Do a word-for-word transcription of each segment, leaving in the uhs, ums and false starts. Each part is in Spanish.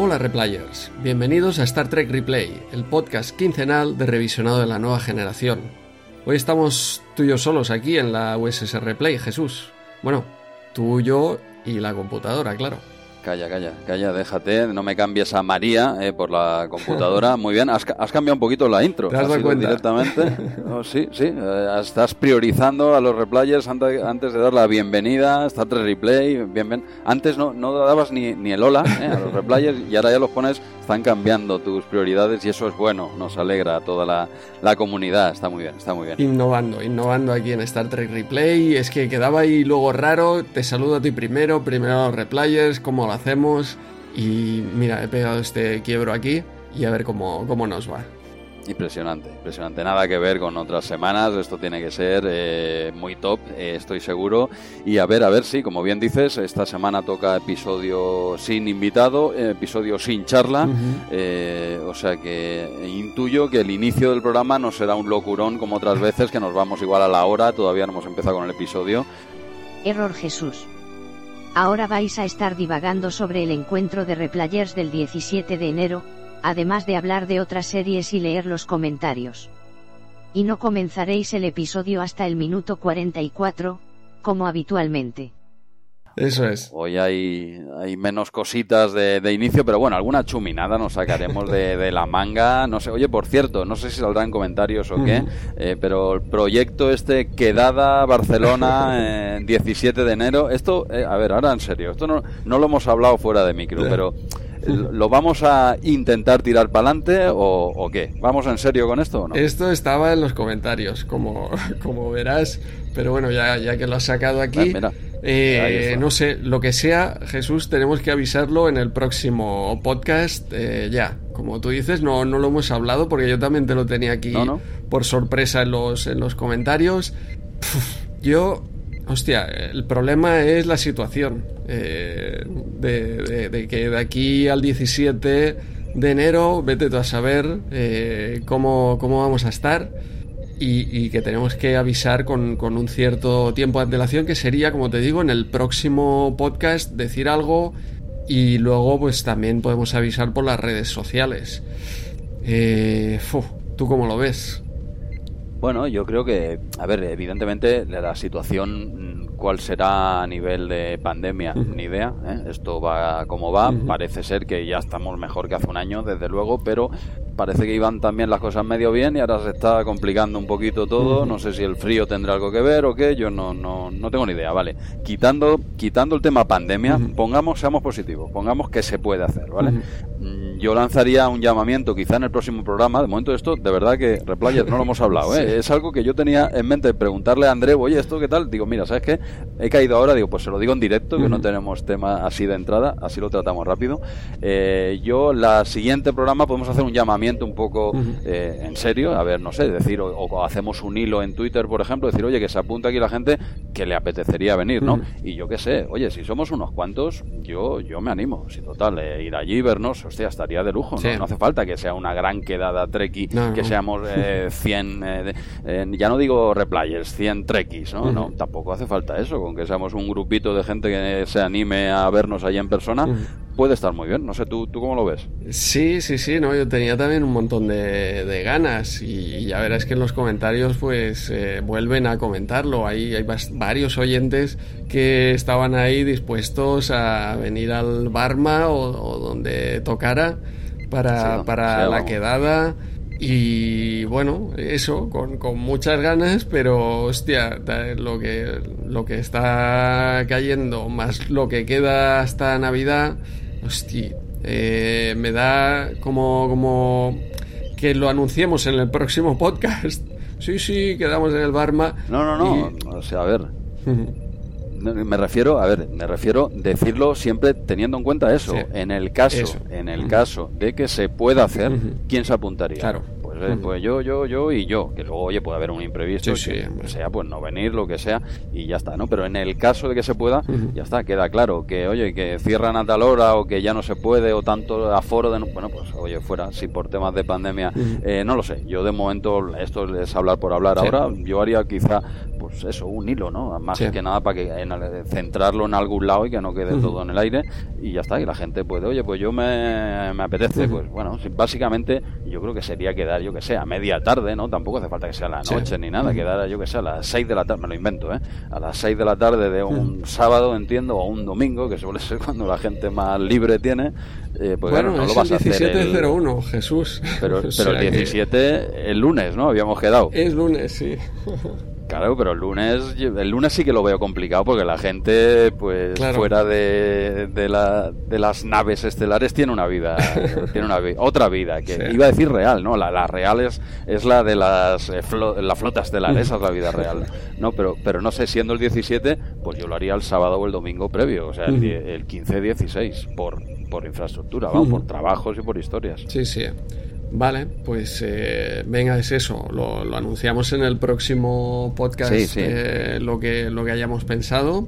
Hola Replayers, bienvenidos a Star Trek Replay, el podcast quincenal de revisionado de la nueva generación. Hoy estamos tú y yo solos aquí en la U S S Replay, Jesús. Bueno, tú, yo y la computadora, claro. Calla, calla, calla, déjate, no me cambies a María eh, por la computadora. Muy bien, has, has cambiado un poquito la intro. ¿Te has dado cuenta? Directamente. Oh, sí, sí, eh, estás priorizando a los replayers antes, antes de dar la bienvenida, Star Trek Replay, bien, bien. Antes no, no dabas ni, ni el hola eh, a los replayers y ahora ya los pones, están cambiando tus prioridades y eso es bueno, nos alegra a toda la, la comunidad, está muy bien, está muy bien. Innovando, innovando aquí en Star Trek Replay, es que quedaba ahí luego raro, te saludo a ti primero, primero a los replayers, cómo lo hacemos y mira, he pegado este quiebro aquí y a ver cómo, cómo nos va. Impresionante, impresionante, nada que ver con otras semanas, esto tiene que ser eh, muy top, eh, estoy seguro. Y a ver, a ver, sí, como bien dices, esta semana toca episodio sin invitado, eh, episodio sin charla, uh-huh. eh, o sea que intuyo que el inicio del programa no será un locurón como otras veces, que nos vamos igual a la hora, todavía no hemos empezado con el episodio. Error Jesús. Ahora vais a estar divagando sobre el encuentro de Replayers del diecisiete de enero, además de hablar de otras series y leer los comentarios. Y no comenzaréis el episodio hasta el minuto cuarenta y cuatro, como habitualmente. Eso es. Hoy hay, hay menos cositas de, de inicio, pero bueno, alguna chuminada nos sacaremos de, de la manga. No sé, oye, por cierto, no sé si saldrán comentarios o qué, eh, pero el proyecto este Quedada Barcelona eh, diecisiete de enero, esto, eh, a ver, ahora en serio, esto no, no lo hemos hablado fuera de micro, pero ¿lo vamos a intentar tirar para adelante o, o qué? ¿Vamos en serio con esto o no? Esto estaba en los comentarios, como, como verás, pero bueno, ya, ya que lo has sacado aquí, eh, mira, eh, no sé, lo que sea, Jesús, tenemos que avisarlo en el próximo podcast, eh, ya, como tú dices, no, no lo hemos hablado porque yo también te lo tenía aquí no, no. por sorpresa en los, en los comentarios. Puf, yo... Hostia, el problema es la situación eh, de, de, de que de aquí al diecisiete de enero, vete tú a saber eh, cómo, cómo vamos a estar y, y que tenemos que avisar con, con un cierto tiempo de antelación, que sería, como te digo, en el próximo podcast decir algo y luego pues también podemos avisar por las redes sociales. Eh, fu, ¿tú cómo lo ves? Bueno, yo creo que, a ver, evidentemente la situación, cuál será a nivel de pandemia, uh-huh. ni idea, ¿eh? Esto va como va, uh-huh. parece ser que ya estamos mejor que hace un año, desde luego, pero parece que iban también las cosas medio bien y ahora se está complicando un poquito todo, uh-huh. no sé si el frío tendrá algo que ver o qué, yo no no no tengo ni idea, vale. Quitando quitando el tema pandemia, uh-huh. pongamos, seamos positivos, pongamos que se puede hacer, ¿vale? Uh-huh. Yo lanzaría un llamamiento quizá en el próximo programa, de momento esto, de verdad que Replayers no lo hemos hablado, ¿eh? Sí. Es algo que yo tenía en mente, preguntarle a André, oye, ¿esto qué tal? Digo, mira, ¿sabes qué? He caído ahora, digo, pues se lo digo en directo, que uh-huh. no tenemos tema así de entrada, así lo tratamos rápido. Eh, yo, la siguiente programa podemos hacer un llamamiento un poco uh-huh. eh, en serio, a ver, no sé, decir, o, o hacemos un hilo en Twitter, por ejemplo, decir, oye, que se apunta aquí la gente que le apetecería venir, ¿no? Uh-huh. Y yo qué sé, oye, si somos unos cuantos, yo yo me animo, si total, eh, ir allí, vernos, hostia, estaría de lujo, ¿no? Sí. No hace falta que sea una gran quedada treki, no, que no. seamos eh, cien, eh, eh, ya no digo replayers, cien trekkies, ¿no? Uh-huh. No, tampoco hace falta eso, con que seamos un grupito de gente que se anime a vernos allí en persona, uh-huh. puede estar muy bien, no sé, ¿tú, tú cómo lo ves? Sí, sí, sí, no, yo tenía también un montón de, de ganas y, y ya verás que en los comentarios pues eh, vuelven a comentarlo, hay, hay varios oyentes que estaban ahí dispuestos a venir al Barma o, o donde tocara para, sí, para sí, la quedada. Y bueno, eso, con, con muchas ganas, pero hostia, lo que, lo que está cayendo, más lo que queda hasta Navidad, hostia, eh, me da como, como que lo anunciemos en el próximo podcast. Sí, sí, quedamos en el Barma. No, no, no, y... o sea, a ver... Me refiero, a ver, me refiero decirlo siempre teniendo en cuenta eso. Sí. En el caso, eso. en el uh-huh. caso de que se pueda hacer, uh-huh. ¿quién se apuntaría? Claro. Pues, eh, uh-huh. pues yo, yo, yo y yo. Que luego, oye, puede haber un imprevisto, sí, que sí. sea, pues no venir, lo que sea, y ya está, ¿no? Pero en el caso de que se pueda, uh-huh. ya está, queda claro que, oye, que cierran a tal hora o que ya no se puede o tanto aforo de... No, bueno, pues, oye, fuera, si por temas de pandemia, uh-huh. eh, no lo sé. Yo de momento, esto es hablar por hablar. Sí. Ahora, yo haría quizá... pues eso, un hilo, ¿no? Más sí. que nada para que en, centrarlo en algún lado y que no quede uh-huh. todo en el aire y ya está, y la gente puede, oye, pues yo me, me apetece, uh-huh. pues bueno, básicamente yo creo que sería quedar, yo que sé, a media tarde, ¿no? Tampoco hace falta que sea a la noche sí. ni nada, uh-huh. quedar, yo que sé, a las seis de la tarde, me lo invento, ¿eh? A las seis de la tarde de un uh-huh. sábado, entiendo, o un domingo, que suele ser cuando la gente más libre tiene, eh, pues bueno, claro, no es lo vas el a hacer diecisiete cero uno, Jesús. Pero, pero el diecisiete, que... el lunes, ¿no? Habíamos quedado. Es lunes, sí. Claro, pero el lunes el lunes sí que lo veo complicado porque la gente, pues, claro. fuera de, de, la, de las naves estelares tiene una vida, tiene una otra vida, que sí. iba a decir real, ¿no? La, la real es, es la de las eh, flo, la flota estelar, esa es la vida real, ¿no? Pero, pero no sé, siendo el diecisiete, pues yo lo haría el sábado o el domingo previo, o sea, el, el quince dieciséis, por, por infraestructura, vamos, por trabajos y por historias. Sí, sí. Vale, pues eh, venga, es eso, lo, lo anunciamos en el próximo podcast, sí, sí. Eh, lo que lo que hayamos pensado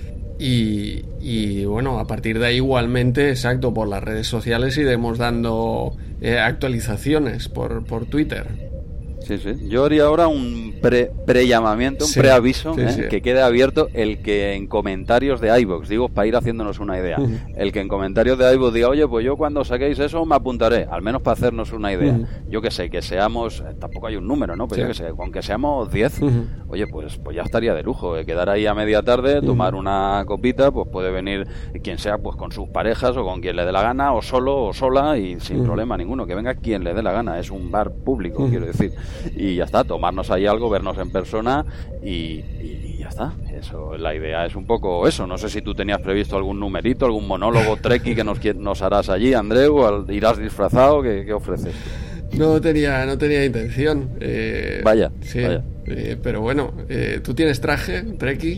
y, y bueno, a partir de ahí igualmente, exacto, por las redes sociales iremos dando eh, actualizaciones por, por Twitter. Sí, sí. Yo haría ahora un pre, pre-llamamiento, un sí, preaviso, sí, ¿eh? sí. que quede abierto el que en comentarios de iVoox, digo, para ir haciéndonos una idea, uh-huh. el que en comentarios de iVoox diga, oye, pues yo cuando saquéis eso me apuntaré, al menos para hacernos una idea. Uh-huh. Yo que sé, que seamos, tampoco hay un número, ¿no? Pero sí. yo que sé, aunque seamos diez, uh-huh. oye, pues, pues ya estaría de lujo, eh, quedar ahí a media tarde, tomar uh-huh. una copita, pues puede venir quien sea, pues con sus parejas o con quien le dé la gana, o solo o sola, y sin uh-huh. problema ninguno, que venga quien le dé la gana, es un bar público, uh-huh. quiero decir. Y ya está, tomarnos ahí algo, vernos en persona y, y, y ya está. Eso, la idea es un poco eso. No sé si tú tenías previsto algún numerito, algún monólogo treki que nos, nos harás allí, Andreu, o irás disfrazado, ¿qué, qué ofreces? No tenía, no tenía intención. Eh, vaya, sí, vaya. Eh, pero bueno, eh, ¿tú tienes traje, treki?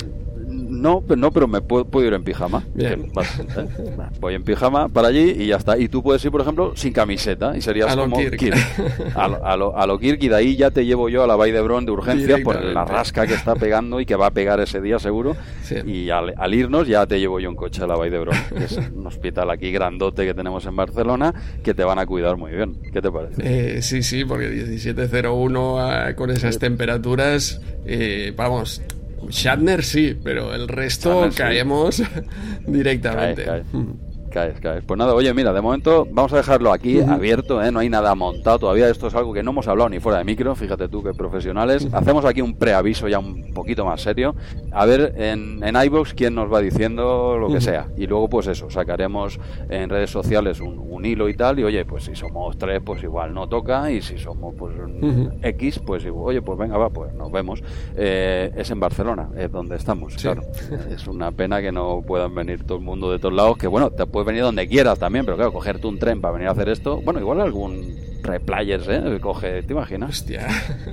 No, no, pero me puedo, puedo ir en pijama. Bien. ¿Eh? Voy en pijama para allí y ya está. Y tú puedes ir, por ejemplo, sin camiseta y serías a como Kirk. Kirk. A lo, a, lo, a lo Kirk, y de ahí ya te llevo yo a la Vall d'Hebron de urgencias por la rasca que está pegando y que va a pegar ese día seguro. Sí. Y al, al irnos ya te llevo yo en coche a la Vall d'Hebron, que es un hospital aquí grandote que tenemos en Barcelona, que te van a cuidar muy bien. ¿Qué te parece? Eh, sí, sí, porque diecisiete cero uno uh, con esas sí. temperaturas, eh, vamos... Shatner sí, pero el resto Shatner, caemos sí. directamente. Cae, cae. Caes, caes. Pues nada, oye, mira, de momento vamos a dejarlo aquí uh-huh. abierto, ¿eh? No hay nada montado todavía. Esto es algo que no hemos hablado ni fuera de micro. Fíjate tú que profesionales. Uh-huh. Hacemos aquí un preaviso ya un poquito más serio. A ver en, en iVoox quién nos va diciendo lo que uh-huh. sea. Y luego, pues eso, sacaremos en redes sociales un, un hilo y tal. Y oye, pues si somos tres, pues igual no toca. Y si somos pues uh-huh. X, pues oye, pues venga, va, pues nos vemos. Eh, es en Barcelona, es donde estamos, sí. claro. Es una pena que no puedan venir todo el mundo de todos lados. Que bueno, te puedes venir donde quieras también, pero claro, cogerte un tren para venir a hacer esto, bueno, igual algún replayers, ¿eh? Coge, ¿te imaginas? Hostia.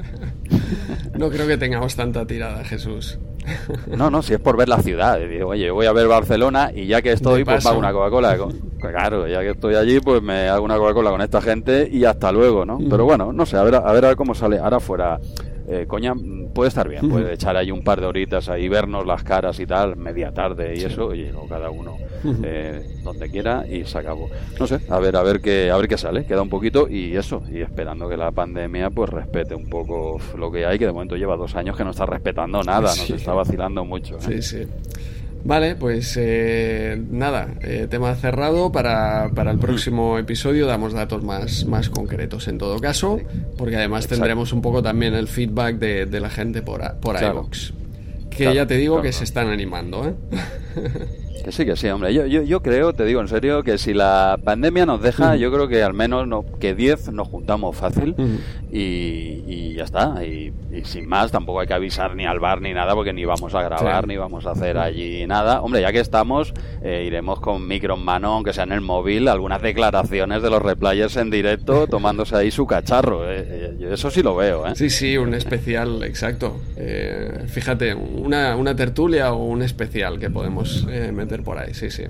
No creo que tengamos tanta tirada, Jesús. No, no, si es por ver la ciudad. Digo, oye, voy a ver Barcelona y ya que estoy, pues me hago una Coca-Cola. Claro, ya que estoy allí, pues me hago una Coca-Cola con esta gente y hasta luego, ¿no? Mm. Pero bueno, no sé, a ver, a ver, a ver cómo sale. Ahora fuera... Eh, coña, puede estar bien, puede echar ahí un par de horitas ahí, vernos las caras y tal, media tarde y sí. eso, y luego cada uno eh, donde quiera y se acabó. No sé, a ver, a ver qué, a ver qué sale, queda un poquito y eso, y esperando que la pandemia pues respete un poco lo que hay, que de momento lleva dos años que no está respetando nada, sí. nos está vacilando mucho. ¿eh? Sí, sí. Vale, pues eh, nada, eh, tema cerrado. Para, para el próximo episodio damos datos más, más concretos en todo caso, porque además Exacto. tendremos un poco también el feedback de, de la gente por, por claro. iVoox, que claro, ya te digo claro, que claro. se están animando, ¿eh? Que sí, que sí, hombre. Yo, yo, yo creo, te digo en serio, que si la pandemia nos deja, uh-huh. yo creo que al menos no, que diez nos juntamos fácil uh-huh. y, y ya está. Y, y sin más, tampoco hay que avisar ni al bar ni nada, porque ni vamos a grabar, sí. ni vamos a hacer allí nada. Hombre, ya que estamos, eh, iremos con micro en mano, aunque sea en el móvil, algunas declaraciones de los replayers en directo, tomándose ahí su cacharro. Eh, eh, eso sí lo veo, ¿eh? Sí, sí, un especial, exacto. Eh, fíjate, una, una tertulia o un especial que podemos eh, meter por ahí, sí, sí.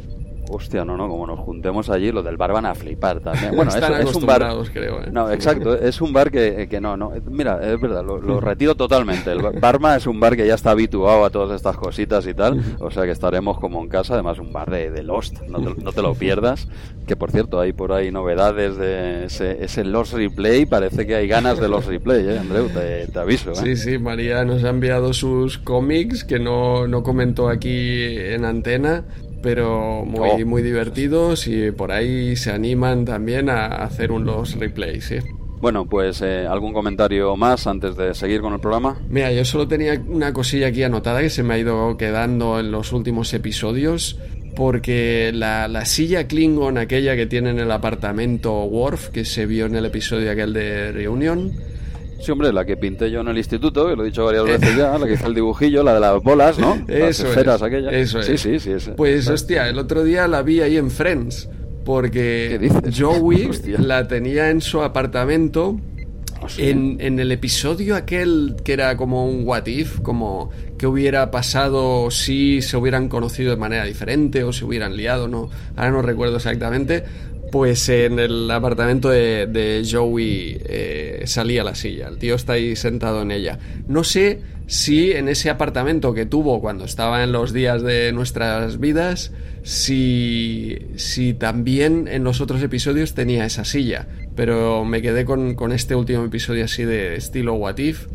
Hostia, no, no, como nos juntemos allí, los del bar van a flipar también. Bueno, Están es, es un bar, creo, ¿eh? No, exacto, es un bar que, que no, no, mira, es verdad, lo, lo retiro totalmente. El Barma es un bar que ya está habituado a todas estas cositas y tal, o sea que estaremos como en casa, además un bar de, de Lost, no te, no te lo pierdas, que por cierto, hay por ahí novedades de ese, ese Lost Replay, parece que hay ganas de Lost Replay, ¿eh, Andreu? Te, te aviso, ¿eh? Sí, sí, María nos ha enviado sus cómics, que no, no comentó aquí en antena, pero muy, oh. muy divertidos, y por ahí se animan también a hacer un Lost Replay, sí. Bueno, pues eh, ¿algún comentario más antes de seguir con el programa? Mira, yo solo tenía una cosilla aquí anotada que se me ha ido quedando en los últimos episodios, porque la, la silla Klingon, aquella que tiene en el apartamento Worf, que se vio en el episodio aquel de Reunión. Sí, hombre, la que pinté yo en el instituto, que lo he dicho varias veces ya, la que hizo el dibujillo, la de las bolas, ¿no? Las eso esferas es, aquellas. Eso sí, es. sí, sí, sí. Pues, hostia, el otro día la vi ahí en Friends, porque Joey la tenía en su apartamento. ¿Oh, sí? en, en el episodio aquel que era como un what if, como que hubiera pasado si se hubieran conocido de manera diferente o se hubieran liado, no, ahora no recuerdo exactamente. Pues en el apartamento de, de Joey eh, salía la silla, el tío está ahí sentado en ella. No sé si en ese apartamento que tuvo cuando estaba en los días de nuestras vidas, si, si también en los otros episodios tenía esa silla, pero me quedé con, con este último episodio así de estilo What If,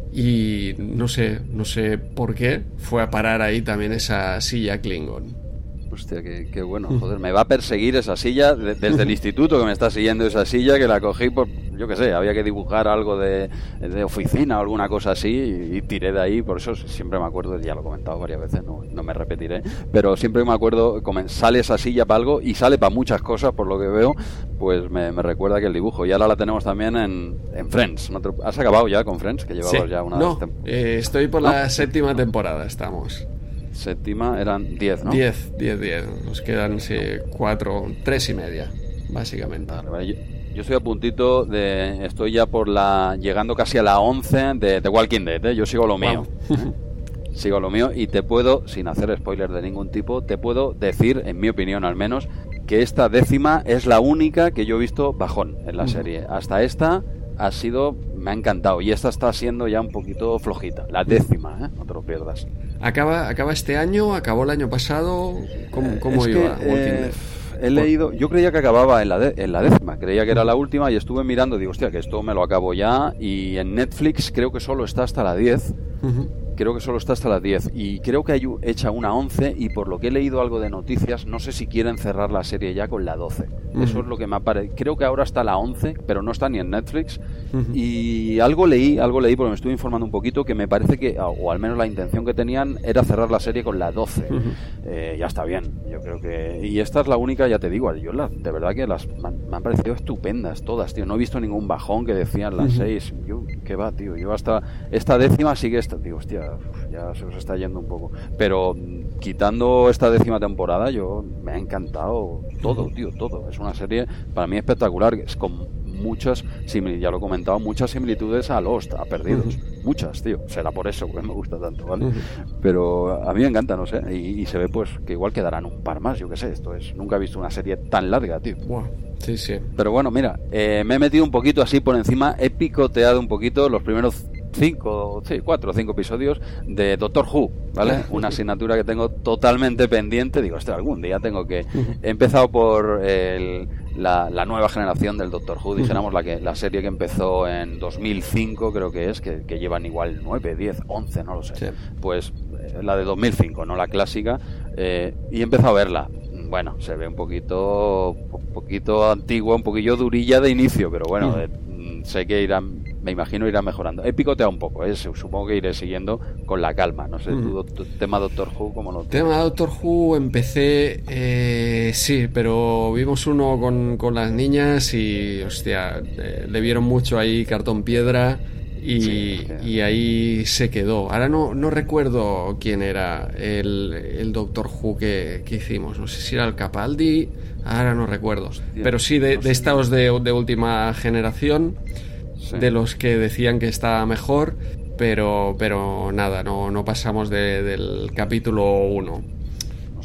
y no sé, no sé por qué fue a parar ahí también esa silla Klingon. Hostia, qué, qué bueno, joder, me va a perseguir esa silla de, desde el instituto, que me está siguiendo esa silla, que la cogí por, yo qué sé, había que dibujar algo de, de oficina o alguna cosa así, y, y tiré de ahí, por eso siempre me acuerdo, ya lo he comentado varias veces, no, no me repetiré, pero siempre me acuerdo, como sale esa silla para algo, y sale para muchas cosas, por lo que veo, pues me, me recuerda que el dibujo, y ahora la tenemos también en, en Friends. ¿No te, ¿Has acabado ya con Friends? Que llevamos sí. ya una... No, eh, estoy por ¿No? la séptima temporada, estamos. Séptima, eran diez, ¿no? Diez, diez, diez. Nos quedan, sí, cuatro, tres y media, básicamente. Vale, vale. Yo, yo estoy a puntito de... Estoy ya por la... Llegando casi a la once de The Walking Dead, ¿eh? Yo sigo lo mío. Wow. ¿eh? Sigo lo mío y te puedo, sin hacer spoiler de ningún tipo, te puedo decir, en mi opinión al menos, que esta décima es la única que yo he visto bajón en la uh-huh. serie. Hasta esta ha sido... Me ha encantado. Y esta está siendo ya un poquito flojita. La décima, ¿eh? No te lo pierdas. ¿Acaba, acaba este año? ¿Acabó el año pasado? ¿Cómo, cómo es iba? Que, eh, he leído... Yo creía que acababa en la, de, en la décima. Creía que era la última y estuve mirando. Digo, hostia, que esto me lo acabo ya. Y en Netflix creo que solo está hasta la diez. Uh-huh. Creo que solo está hasta las diez y creo que hay hecha una once y por lo que he leído algo de noticias no sé si quieren cerrar la serie ya con la doce. Uh-huh. Eso es lo que me aparece. Creo que ahora está la once, pero no está ni en Netflix. Uh-huh. Y algo leí, algo leí porque me estuve informando un poquito que me parece que, o al menos la intención que tenían era cerrar la serie con la doce. Uh-huh. Eh, ya está bien, yo creo que... Y esta es la única, ya te digo, yo la, de verdad que las me han, me han parecido estupendas todas, tío. No he visto ningún bajón que decían las uh-huh. seis. Yo, ¿qué va, tío? Yo hasta esta décima sigue esta... Digo, hostia... ya se os está yendo un poco, pero quitando esta décima temporada yo me ha encantado todo, tío, todo. Es una serie para mí espectacular, es con muchas similitudes, ya lo he comentado, muchas similitudes a Lost, a Perdidos, uh-huh. muchas, tío, será por eso que me gusta tanto, ¿vale? Uh-huh. Pero a mí me encanta, no sé, y, y se ve pues que igual quedarán un par más, yo qué sé, esto es, nunca he visto una serie tan larga, tío. Wow. Sí, sí. Pero bueno, mira, eh, me he metido un poquito así por encima, he picoteado un poquito los primeros cinco, sí, cuatro o cinco episodios de Doctor Who, ¿vale? Una asignatura que tengo totalmente pendiente. Digo, hostia, algún día tengo que... He empezado por el, la, la nueva generación del Doctor Who, dijéramos, la que la serie que empezó en dos mil cinco, creo que es, que, que llevan igual nueve, diez, once, no lo sé. Sí. Pues eh, la de dos mil cinco, no la clásica, eh, y he empezado a verla. Bueno, se ve un poquito un poquito antigua, un poquillo durilla de inicio, pero bueno, uh-huh. eh, sé que irán, me imagino irá mejorando. He picoteado un poco, ¿eh? Supongo que iré siguiendo con la calma. No sé, uh-huh. tu, tu tema Doctor Who, ¿cómo lo tienes? Tema Doctor Who, empecé, eh, sí, pero vimos uno con, con las niñas y, hostia, eh, le vieron mucho ahí cartón piedra. Y, sí, okay. y ahí se quedó. Ahora no, no recuerdo quién era el, el Doctor Who que, que hicimos. No sé si era el Capaldi, ahora no recuerdo. Hostia, pero sí, de, no sé de estados de, de última generación, sí. de los que decían que estaba mejor, pero, pero nada, no, no pasamos de, del capítulo uno.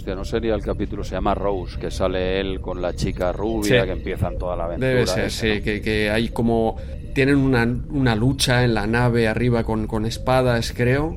Hostia, ¿no sería el capítulo, se llama Rose, que sale él con la chica rubia, sí. que empiezan toda la aventura? Debe ser, ese, sí, ¿no? que, que hay como... Tienen una, una lucha en la nave arriba con, con espadas, creo.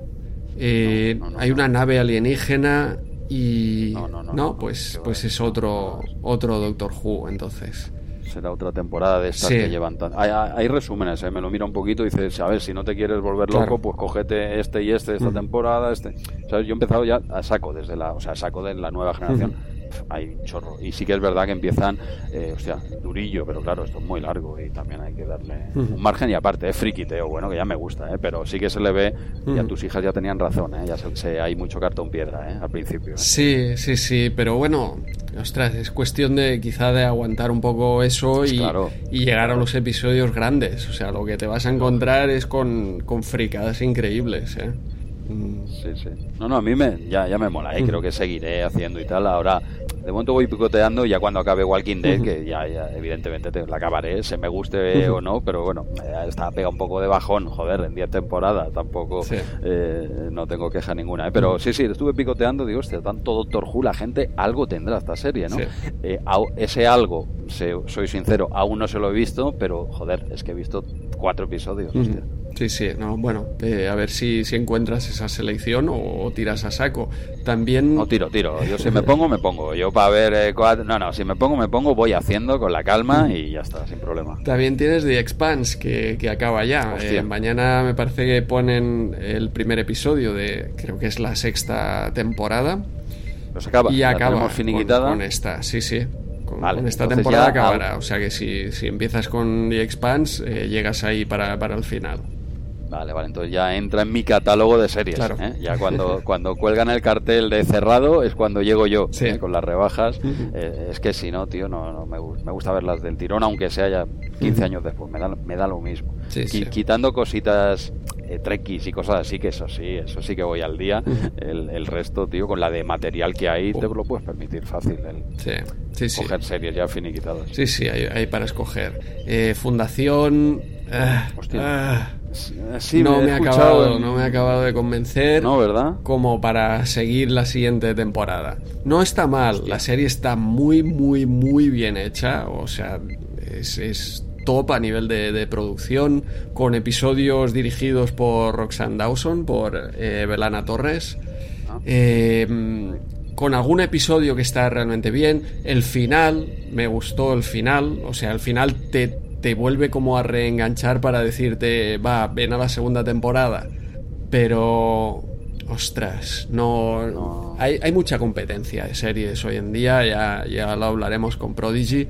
Eh, no, no, no, hay no. una nave alienígena y... No, no, no, no, no, pues, no, pues no, es no, otro, no, no. otro Doctor Who, entonces. Será otra temporada de estas Sí. que llevan tan... hay, hay, hay resúmenes, ¿eh? Me lo mira un poquito y dices, a ver, si no te quieres volver Claro. loco, pues cógete este y este de esta Mm. temporada, este... ¿Sabes? Yo he empezado ya a saco desde la, o sea, a saco de la nueva generación. Mm. Hay un chorro. Y sí que es verdad que empiezan, eh, hostia, durillo, pero claro, esto es muy largo y también hay que darle Mm. un margen. Y aparte, es friquiteo, bueno, que ya me gusta, ¿eh? Pero sí que se le ve, y a Mm. tus hijas ya tenían razón, ¿eh? Ya se, se- hay mucho cartón piedra, ¿eh? Al principio, ¿eh? Sí, sí, sí, pero bueno, ostras, es cuestión de quizá de aguantar un poco eso y, Claro. y llegar a los episodios grandes. O sea, lo que te vas a encontrar es con, con fricadas increíbles, ¿eh? Mm. Sí, sí. No, no, a mí me, ya, ya me mola, ¿eh? Creo que seguiré haciendo y tal. Ahora, de momento voy picoteando, ya cuando acabe Walking Dead, que ya, ya evidentemente te la acabaré, se me guste o no, pero bueno, eh, está pega un poco de bajón, joder, en diez temporadas tampoco, Sí. eh, no tengo queja ninguna, ¿eh? Pero sí, sí, estuve picoteando, digo, hostia, tanto Doctor Who, la gente algo tendrá esta serie, ¿no? Sí. Eh, au- ese algo, se, soy sincero, aún no se lo he visto, pero joder, es que he visto cuatro episodios, hostia. Sí, sí, no, bueno, eh, a ver si, si encuentras esa selección o, o tiras a saco. También... No, tiro, tiro. Yo si me pongo, me pongo. Yo para ver... Eh, cuatro... No, no, si me pongo, me pongo, voy haciendo con la calma y ya está, sin problema. También tienes The Expanse, que, que acaba ya. Hostia. Eh, mañana me parece que ponen el primer episodio de, creo que es la sexta temporada. Pues acaba. Y la acaba tenemos con, finiquitada. con esta, sí, sí. Con, Vale, con esta entonces temporada ya acabará. al- O sea que si, si empiezas con The Expanse, eh, llegas ahí para, para el final. Vale, vale, entonces ya entra en mi catálogo de series. Claro. ¿eh? Ya cuando, cuando cuelgan el cartel de cerrado es cuando llego yo, Sí. ¿eh? Con las rebajas. Ujú. Eh, es que si no, tío, no, no me, gu- me gusta verlas del tirón, aunque sea ya quince Ujú. años después, me da, me da lo mismo. Sí, Qui- sí. Quitando cositas eh, trekkies y cosas así, que eso sí, eso sí que voy al día. Ujú. el, el resto, tío, con la de material que hay, te Uh. lo puedes permitir fácil, el Sí, sí, sí. coger series ya finiquitadas. Sí, sí, hay, hay para escoger. Eh, Fundación... ah, Hostia. ah, Sí, no he me ha escuchado acabado, en- no me ha acabado de convencer. No, ¿verdad? Como para seguir la siguiente temporada. No está mal, Hostia. la serie está muy, muy, muy bien hecha. O sea, es, es top a nivel de, de producción, con episodios dirigidos por Roxanne Dawson, por eh, Belana Torres. Ah. Eh, con algún episodio que está realmente bien. El final, me gustó el final. O sea, el final te, te vuelve como a reenganchar para decirte, va, ven a la segunda temporada. Pero, ostras, no, No. Hay, hay mucha competencia de series hoy en día. Ya, ya lo hablaremos con Prodigy.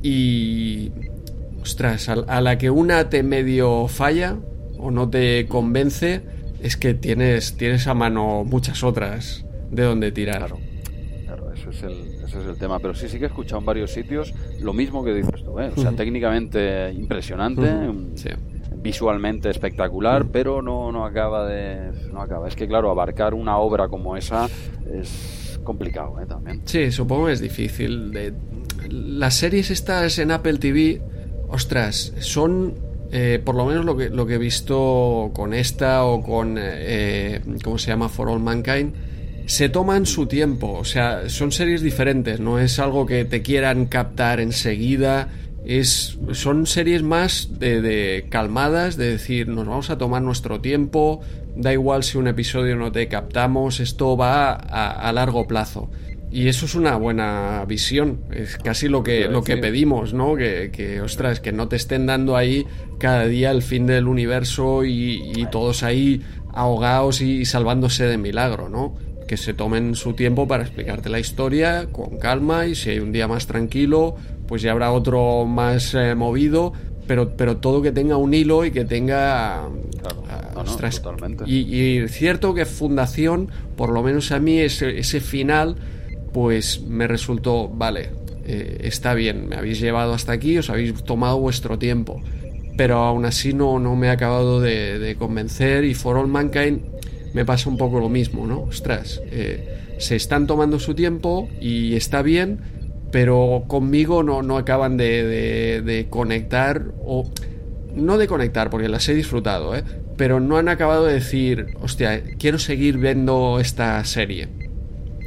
Y, ostras, a, a la que una te medio falla o no te convence, es que tienes, tienes a mano muchas otras de donde tirar. Claro, claro, eso es el, ese es el tema. Pero sí, sí que he escuchado en varios sitios lo mismo que dices tú, ¿eh? O sea, Ujú. técnicamente impresionante, Ujú, sí. visualmente espectacular, Ujú. pero no, no acaba de... No acaba. Es que, claro, abarcar una obra como esa es complicado, ¿eh? También. Sí, supongo que es difícil. De... Las series estas en Apple T V, ostras, son... Eh, por lo menos lo que, lo que he visto con esta o con... Eh, ¿Cómo se llama? For All Mankind. Se toman su tiempo. O sea, son series diferentes. No es algo que te quieran captar enseguida. Es, son series más de, de calmadas, de decir, nos vamos a tomar nuestro tiempo, da igual si un episodio no te captamos, esto va a, a largo plazo. Y eso es una buena visión, es casi lo que, lo que pedimos, ¿no? Que, que, ostras, que no te estén dando ahí cada día el fin del universo y, y todos ahí ahogados y salvándose de milagro, ¿no? Que se tomen su tiempo para explicarte la historia con calma, y si hay un día más tranquilo, pues ya habrá otro más eh, movido, pero, pero todo que tenga un hilo y que tenga... Claro, ah, no, no, ostras, totalmente. y, y cierto que Fundación, por lo menos a mí, ese, ese final, pues me resultó, vale, eh, está bien, me habéis llevado hasta aquí, os habéis tomado vuestro tiempo, pero aún así no, no me ha acabado de, de convencer. Y For All Mankind me pasa un poco lo mismo, ¿no? Ostras, eh, se están tomando su tiempo y está bien, pero conmigo no, no acaban de, de, de conectar, o no de conectar, porque las he disfrutado, ¿eh? Pero no han acabado de decir, hostia, quiero seguir viendo esta serie.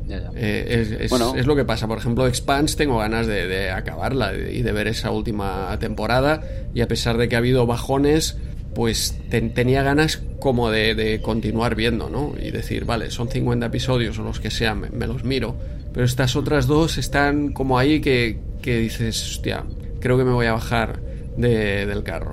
Ya, ya. Eh, es, es, bueno. es lo que pasa. Por ejemplo, Expanse tengo ganas de, de acabarla y de ver esa última temporada, y a pesar de que ha habido bajones, pues ten, tenía ganas como de, de continuar viendo, ¿no? Y decir, vale, son cincuenta episodios o los que sean, me, me los miro, pero estas otras dos están como ahí que, que dices, hostia, creo que me voy a bajar de, del carro.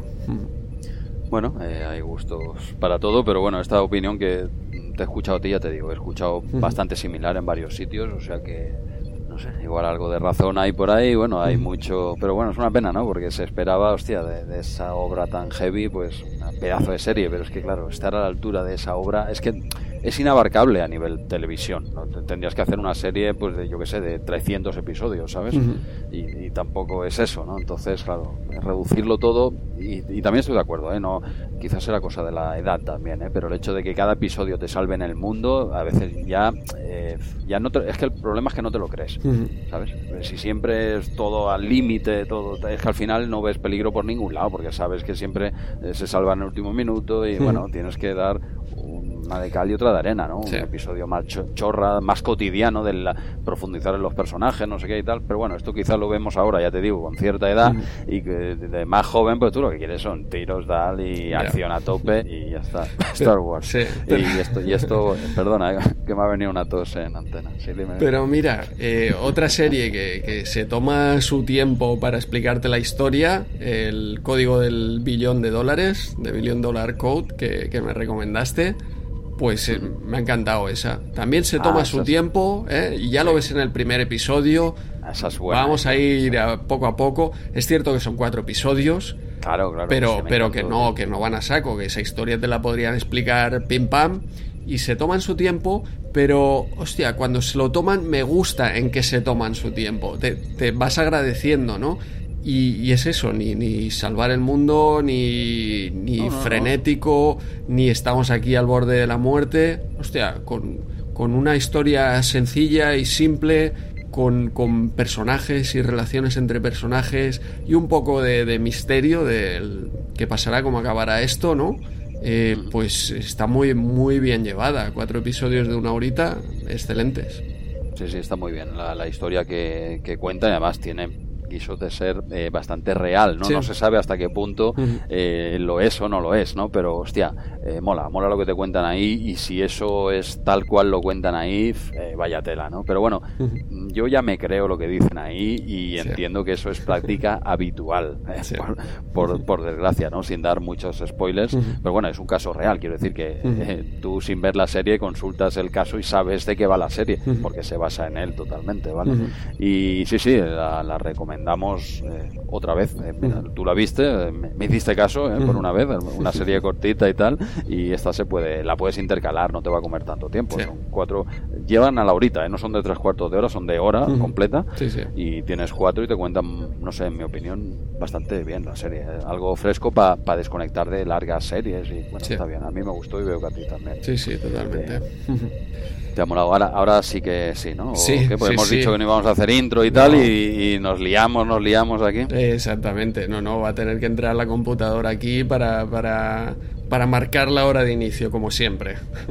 Bueno, eh, hay gustos para todo, pero bueno, esta opinión que te he escuchado a ti, ya te digo, he escuchado uh-huh. bastante similar en varios sitios, o sea que, no sé, igual algo de razón hay por ahí, bueno, hay uh-huh. mucho, pero bueno, es una pena, ¿no? Porque se esperaba, hostia, de, de esa obra tan heavy, pues un pedazo de serie, pero es que claro, estar a la altura de esa obra, es que es inabarcable a nivel televisión, ¿no? Tendrías que hacer una serie, pues de, yo qué sé, de trescientos episodios, ¿sabes? Uh-huh. Y, y tampoco es eso, ¿no? Entonces, claro, reducirlo todo, y, y también estoy de acuerdo, ¿eh? No, quizás será cosa de la edad también, ¿eh? Pero el hecho de que cada episodio te salve en el mundo, a veces ya, eh, ya no te, es que el problema es que no te lo crees, uh-huh. ¿sabes? Si siempre es todo al límite, todo, es que al final no ves peligro por ningún lado, porque sabes que siempre eh, se salva en el último minuto y uh-huh. bueno, tienes que dar una de cal y otra de arena, ¿no? Sí. Un episodio más chorra, más cotidiano, de la, profundizar en los personajes, no sé qué y tal, pero bueno, esto quizás lo vemos ahora, ya te digo, con cierta edad mm. y que de más joven, pues tú lo que quieres son tiros, tal, y yeah. acción a tope y ya está. Star Wars. Sí. Y esto, y esto, perdona, que me ha venido una tos en antena. Sí, dime. Pero mira, eh, otra serie que, que se toma su tiempo para explicarte la historia, el código del billón de dólares, de Billion Dollar Code, que, que me recomendaste. Pues eh, me ha encantado esa. También se toma ah, su es... tiempo, ¿eh? Y ya sí. lo ves en el primer episodio. Esa es buena, Vamos a ir a poco a poco. Es cierto que son cuatro episodios. Claro, claro. Pero, pero que no, que no van a saco, que esa historia te la podrían explicar pim pam. Y se toman su tiempo, pero, hostia, cuando se lo toman, me gusta en que se toman su tiempo. Te, te vas agradeciendo, ¿no? Y, y es eso, ni, ni salvar el mundo, ni, ni no, no, frenético, no. ni estamos aquí al borde de la muerte. Hostia, con, con una historia sencilla y simple, con, con personajes y relaciones entre personajes y un poco de, de misterio de qué pasará, cómo acabará esto, ¿no? Eh, pues está muy, muy bien llevada. Cuatro episodios de una horita, excelentes. Sí, sí, está muy bien la, la historia que, que cuenta, y además tiene quiso de ser eh, bastante real, ¿no? Sí. No se sabe hasta qué punto eh, lo es o no lo es, ¿no? Pero, hostia, eh, mola, mola lo que te cuentan ahí, y si eso es tal cual lo cuentan ahí, eh, vaya tela, ¿no? Pero bueno, uh-huh. yo ya me creo lo que dicen ahí y sí. entiendo que eso es práctica habitual, eh, sí. por, por, por desgracia, ¿no? Sin dar muchos spoilers, uh-huh. pero bueno, es un caso real, quiero decir que uh-huh. eh, tú sin ver la serie consultas el caso y sabes de qué va la serie, uh-huh. porque se basa en él totalmente, ¿vale? Uh-huh. Y sí, sí, la, la recomiendo. Damos eh, otra vez, eh, mira, tú la viste, eh, me, me hiciste caso eh, por una vez, una serie cortita y tal, y esta se puede, la puedes intercalar, no te va a comer tanto tiempo, sí. son cuatro, llevan a la horita, eh, no son de tres cuartos de hora, son de hora uh-huh. completa, sí, sí. y tienes cuatro y te cuentan, no sé, en mi opinión, bastante bien la serie, eh, algo fresco para pa desconectar de largas series, y bueno, sí. está bien, a mí me gustó y veo que a ti también. Sí, sí, totalmente. Eh, Te ha molado. Ahora, ahora sí que sí, ¿no? Sí, que pues sí, hemos sí. dicho que no íbamos a hacer intro y no. tal, y, y nos liamos, nos liamos aquí. Exactamente. No, no, va a tener que entrar la computadora aquí para, para, para marcar la hora de inicio, como siempre.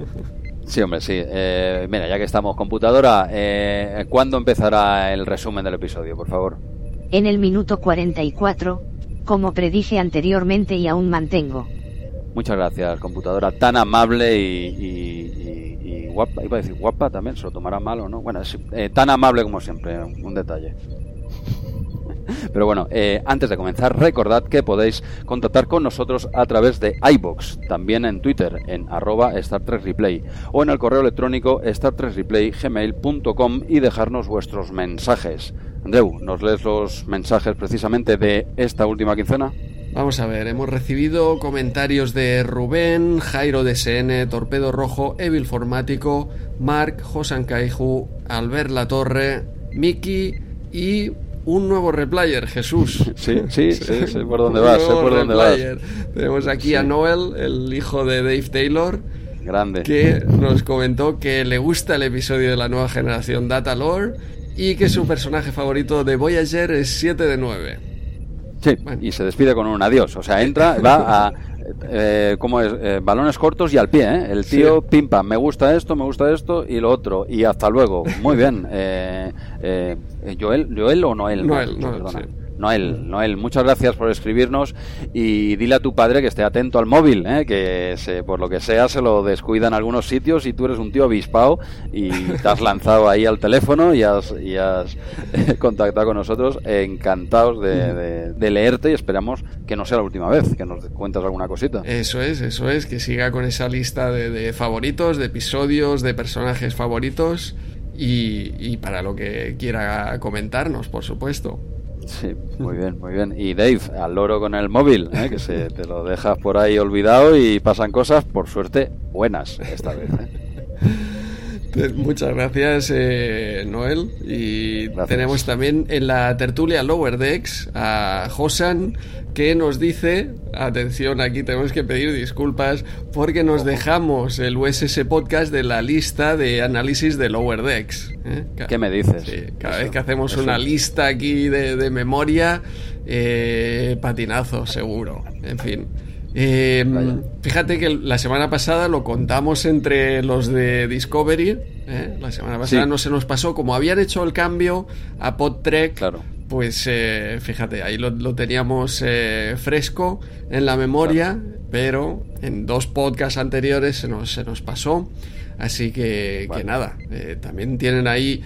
Sí, hombre, sí. Eh, mira, ya que estamos, computadora, eh, ¿cuándo empezará el resumen del episodio, por favor? En el minuto cuarenta y cuatro, como predije anteriormente y aún mantengo. Muchas gracias, computadora, tan amable y... y, y guapa, iba a decir guapa también, se lo tomará mal o no. Bueno, es eh, tan amable como siempre, un detalle. Pero bueno, eh, antes de comenzar, recordad que podéis contactar con nosotros a través de iVoox, también en Twitter, en arroba Star Trek Replay, o en el correo electrónico star trek replay gmail punto com, y dejarnos vuestros mensajes. Andreu, ¿nos lees los mensajes precisamente de esta última quincena? Vamos a ver, hemos recibido comentarios de Rubén, Jairo D S N, Torpedo Rojo, Evil Formático, Mark, Josan Kaiju, Albert Latorre, Miki y un nuevo replayer, Jesús. Sí, sí, sí, sé por dónde vas, sé por dónde vas. Tenemos aquí sí. a Noel, el hijo de Dave Taylor, grande, que nos comentó que le gusta el episodio de la nueva generación Data Lore y que su personaje favorito de Voyager es siete de nueve. Sí, bueno. Y se despide con un adiós, o sea, entra, va a eh, ¿cómo es? Eh, balones cortos y al pie, ¿eh? El tío, sí. Pim pam, me gusta esto, me gusta esto y lo otro. Y hasta luego. Muy bien. Eh, eh, ¿Joel, Joel o Noel? Noel, no, Noel, perdona. sí. Noel, Noel, muchas gracias por escribirnos y dile a tu padre que esté atento al móvil, ¿eh? Que se, por lo que sea se lo descuida en algunos sitios y tú eres un tío avispado y te has lanzado ahí al teléfono y has, y has contactado con nosotros. Encantados de, de, de leerte y esperamos que no sea la última vez que nos cuentas alguna cosita. Eso es, eso es, que siga con esa lista de, de favoritos, de episodios, de personajes favoritos y, y para lo que quiera comentarnos, por supuesto. Sí, muy bien, muy bien. Y Dave, al loro con el móvil, ¿eh? Que se te lo dejas por ahí olvidado y pasan cosas, por suerte, buenas esta vez, ¿eh? Muchas gracias, eh, Noel. Y gracias. Tenemos también en la tertulia Lower Decks a Josan, que nos dice, atención, aquí tenemos que pedir disculpas porque nos dejamos el U S S Podcast de la lista de análisis de Lower Decks. ¿eh? ¿Qué me dices? Sí, cada eso, vez que hacemos eso. una lista aquí de, de memoria, eh, patinazo seguro. En fin. Eh, fíjate que la semana pasada lo contamos entre los de Discovery, ¿eh? La semana pasada sí. No se nos pasó, como habían hecho el cambio a PodTrek, claro. Pues eh, fíjate, ahí lo, lo teníamos eh, fresco en la memoria, claro. Pero en dos podcasts anteriores se nos, se nos pasó. Así que, vale. que nada, eh, también tienen ahí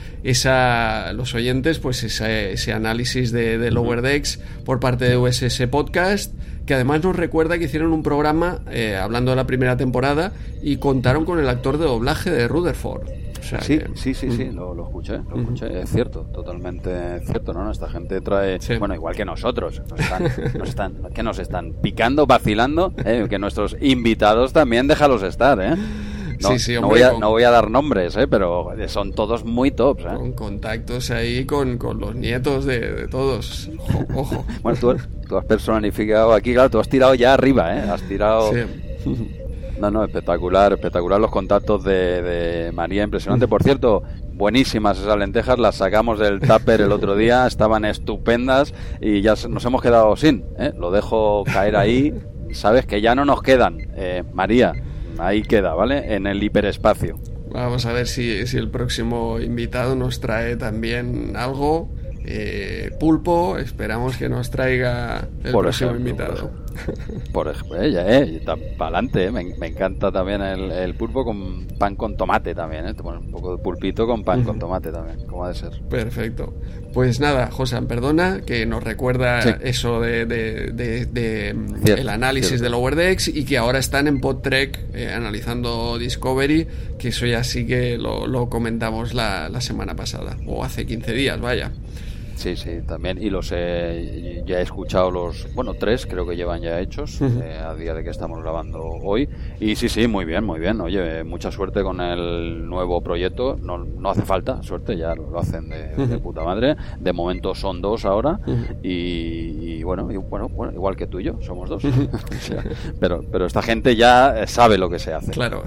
esa, los oyentes, pues ese, ese análisis de, de Lower Decks por parte de U S S Podcast, que además nos recuerda que hicieron un programa eh, hablando de la primera temporada y contaron con el actor de doblaje de Rutherford. O sea, sí, que, sí, sí, sí, lo, lo escuché, lo uh-huh. escuché, es cierto, totalmente cierto, ¿no? Esta gente trae, sí. bueno, igual que nosotros, nos están, nos están, que nos están picando, vacilando, eh, que nuestros invitados también déjalos estar, ¿eh? No, sí, sí, hombre, no, voy a, con, no voy a dar nombres, ¿eh? Pero son todos muy tops, ¿eh? Con contactos ahí con, con los nietos de, de todos. Ojo, ojo. Bueno, tú, tú has personificado aquí, claro, tú has tirado ya arriba, ¿eh? Has tirado... Sí. No, no, espectacular, espectacular los contactos de, de María, impresionante. Por cierto, buenísimas esas lentejas, las sacamos del tupper el otro día, estaban estupendas y ya nos hemos quedado sin, ¿eh? Lo dejo caer ahí, sabes que ya no nos quedan, eh, María. Ahí queda, ¿vale? En el hiperespacio. Vamos a ver si, si el próximo invitado nos trae también algo. Eh, pulpo, esperamos que nos traiga el por próximo ejemplo, invitado. Por ejemplo, ella, eh, para adelante, eh. me, me encanta también el, el pulpo con pan con tomate también, eh. Bueno, un poco de pulpito con pan uh-huh. con tomate también, como ha de ser. Perfecto. Pues nada, Josan, perdona, que nos recuerda sí. eso de, de, de, de cierto, el análisis cierto. de Lower Decks y que ahora están en PodTrek eh, analizando Discovery, que eso ya sí que lo, lo comentamos la, la semana pasada, o hace quince días, vaya. Sí, sí, también, y los he, ya he escuchado los, bueno, tres creo que llevan ya hechos, uh-huh. eh, a día de que estamos grabando hoy, y sí, sí, muy bien, muy bien, oye, mucha suerte con el nuevo proyecto, no, no hace falta suerte, ya lo hacen de, uh-huh. de puta madre, de momento son dos ahora, uh-huh. y, y, bueno, y bueno, bueno, igual que tú y yo, somos dos, uh-huh. o sea, pero, pero esta gente ya sabe lo que se hace. Claro.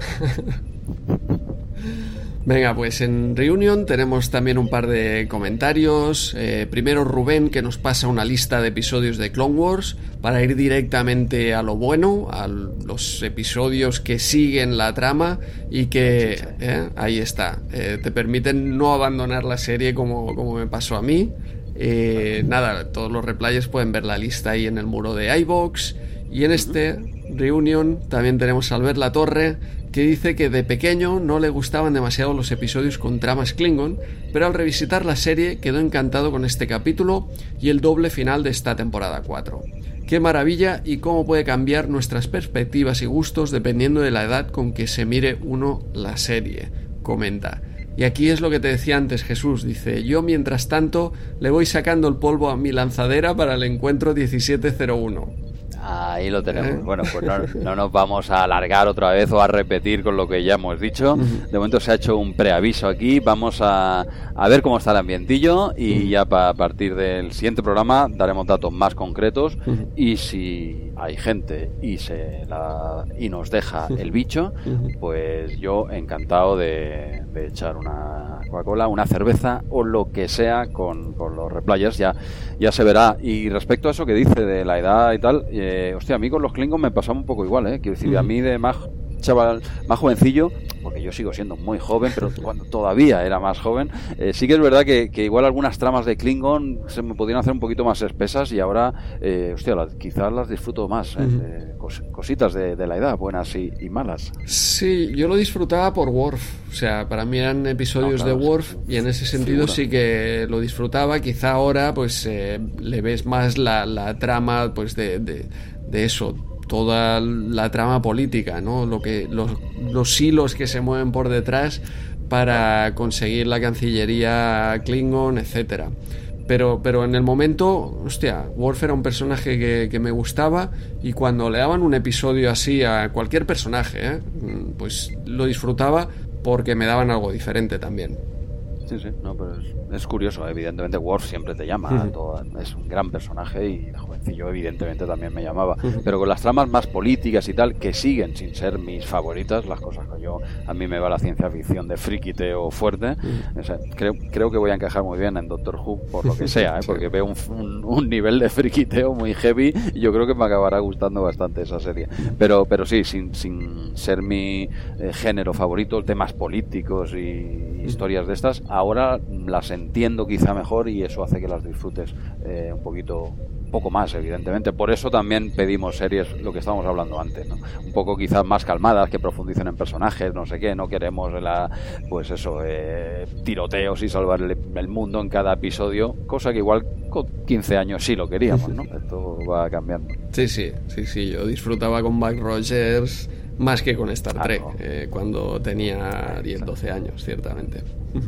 Venga, pues en Reunion tenemos también un par de comentarios. Eh, primero Rubén, que nos pasa una lista de episodios de Clone Wars para ir directamente a lo bueno, a los episodios que siguen la trama y que eh, ahí está, eh, te permiten no abandonar la serie como, como me pasó a mí. Eh, nada, todos los replayers pueden ver la lista ahí en el muro de iVoox. Y en este Reunion también tenemos a Albert Latorre, que dice que de pequeño no le gustaban demasiado los episodios con tramas Klingon, pero al revisitar la serie quedó encantado con este capítulo y el doble final de esta temporada cuatro. Qué maravilla y cómo puede cambiar nuestras perspectivas y gustos dependiendo de la edad con que se mire uno la serie, comenta. Y aquí es lo que te decía antes, Jesús, dice, yo mientras tanto le voy sacando el polvo a mi lanzadera para el encuentro diecisiete cero uno. Ahí lo tenemos. ¿Eh? Bueno, pues no, no nos vamos a alargar otra vez o a repetir con lo que ya hemos dicho. De momento se ha hecho un preaviso aquí. Vamos a, a ver cómo está el ambientillo y ya pa, a partir del siguiente programa daremos datos más concretos. Y si hay gente y se la, y nos deja el bicho, pues yo encantado de, de echar una Coca-Cola, una cerveza o lo que sea con, con los replayers, ya, ya se verá. Y respecto a eso que dice de la edad y tal, eh, hostia, a mí con los Klingons me pasaba un poco igual, ¿eh? Quiero decir, a mí de más chaval, más jovencillo, porque yo sigo siendo muy joven, pero cuando todavía era más joven, eh, sí que es verdad que, que igual algunas tramas de Klingon se me podían hacer un poquito más espesas y ahora, eh, hostia, las, quizás las disfruto más, eh, uh-huh. cos, cositas de, de la edad, buenas y, y malas. Sí, yo lo disfrutaba por Worf, o sea, para mí eran episodios no, claro, de Worf y en ese sentido figura. Sí que lo disfrutaba. Quizá ahora pues eh, le ves más la, la trama pues de, de, de eso, toda la trama política, ¿no? Lo que los, los hilos que se mueven por detrás para conseguir la Cancillería Klingon, etcétera. Pero, pero en el momento, hostia, Worf era un personaje que, que me gustaba y cuando le daban un episodio así a cualquier personaje, ¿eh? pues lo disfrutaba porque me daban algo diferente también. Sí, sí, no, pero es, es curioso, evidentemente Worf siempre te llama, uh-huh. todo, es un gran personaje y el jovencillo evidentemente también me llamaba, uh-huh. pero con las tramas más políticas y tal, que siguen sin ser mis favoritas, las cosas que yo, a mí me va la ciencia ficción de friquiteo fuerte, uh-huh. o sea, creo, creo que voy a encajar muy bien en Doctor Who por lo que sea, ¿eh? porque veo un, un, un nivel de friquiteo muy heavy y yo creo que me acabará gustando bastante esa serie, pero, pero sí, sin, sin ser mi eh, género favorito, temas políticos y historias de estas, ahora las entiendo quizá mejor y eso hace que las disfrutes eh, un poquito, un poco más, evidentemente. Por eso también pedimos series, lo que estábamos hablando antes, ¿no? Un poco quizás más calmadas, que profundicen en personajes, no sé qué, no queremos la, pues eso, eh, tiroteos y salvar el, el mundo en cada episodio, cosa que igual con quince años sí lo queríamos, ¿no? Esto va cambiando. Sí, sí, sí, sí, yo disfrutaba con Buck Rogers más que con Star Trek, ah, no. eh, cuando tenía diez, doce años, ciertamente.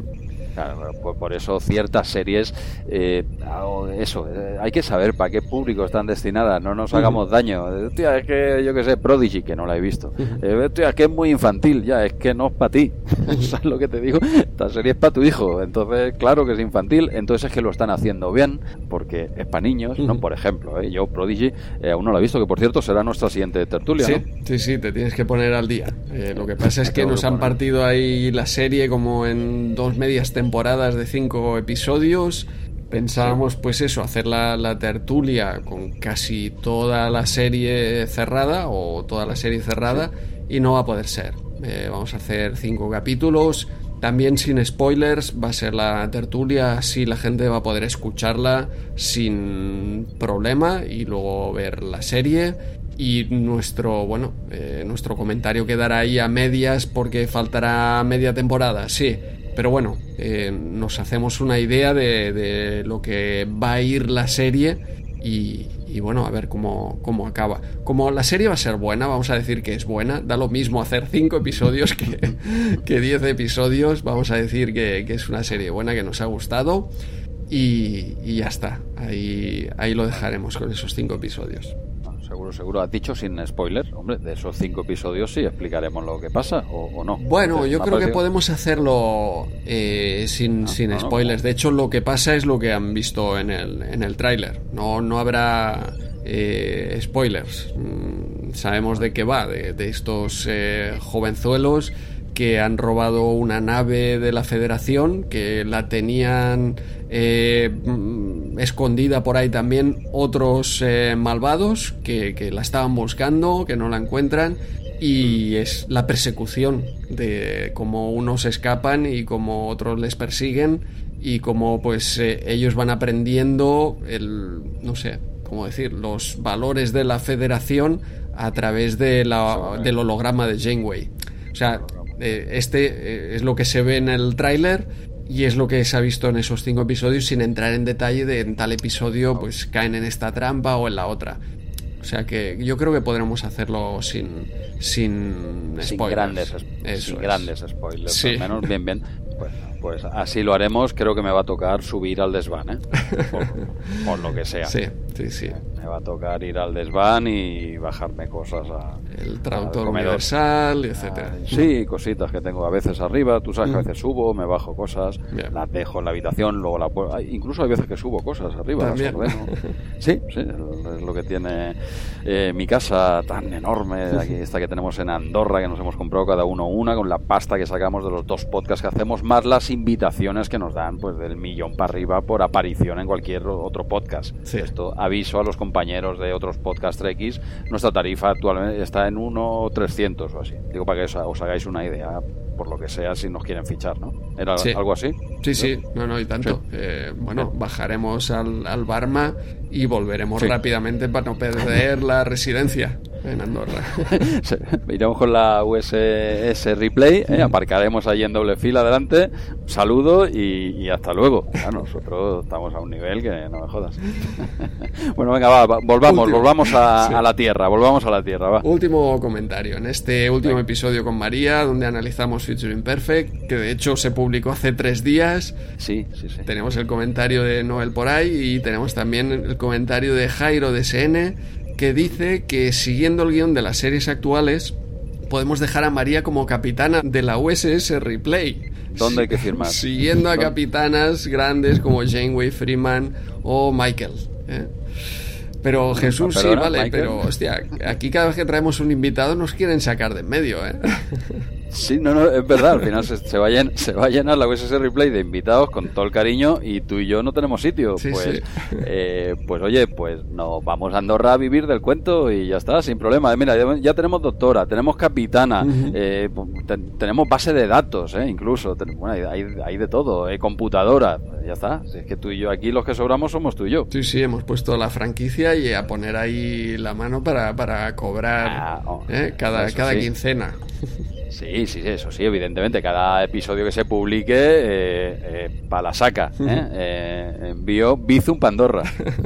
Claro, por, por eso ciertas series, eh, eso, eh, hay que saber para qué público están destinadas, no nos hagamos uh-huh. daño. Tía, es que yo que sé, Prodigy, que no la he visto. Uh-huh. Eh, tía, es que es muy infantil, ya, es que no es para ti. ¿Sabes lo que te digo? Esta serie es para tu hijo, entonces claro que es infantil, entonces es que lo están haciendo bien, porque es para niños, uh-huh. ¿no? Por ejemplo, eh, yo Prodigy eh, aún no la he visto, que por cierto será nuestra siguiente tertulia, sí, ¿no? Sí, sí, te tienes que poner al día. Eh, lo que pasa es que nos han partido ahí la serie como en dos medias temporadas de cinco episodios. Pensábamos pues eso, hacer la, la tertulia con casi toda la serie cerrada o toda la serie cerrada sí. y no va a poder ser. Eh, vamos a hacer cinco capítulos, también sin spoilers, va a ser la tertulia, así la gente va a poder escucharla sin problema y luego ver la serie. Y nuestro, bueno, eh, nuestro comentario quedará ahí a medias porque faltará media temporada, sí. Pero bueno, eh, nos hacemos una idea de, de lo que va a ir la serie y, y bueno, a ver cómo, cómo acaba. Como la serie va a ser buena, vamos a decir que es buena, da lo mismo hacer cinco episodios que, que diez episodios, vamos a decir que, que es una serie buena, que nos ha gustado y, y ya está, ahí, ahí lo dejaremos con esos cinco episodios. Seguro, seguro. Has dicho sin spoiler. Hombre, de esos cinco episodios sí explicaremos lo que pasa o, o no. Bueno, yo creo parecido? que podemos hacerlo eh, sin, ah, sin no, spoilers. No. De hecho, lo que pasa es lo que han visto en el, en el tráiler. No, no habrá eh, spoilers. Mm, sabemos de qué va, de, de estos eh, jovenzuelos que han robado una nave de la Federación, que la tenían eh, escondida por ahí también otros eh, malvados que, que la estaban buscando, que no la encuentran, y es la persecución de cómo unos escapan y cómo otros les persiguen y cómo pues eh, ellos van aprendiendo el, no sé cómo decir, los valores de la Federación a través de la, del holograma de Janeway. O sea, este es lo que se ve en el tráiler y es lo que se ha visto en esos cinco episodios, sin entrar en detalle de en tal episodio pues caen en esta trampa o en la otra. O sea que yo creo que podremos hacerlo sin sin, sin spoilers. Grandes, Eso sin es. grandes spoilers, sí. Al menos bien, bien. Pues, pues así lo haremos. Creo que me va a tocar subir al desván, ¿eh? Por, por lo que sea. Sí, sí, sí. me va a tocar ir al desván y bajarme cosas a... El traductor universal, etcétera. Ah, sí, cositas que tengo a veces arriba. Tú sabes que a veces subo, me bajo cosas, Bien. las dejo en la habitación, luego la puedo... Incluso hay veces que subo cosas arriba. Las ordeno. Sí, sí, es lo que tiene eh, mi casa tan enorme, aquí esta que tenemos en Andorra, que nos hemos comprado cada uno una, con la pasta que sacamos de los dos podcasts que hacemos, más las invitaciones que nos dan pues del millón para arriba por aparición en cualquier otro podcast. Sí. Esto aviso a los compañeros de otros podcast X, nuestra tarifa actualmente está en uno trescientos o así. Digo, para que os, os hagáis una idea, por lo que sea, si nos quieren fichar, ¿no? ¿Era sí. algo así? Sí, sí, no, no, y tanto. Sí. Eh, bueno, sí. bajaremos al, al Barma y volveremos sí. rápidamente para no perder la residencia en Andorra. Sí. Iremos con la U S S Replay, ¿eh? Aparcaremos allí en doble fila adelante, saludo y, y hasta luego. Ya, nosotros estamos a un nivel que no me jodas. Bueno, venga, va, va volvamos, último. volvamos a, sí. a la tierra, volvamos a la tierra, va. Último comentario, en este último venga. episodio con María, donde analizamos Future Imperfect, que de hecho se publicó hace tres días. Sí, sí, sí. Tenemos el comentario de Noel por ahí y tenemos también el comentario de Jairo de S N, que dice que siguiendo el guión de las series actuales podemos dejar a María como capitana de la U S S Replay. ¿Dónde hay que firmar? Siguiendo a capitanas grandes como Janeway, Freeman o Michael, ¿eh? Pero Jesús, sí, vale, Michael. Pero hostia, aquí cada vez que traemos un invitado nos quieren sacar de en medio, ¿eh? Sí, no, no, es verdad, al final se, se, va a llenar, se va a llenar la U S S Replay de invitados con todo el cariño y tú y yo no tenemos sitio. Sí, pues, sí. Eh, pues oye, pues nos vamos a Andorra a vivir del cuento y ya está, sin problema. Mira, ya, ya tenemos doctora, tenemos capitana, uh-huh. eh, te, tenemos base de datos, eh, incluso, ten, bueno, hay, hay de todo, eh, computadora, ya está. Si es que tú y yo aquí los que sobramos somos tú y yo. Sí, sí, hemos puesto la franquicia y a poner ahí la mano para, para cobrar ah, oh, eh, cada, cada sí. quincena. Sí, sí, eso sí, evidentemente. Cada episodio que se publique, eh, eh, para la saca. ¿eh? Eh, envío Bizum Pandorra.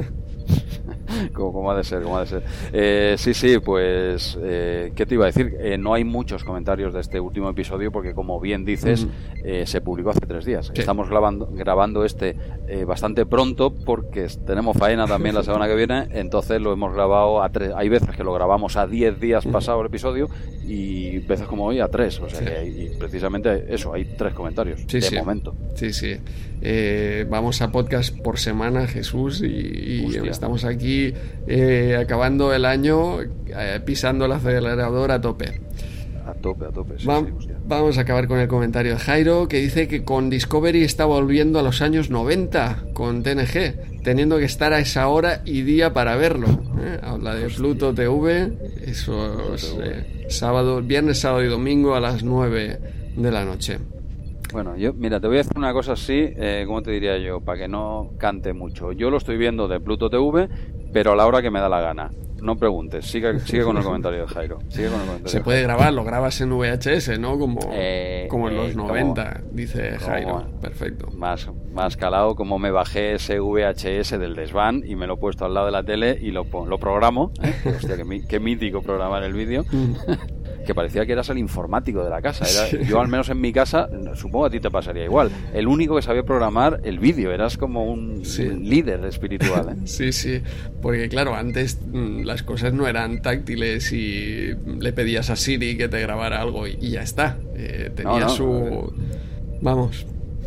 como, como ha de ser, como ha de ser. Eh, sí, sí, pues, eh, ¿qué te iba a decir? Eh, no hay muchos comentarios de este último episodio porque, como bien dices, uh-huh. eh, se publicó hace tres días. Sí. Estamos grabando, grabando este eh, bastante pronto porque tenemos faena también la semana que viene, entonces lo hemos grabado a tres. Hay veces que lo grabamos a diez días uh-huh. pasado el episodio y veces como hoy a tres. O sea, sí. que hay, y precisamente eso, hay tres comentarios sí, de sí. momento. Sí, sí. Eh, vamos a podcast por semana, Jesús, y, y estamos aquí eh, acabando el año eh, pisando el acelerador a tope. A tope, a tope. Sí, Va- sí, vamos a acabar con el comentario de Jairo, que dice que con Discovery está volviendo a los años noventa con T N G, teniendo que estar a esa hora y día para verlo. ¿eh? Habla de Pluto T V, eso es eh, sábado, viernes, sábado y domingo a las nueve de la noche. Bueno, yo, mira, te voy a decir una cosa así, eh, ¿cómo te diría yo? Para que no cante mucho. Yo lo estoy viendo de Pluto T V, pero a la hora que me da la gana. No preguntes, sigue, sigue con el comentario de Jairo. Sigue con el comentario Se de puede Jairo. grabar, lo grabas en V H S, ¿no? Como, eh, como en los eh, noventa, como, dice Jairo. Como, Perfecto. Más, más calado, como me bajé ese V H S del desván y me lo he puesto al lado de la tele y lo, lo programo. ¿eh? Hostia, qué, qué mítico programar el vídeo. Que parecía que eras el informático de la casa. Era, sí. Yo, al menos en mi casa, supongo a ti te pasaría igual. El único que sabía programar el vídeo. Eras como un, sí. un líder espiritual. ¿eh? Sí, sí. Porque, claro, antes mmm, las cosas no eran táctiles y le pedías a Siri que te grabara algo y, y ya está. Eh, tenía no, no, su... No, Vamos.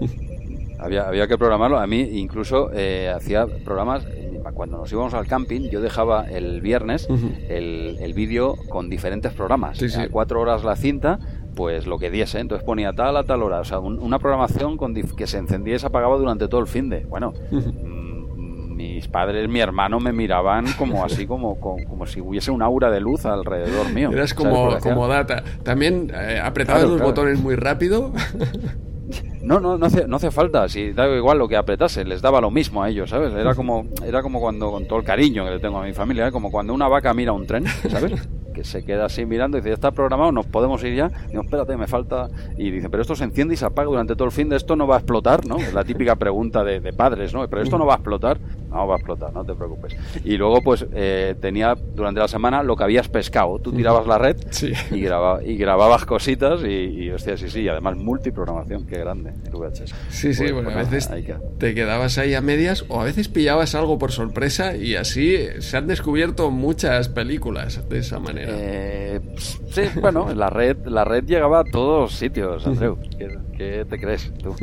Había, había que programarlo. A mí, incluso, eh, hacía programas... Cuando nos íbamos al camping, yo dejaba el viernes uh-huh. el, el vídeo con diferentes programas. Sí, sí. A cuatro horas la cinta, pues lo que diese. Entonces ponía tal a tal hora. O sea, un, una programación con dif- que se encendía y se apagaba durante todo el finde. Bueno, uh-huh. m- mis padres, mi hermano me miraban como así, como, como, como si hubiese un aura de luz alrededor mío. Eras como, como data. También eh, apretabas claro, los claro. botones muy rápido. No, no, no hace, no hace falta. Si da igual lo que apretase, les daba lo mismo a ellos, ¿sabes? Era como, era como cuando, con todo el cariño que le tengo a mi familia, ¿eh? Como cuando una vaca mira un tren, ¿sabes? Que se queda así mirando y dice, ya está programado, nos podemos ir ya. Digo, espérate, me falta. Y dice, pero esto se enciende y se apaga durante todo el fin de esto no va a explotar, ¿no? Es la típica pregunta de, de padres, ¿no? Pero esto no va a explotar. no va a explotar, no te preocupes. Y luego pues eh, tenía durante la semana lo que habías pescado, tú tirabas la red sí. y, graba, y grababas cositas y, y hostia, sí, sí, y además multiprogramación, qué grande el V H S. Sí, sí, pues, porque bueno, a veces queda. te quedabas ahí a medias o a veces pillabas algo por sorpresa y así se han descubierto muchas películas de esa manera. Eh, sí, bueno, la red, la red llegaba a todos sitios, Andreu. ¿Qué, qué te crees tú?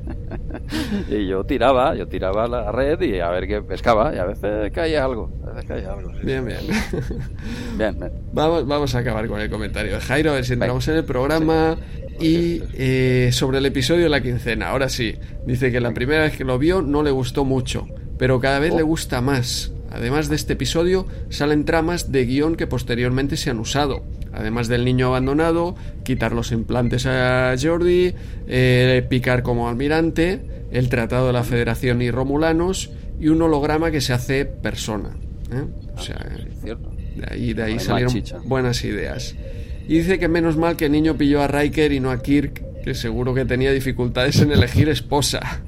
Y yo tiraba, yo tiraba la red y a ver qué pescaba y a veces caía algo, a veces caía algo. Sí. Bien, bien. Bien, bien. Vamos, vamos a acabar con el comentario de Jairo, a ver si entramos en el programa. Sí. Y eh, sobre el episodio de la quincena, ahora sí, dice que la primera vez que lo vio no le gustó mucho, pero cada vez oh. le gusta más. Además de este episodio, salen tramas de guión que posteriormente se han usado. Además del niño abandonado, quitar los implantes a Geordi, eh, picar como almirante, el tratado de la Federación y Romulanos y un holograma que se hace persona. ¿eh? O sea, de ahí, de ahí salieron buenas ideas. Y dice que menos mal que el niño pilló a Riker y no a Kirk, que seguro que tenía dificultades en elegir esposa.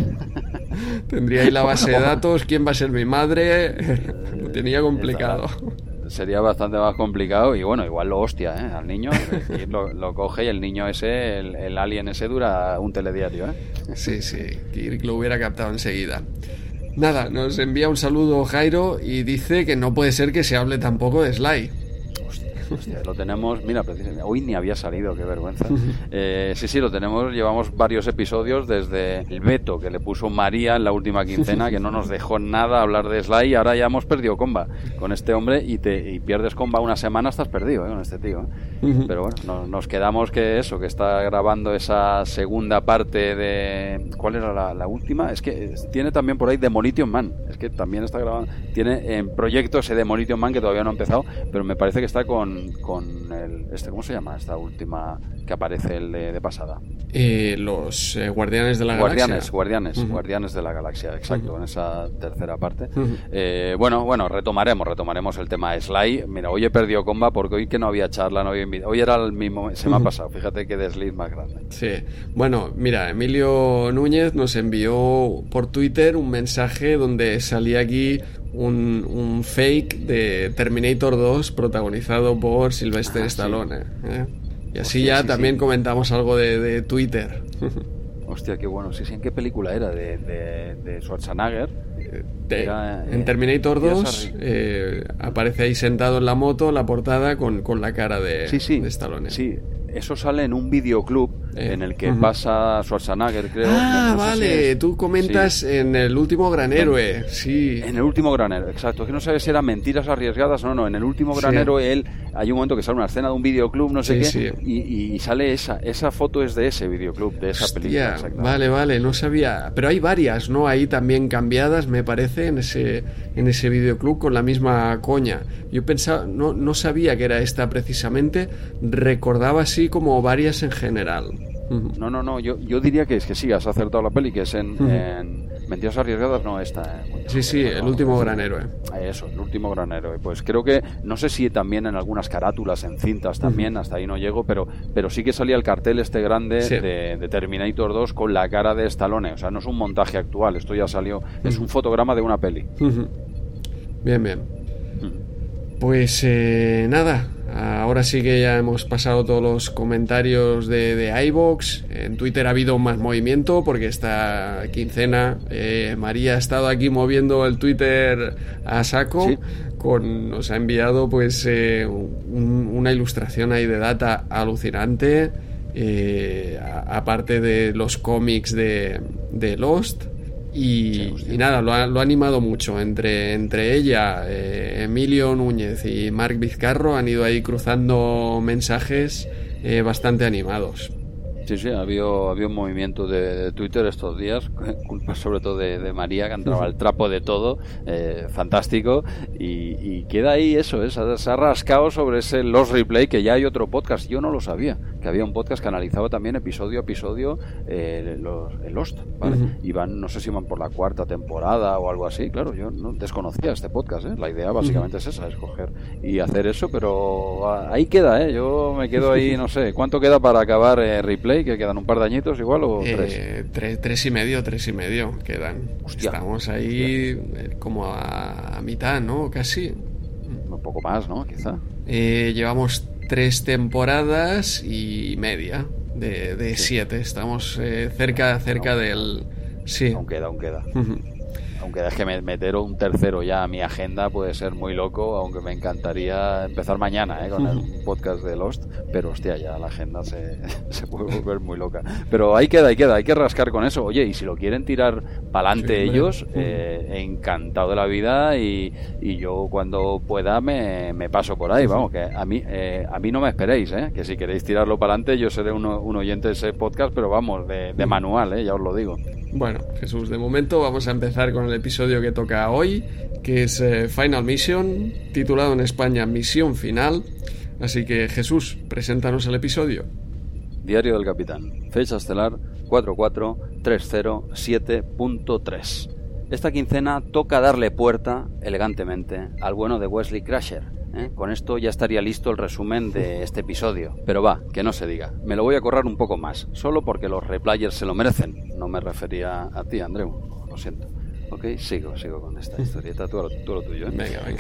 Tendría ahí la base de datos, quién va a ser mi madre. Lo tenía complicado. Sería bastante más complicado y bueno, igual lo hostia, ¿eh? Al niño lo, lo coge y el niño ese, el, el alien ese dura un telediario, ¿eh? Sí, sí, Kirk lo hubiera captado enseguida. Nada, nos envía un saludo Jairo y dice que no puede ser que se hable tampoco de Sly. Hostia, lo tenemos, mira, precisamente, hoy ni había salido, qué vergüenza. Eh, sí, sí, lo tenemos, llevamos varios episodios desde el veto que le puso María en la última quincena, que no nos dejó nada hablar de Sly, y ahora ya hemos perdido comba con este hombre y te y pierdes comba una semana, estás perdido, ¿eh? Con este tío. ¿eh? Pero bueno, no, nos quedamos que eso, que está grabando esa segunda parte de... ¿Cuál era la, la última? Es que tiene también por ahí Demolition Man, es que también está grabando, tiene en proyecto ese Demolition Man que todavía no ha empezado, pero me parece que está con con el este ¿cómo se llama esta última que aparece el de, de pasada? Eh, los eh, Guardianes de la Guardianes, Galaxia. Guardianes, uh-huh. Guardianes de la Galaxia, exacto, uh-huh. en esa tercera parte. Uh-huh. Eh, bueno, bueno, retomaremos, retomaremos el tema de Sly. Mira, hoy he perdido comba porque hoy que no había charla, no había invitado. Hoy era el mismo, se me ha pasado, fíjate que desliz más grande. Sí, bueno, mira, Emilio Núñez nos envió por Twitter un mensaje donde salía aquí Un, un fake de Terminator dos protagonizado por Sylvester ah, Stallone. Sí. ¿eh? Y así Hostia, ya sí, también sí. comentamos algo de, de Twitter. Hostia, qué bueno. Sí, sí, ¿en qué película era? ¿De, de, de Schwarzenegger? De, era, en eh, Terminator dos eh, aparece ahí sentado en la moto, la portada con, con la cara de, sí, sí, de Stallone. Sí, eso sale en un videoclub eh, en el que uh-huh. pasa Schwarzenegger, creo. Ah, no vale, si es... tú comentas sí. en El último gran héroe, sí. En El último gran héroe, exacto. Es que no sabes si eran mentiras arriesgadas o no, no. En El último gran sí. héroe, él, hay un momento que sale una escena de un videoclub, no sé sí, qué, sí. Y, y sale esa, esa foto es de ese videoclub, de esa Hostia, película. Vale, vale, no sabía. Pero hay varias, ¿no? Ahí también cambiadas, me parece, en ese, en ese videoclub con la misma coña. Yo pensaba, no, no sabía que era esta precisamente, recordaba así como varias en general. Uh-huh. No, no, no, yo, yo diría que es que sí, has acertado la peli, que es en, uh-huh. en Mentiras arriesgadas, no esta. Eh, sí, sí, El no, último no, gran héroe. Eso, El último gran héroe. Pues creo que, no sé si también en algunas carátulas, en cintas también, uh-huh. hasta ahí no llego, pero, pero sí que salía el cartel este grande sí. de, de Terminator dos con la cara de Stallone. O sea, no es un montaje actual, esto ya salió, uh-huh. es un fotograma de una peli. Uh-huh. Bien, bien. Uh-huh. Pues eh, nada, ahora sí que ya hemos pasado todos los comentarios de, de iVoox. En Twitter ha habido más movimiento porque esta quincena eh, María ha estado aquí moviendo el Twitter a saco. ¿Sí? Con, nos ha enviado pues eh, un, una ilustración ahí de data alucinante, eh, a, aparte de los cómics de, de Lost. Y, sí, y nada, lo ha, lo ha animado mucho. Entre, entre ella, eh, Emilio Núñez y Marc Vizcarro han ido ahí cruzando mensajes eh, bastante animados. Sí, sí, ha habido, ha habido un movimiento de, de Twitter estos días, culpa sobre todo de, de María, que entraba al trapo de todo, eh, fantástico, y, y queda ahí eso, ¿eh? se, ha, se ha rascado sobre ese Lost Replay, que ya hay otro podcast, yo no lo sabía, que había un podcast que analizaba también episodio a episodio eh, los, el Lost, ¿vale? Uh-huh. Y van, no sé si van por la cuarta temporada o algo así, claro, yo no desconocía este podcast, ¿eh? La idea básicamente uh-huh. es esa, escoger y hacer eso, pero ahí queda, ¿eh? Yo me quedo ahí, no sé, ¿cuánto queda para acabar eh, Replay? ahí? ¿Que quedan un par de añitos igual o eh, tres? tres? Tres y medio, tres y medio quedan. Hostia. Estamos ahí Hostia. como a, a mitad, ¿no? Casi. Un poco más, ¿no? Quizá. Eh, llevamos tres temporadas y media de, de sí. siete. Estamos eh, cerca, cerca no, del... Sí. Aún queda, aún queda. Uh-huh. Aunque es que meter un tercero ya a mi agenda puede ser muy loco, aunque me encantaría empezar mañana ¿eh? con el podcast de Lost, pero hostia, ya la agenda se, se puede volver muy loca. Pero ahí queda, ahí queda, hay que rascar con eso. Oye, y si lo quieren tirar para adelante sí, ellos, eh, encantado de la vida y, y yo cuando pueda me, me paso por ahí, vamos, que a mí eh, a mí no me esperéis, ¿eh? Que si queréis tirarlo para adelante yo seré uno, un oyente de ese podcast, pero vamos, de, de manual, ¿eh? Ya os lo digo. Bueno, Jesús, de momento vamos a empezar con el episodio que toca hoy, que es eh, Final Mission, titulado en España Misión Final. Así que, Jesús, preséntanos el episodio. Diario del Capitán, fecha estelar cuatro cuatro tres cero siete punto tres. Esta quincena toca darle puerta, elegantemente, al bueno de Wesley Crusher. ¿Eh? Con esto ya estaría listo el resumen de este episodio. Pero va, que no se diga. Me lo voy a correr un poco más, solo porque los replayers se lo merecen. No me refería a ti, Andreu. Lo siento. Ok, sigo, sigo con esta historieta. Tú, tú lo tuyo, ¿eh? Venga, venga.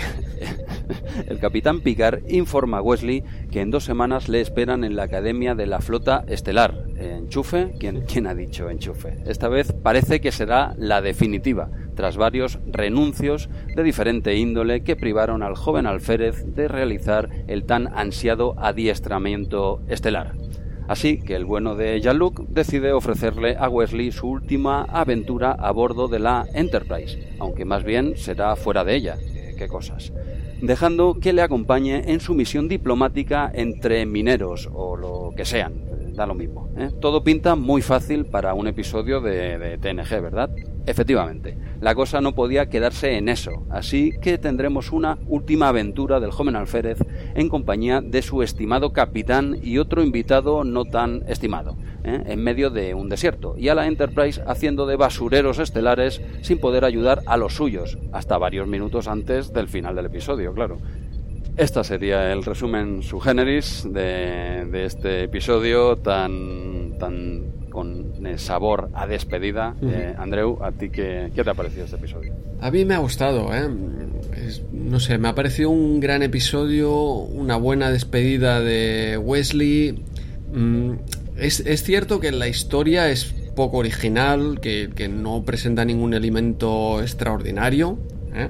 El capitán Picard informa a Wesley que en dos semanas le esperan en la Academia de la Flota Estelar. ¿Enchufe? ¿Quién, ¿Quién ha dicho enchufe? Esta vez parece que será la definitiva, tras varios renuncios de diferente índole que privaron al joven alférez de realizar el tan ansiado adiestramiento estelar. Así que el bueno de Jean-Luc decide ofrecerle a Wesley su última aventura a bordo de la Enterprise, aunque más bien será fuera de ella. ¿Qué cosas? Dejando que le acompañe en su misión diplomática entre mineros o lo que sean. Da lo mismo, ¿eh? Todo pinta muy fácil para un episodio de, de T N G, ¿verdad? Efectivamente, la cosa no podía quedarse en eso, así que tendremos una última aventura del joven alférez en compañía de su estimado capitán y otro invitado no tan estimado, ¿eh? En medio de un desierto, y a la Enterprise haciendo de basureros estelares sin poder ayudar a los suyos, hasta varios minutos antes del final del episodio, claro. Este sería el resumen su generis de, de este episodio tan, tan con sabor a despedida. Uh-huh. eh, Andreu, ¿a ti qué, qué te ha parecido este episodio? A mí me ha gustado, ¿eh? Es, no sé, me ha parecido un gran episodio, una buena despedida de Wesley. Mm, es, es cierto que la historia es poco original, que, que no presenta ningún elemento extraordinario, ¿eh?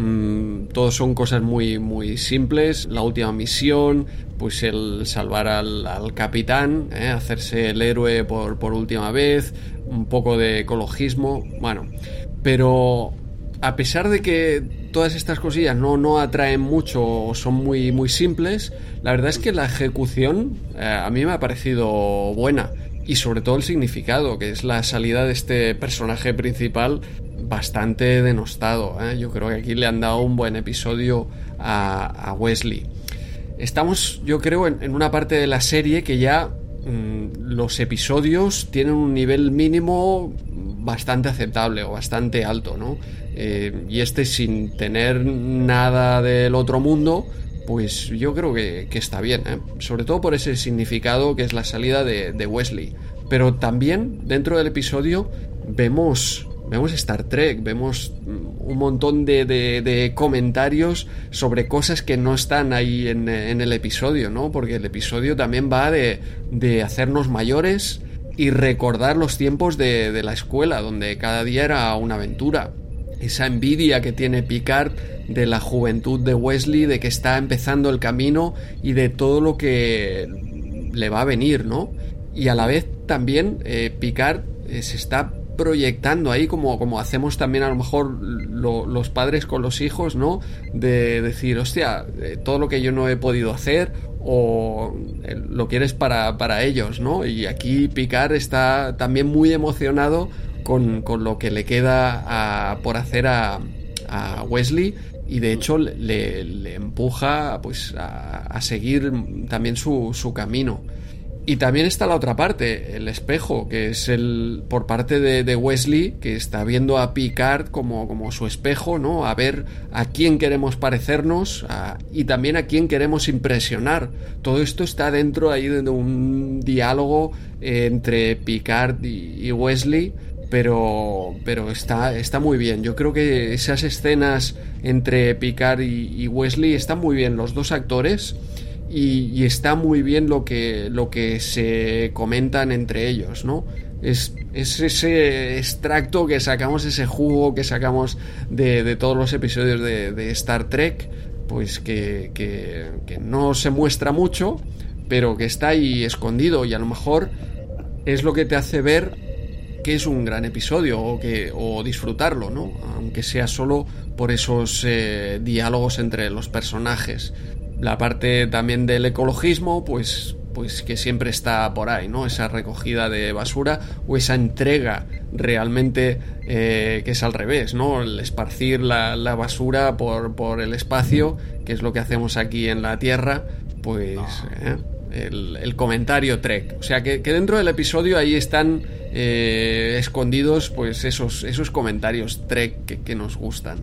Mm, todos son cosas muy muy simples. La última misión, pues el salvar al, al capitán, ¿eh? Hacerse el héroe por, por última vez, un poco de ecologismo, bueno, pero a pesar de que todas estas cosillas no, no atraen mucho o son muy, muy simples, la verdad es que la ejecución eh, a mí me ha parecido buena, y sobre todo el significado, que es la salida de este personaje principal bastante denostado, ¿eh? Yo creo que aquí le han dado un buen episodio a, a Wesley. Estamos, yo creo, en, en una parte de la serie que ya mmm, los episodios tienen un nivel mínimo bastante aceptable o bastante alto, ¿no? Eh, y este, sin tener nada del otro mundo, pues yo creo que, que está bien, ¿eh? Sobre todo por ese significado que es la salida de, de Wesley. Pero también dentro del episodio vemos... Vemos Star Trek, vemos un montón de, de, de comentarios sobre cosas que no están ahí en, en el episodio, ¿no? Porque el episodio también va de, de hacernos mayores y recordar los tiempos de, de la escuela, donde cada día era una aventura. Esa envidia que tiene Picard de la juventud de Wesley, de que está empezando el camino y de todo lo que le va a venir, ¿no? Y a la vez también eh, Picard eh, se está proyectando ahí, como, como hacemos también a lo mejor lo, los padres con los hijos, ¿no? De decir, hostia, eh, todo lo que yo no he podido hacer, o eh, lo quieres para, para ellos, ¿no? Y aquí Picard está también muy emocionado con, con lo que le queda a, por hacer a, a Wesley, y de hecho le, le empuja pues a, a seguir también su, su camino. Y también está la otra parte, el espejo, que es el por parte de, de Wesley, que está viendo a Picard como, como su espejo, ¿no? A ver a quién queremos parecernos a, y también a quién queremos impresionar. Todo esto está dentro ahí de un diálogo eh, entre Picard y, y Wesley, pero, pero está, está muy bien. Yo creo que esas escenas entre Picard y, y Wesley están muy bien, los dos actores. Y, y está muy bien lo que, lo que se comentan entre ellos, ¿no? Es, es ese extracto que sacamos, ese jugo que sacamos de, de todos los episodios de, de Star Trek, pues que, que, que no se muestra mucho, pero que está ahí escondido, y a lo mejor es lo que te hace ver que es un gran episodio o, que, o disfrutarlo, ¿no? Aunque sea solo por esos eh, diálogos entre los personajes. La parte también del ecologismo, pues, pues que siempre está por ahí, ¿no? Esa recogida de basura o esa entrega realmente eh, que es al revés, ¿no? El esparcir la, la basura por, por el espacio, que es lo que hacemos aquí en la Tierra, pues eh, el, el comentario Trek. O sea que, que dentro del episodio ahí están eh, escondidos pues esos, esos comentarios Trek que, que nos gustan.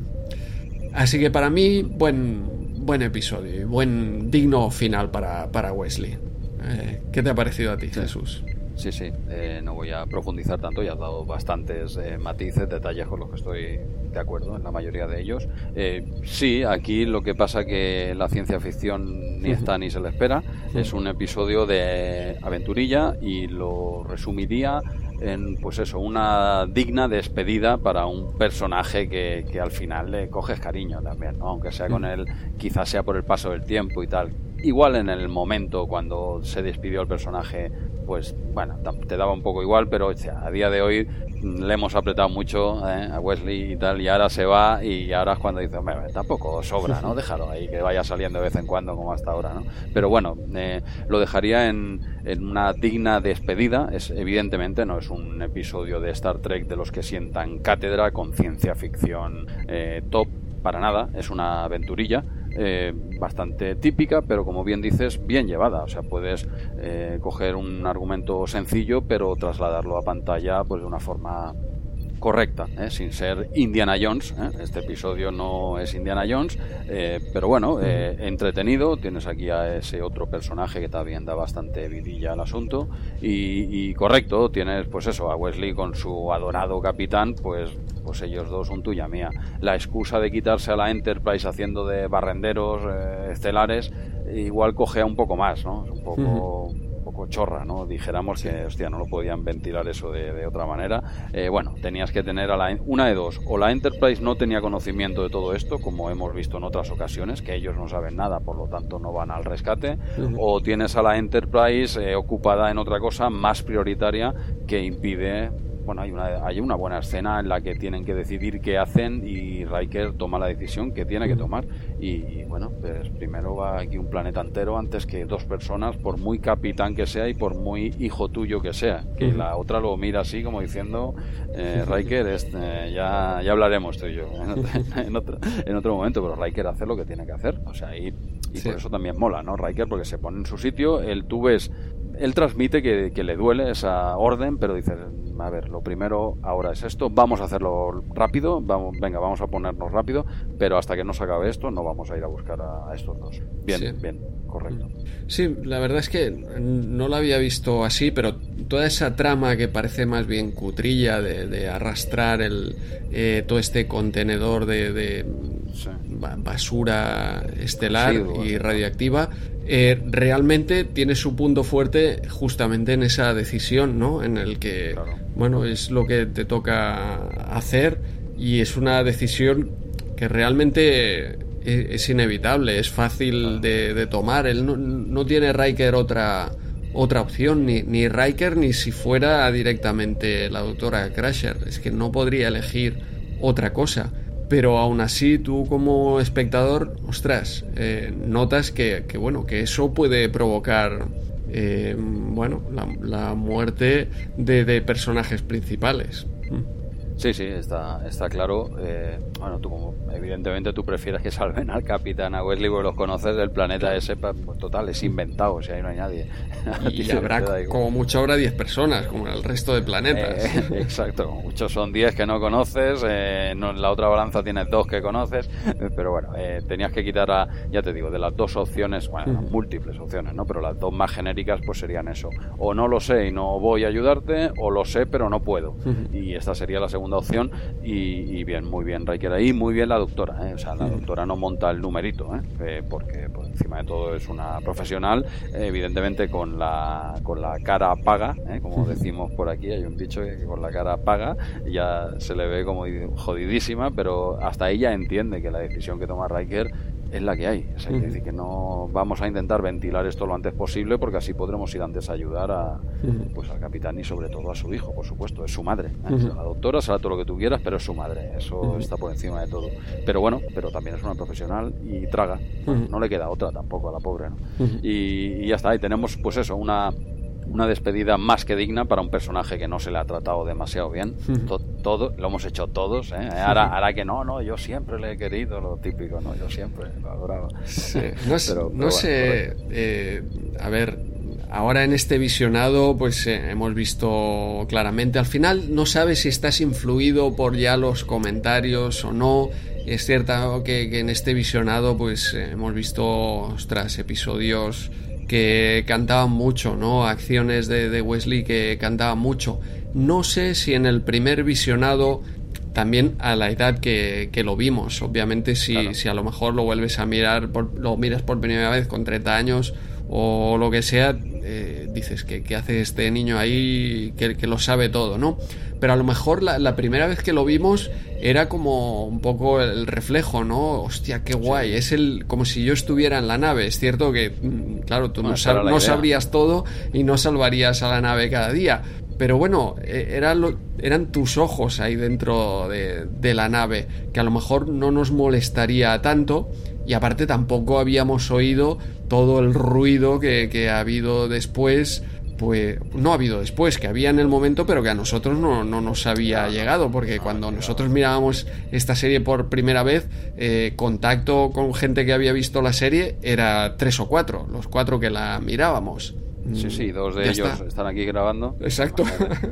Así que para mí, buen... buen episodio y buen digno final para, para Wesley. Eh, ¿Qué te ha parecido a ti, sí. Jesús? Sí, sí, eh, no voy a profundizar tanto, ya has dado bastantes eh, matices, detalles con los que estoy de acuerdo en la mayoría de ellos. Eh, sí, aquí lo que pasa que la ciencia ficción ni está ni se le espera, es un episodio de aventurilla y lo resumiría en, pues eso, una digna despedida para un personaje que, que al final le coges cariño también, ¿no? Aunque sea con él, quizás sea por el paso del tiempo y tal. Igual en el momento cuando se despidió el personaje, pues bueno, te daba un poco igual, pero o sea, a día de hoy le hemos apretado mucho eh, a Wesley y tal, y ahora se va, y ahora es cuando dice, hombre, tampoco sobra, ¿no? Déjalo ahí, que vaya saliendo de vez en cuando como hasta ahora, ¿no? Pero bueno, eh, lo dejaría en, en una digna despedida. Es, evidentemente no es un episodio de Star Trek de los que sientan cátedra con ciencia ficción eh, top, para nada, es una aventurilla eh, bastante típica, pero como bien dices, bien llevada. O sea, puedes eh, coger un argumento sencillo pero trasladarlo a pantalla pues de una forma correcta, ¿eh? Sin ser Indiana Jones, ¿eh? Este episodio no es Indiana Jones, eh, pero bueno, eh, entretenido. Tienes aquí a ese otro personaje que también da bastante vidilla al asunto y, y correcto, tienes pues eso, a Wesley con su adorado capitán, pues pues ellos dos son tuya mía. La excusa de quitarse a la Enterprise haciendo de barrenderos eh, estelares igual cogea un poco más, ¿no? Es un poco... Uh-huh. poco chorra, ¿no? Dijéramos que, hostia, no lo podían ventilar eso de, de otra manera. Eh, bueno, tenías que tener a la, una de dos, o la Enterprise no tenía conocimiento de todo esto, como hemos visto en otras ocasiones, que ellos no saben nada, por lo tanto no van al rescate, uh-huh. O tienes a la Enterprise eh, ocupada en otra cosa más prioritaria que impide... Bueno, hay una, hay una buena escena en la que tienen que decidir qué hacen y Riker toma la decisión que tiene que tomar. Y, y bueno, pues primero va aquí un planeta entero antes que dos personas, por muy capitán que sea y por muy hijo tuyo que sea. Que uh-huh. La otra lo mira así como diciendo, eh, Riker, este, ya, ya hablaremos tú y yo en otro, en, otro, en otro momento, pero Riker hace lo que tiene que hacer. O sea, y, y sí. Por eso también mola, ¿no? Riker, porque se pone en su sitio, él tú ves... Él transmite que, que le duele esa orden, pero dice, a ver, lo primero ahora es esto, vamos a hacerlo rápido, vamos, venga, vamos a ponernos rápido, pero hasta que no se acabe esto no vamos a ir a buscar a, a estos dos. Bien, sí. Bien, correcto. Sí, la verdad es que no lo había visto así, pero toda esa trama que parece más bien cutrilla de, de arrastrar el eh, todo este contenedor de, de sí. basura estelar sí, y radioactiva, eh, realmente tiene su punto fuerte justamente en esa decisión, ¿no? En el que, claro. Bueno, es lo que te toca hacer y es una decisión que realmente es, es inevitable, es fácil de, de tomar. Él no, no tiene Riker otra otra opción, ni, ni Riker ni si fuera directamente la doctora Crusher, es que no podría elegir otra cosa. Pero aún así tú como espectador, ostras, eh, notas que, que bueno, que eso puede provocar eh, bueno, la, la muerte de, de personajes principales. Sí, sí, está, está claro. Eh, bueno, tú como evidentemente tú prefieres que salven al capitán, a Wesley, porque los conoces del planeta ese, pues total, es inventado, o sea, ahí no hay nadie. Y habrá, como mucho habrá diez personas, como en el resto de planetas. Eh, exacto, muchos son diez que no conoces, eh, no, en la otra balanza tienes dos que conoces, pero bueno, eh, tenías que quitar a, ya te digo, de las dos opciones, bueno, uh-huh. múltiples opciones, ¿no? Pero las dos más genéricas pues serían eso, o no lo sé y no voy a ayudarte, o lo sé pero no puedo, uh-huh. y esta sería la segunda opción. Y, y bien, muy bien Riker ahí, muy bien la doctora, ¿eh? O sea, la doctora no monta el numerito, ¿eh? Eh, porque por encima de todo es una profesional, eh, evidentemente con la con la cara paga, ¿eh? Como decimos por aquí, hay un dicho que con la cara paga ya se le ve como jodidísima, pero hasta ella entiende que la decisión que toma Riker es la que hay. O sea, uh-huh. decir que no vamos a intentar ventilar esto lo antes posible, porque así podremos ir antes a ayudar a, uh-huh. pues al capitán y sobre todo a su hijo, por supuesto, es su madre, ¿eh? Uh-huh. La doctora será todo lo que tú quieras, pero es su madre, eso uh-huh. está por encima de todo. Pero bueno, pero también es una profesional y traga, uh-huh. no le queda otra tampoco a la pobre, ¿no? Uh-huh. y, y ya está, y tenemos pues eso, una una despedida más que digna para un personaje que no se le ha tratado demasiado bien. todo, todo lo hemos hecho todos, ¿eh? ahora, ahora que no, no, yo siempre le he querido, lo típico, no, yo siempre lo adoraba. Sí. No, pero, pero no bueno, sé, eh, a ver, ahora en este visionado pues eh, hemos visto claramente, al final no sabes si estás influido por ya los comentarios o no. Es cierto que, que en este visionado pues eh, hemos visto, ostras, episodios que cantaban mucho, ¿no? Acciones de, de Wesley que cantaban mucho. No sé si en el primer visionado, también a la edad que, que lo vimos, obviamente si, claro. si a lo mejor lo vuelves a mirar, por, lo miras por primera vez con treinta años o lo que sea, eh, dices que, que hace este niño ahí que, que lo sabe todo, ¿no? Pero a lo mejor la, la primera vez que lo vimos era como un poco el reflejo, ¿no? Hostia, qué guay, sí. Es el como si yo estuviera en la nave. Es cierto que, claro, tú bueno, no, sab- no sabrías todo y no salvarías a la nave cada día, pero bueno, era lo, eran tus ojos ahí dentro de, de la nave, que a lo mejor no nos molestaría tanto. Y aparte tampoco habíamos oído todo el ruido que, que ha habido después, pues no ha habido después, que había en el momento, pero que a nosotros no, no nos había llegado, porque cuando nosotros mirábamos esta serie por primera vez, eh, contacto con gente que había visto la serie era tres o cuatro, los cuatro que la mirábamos. Sí, sí, dos de ya ellos está. Están aquí grabando. Exacto.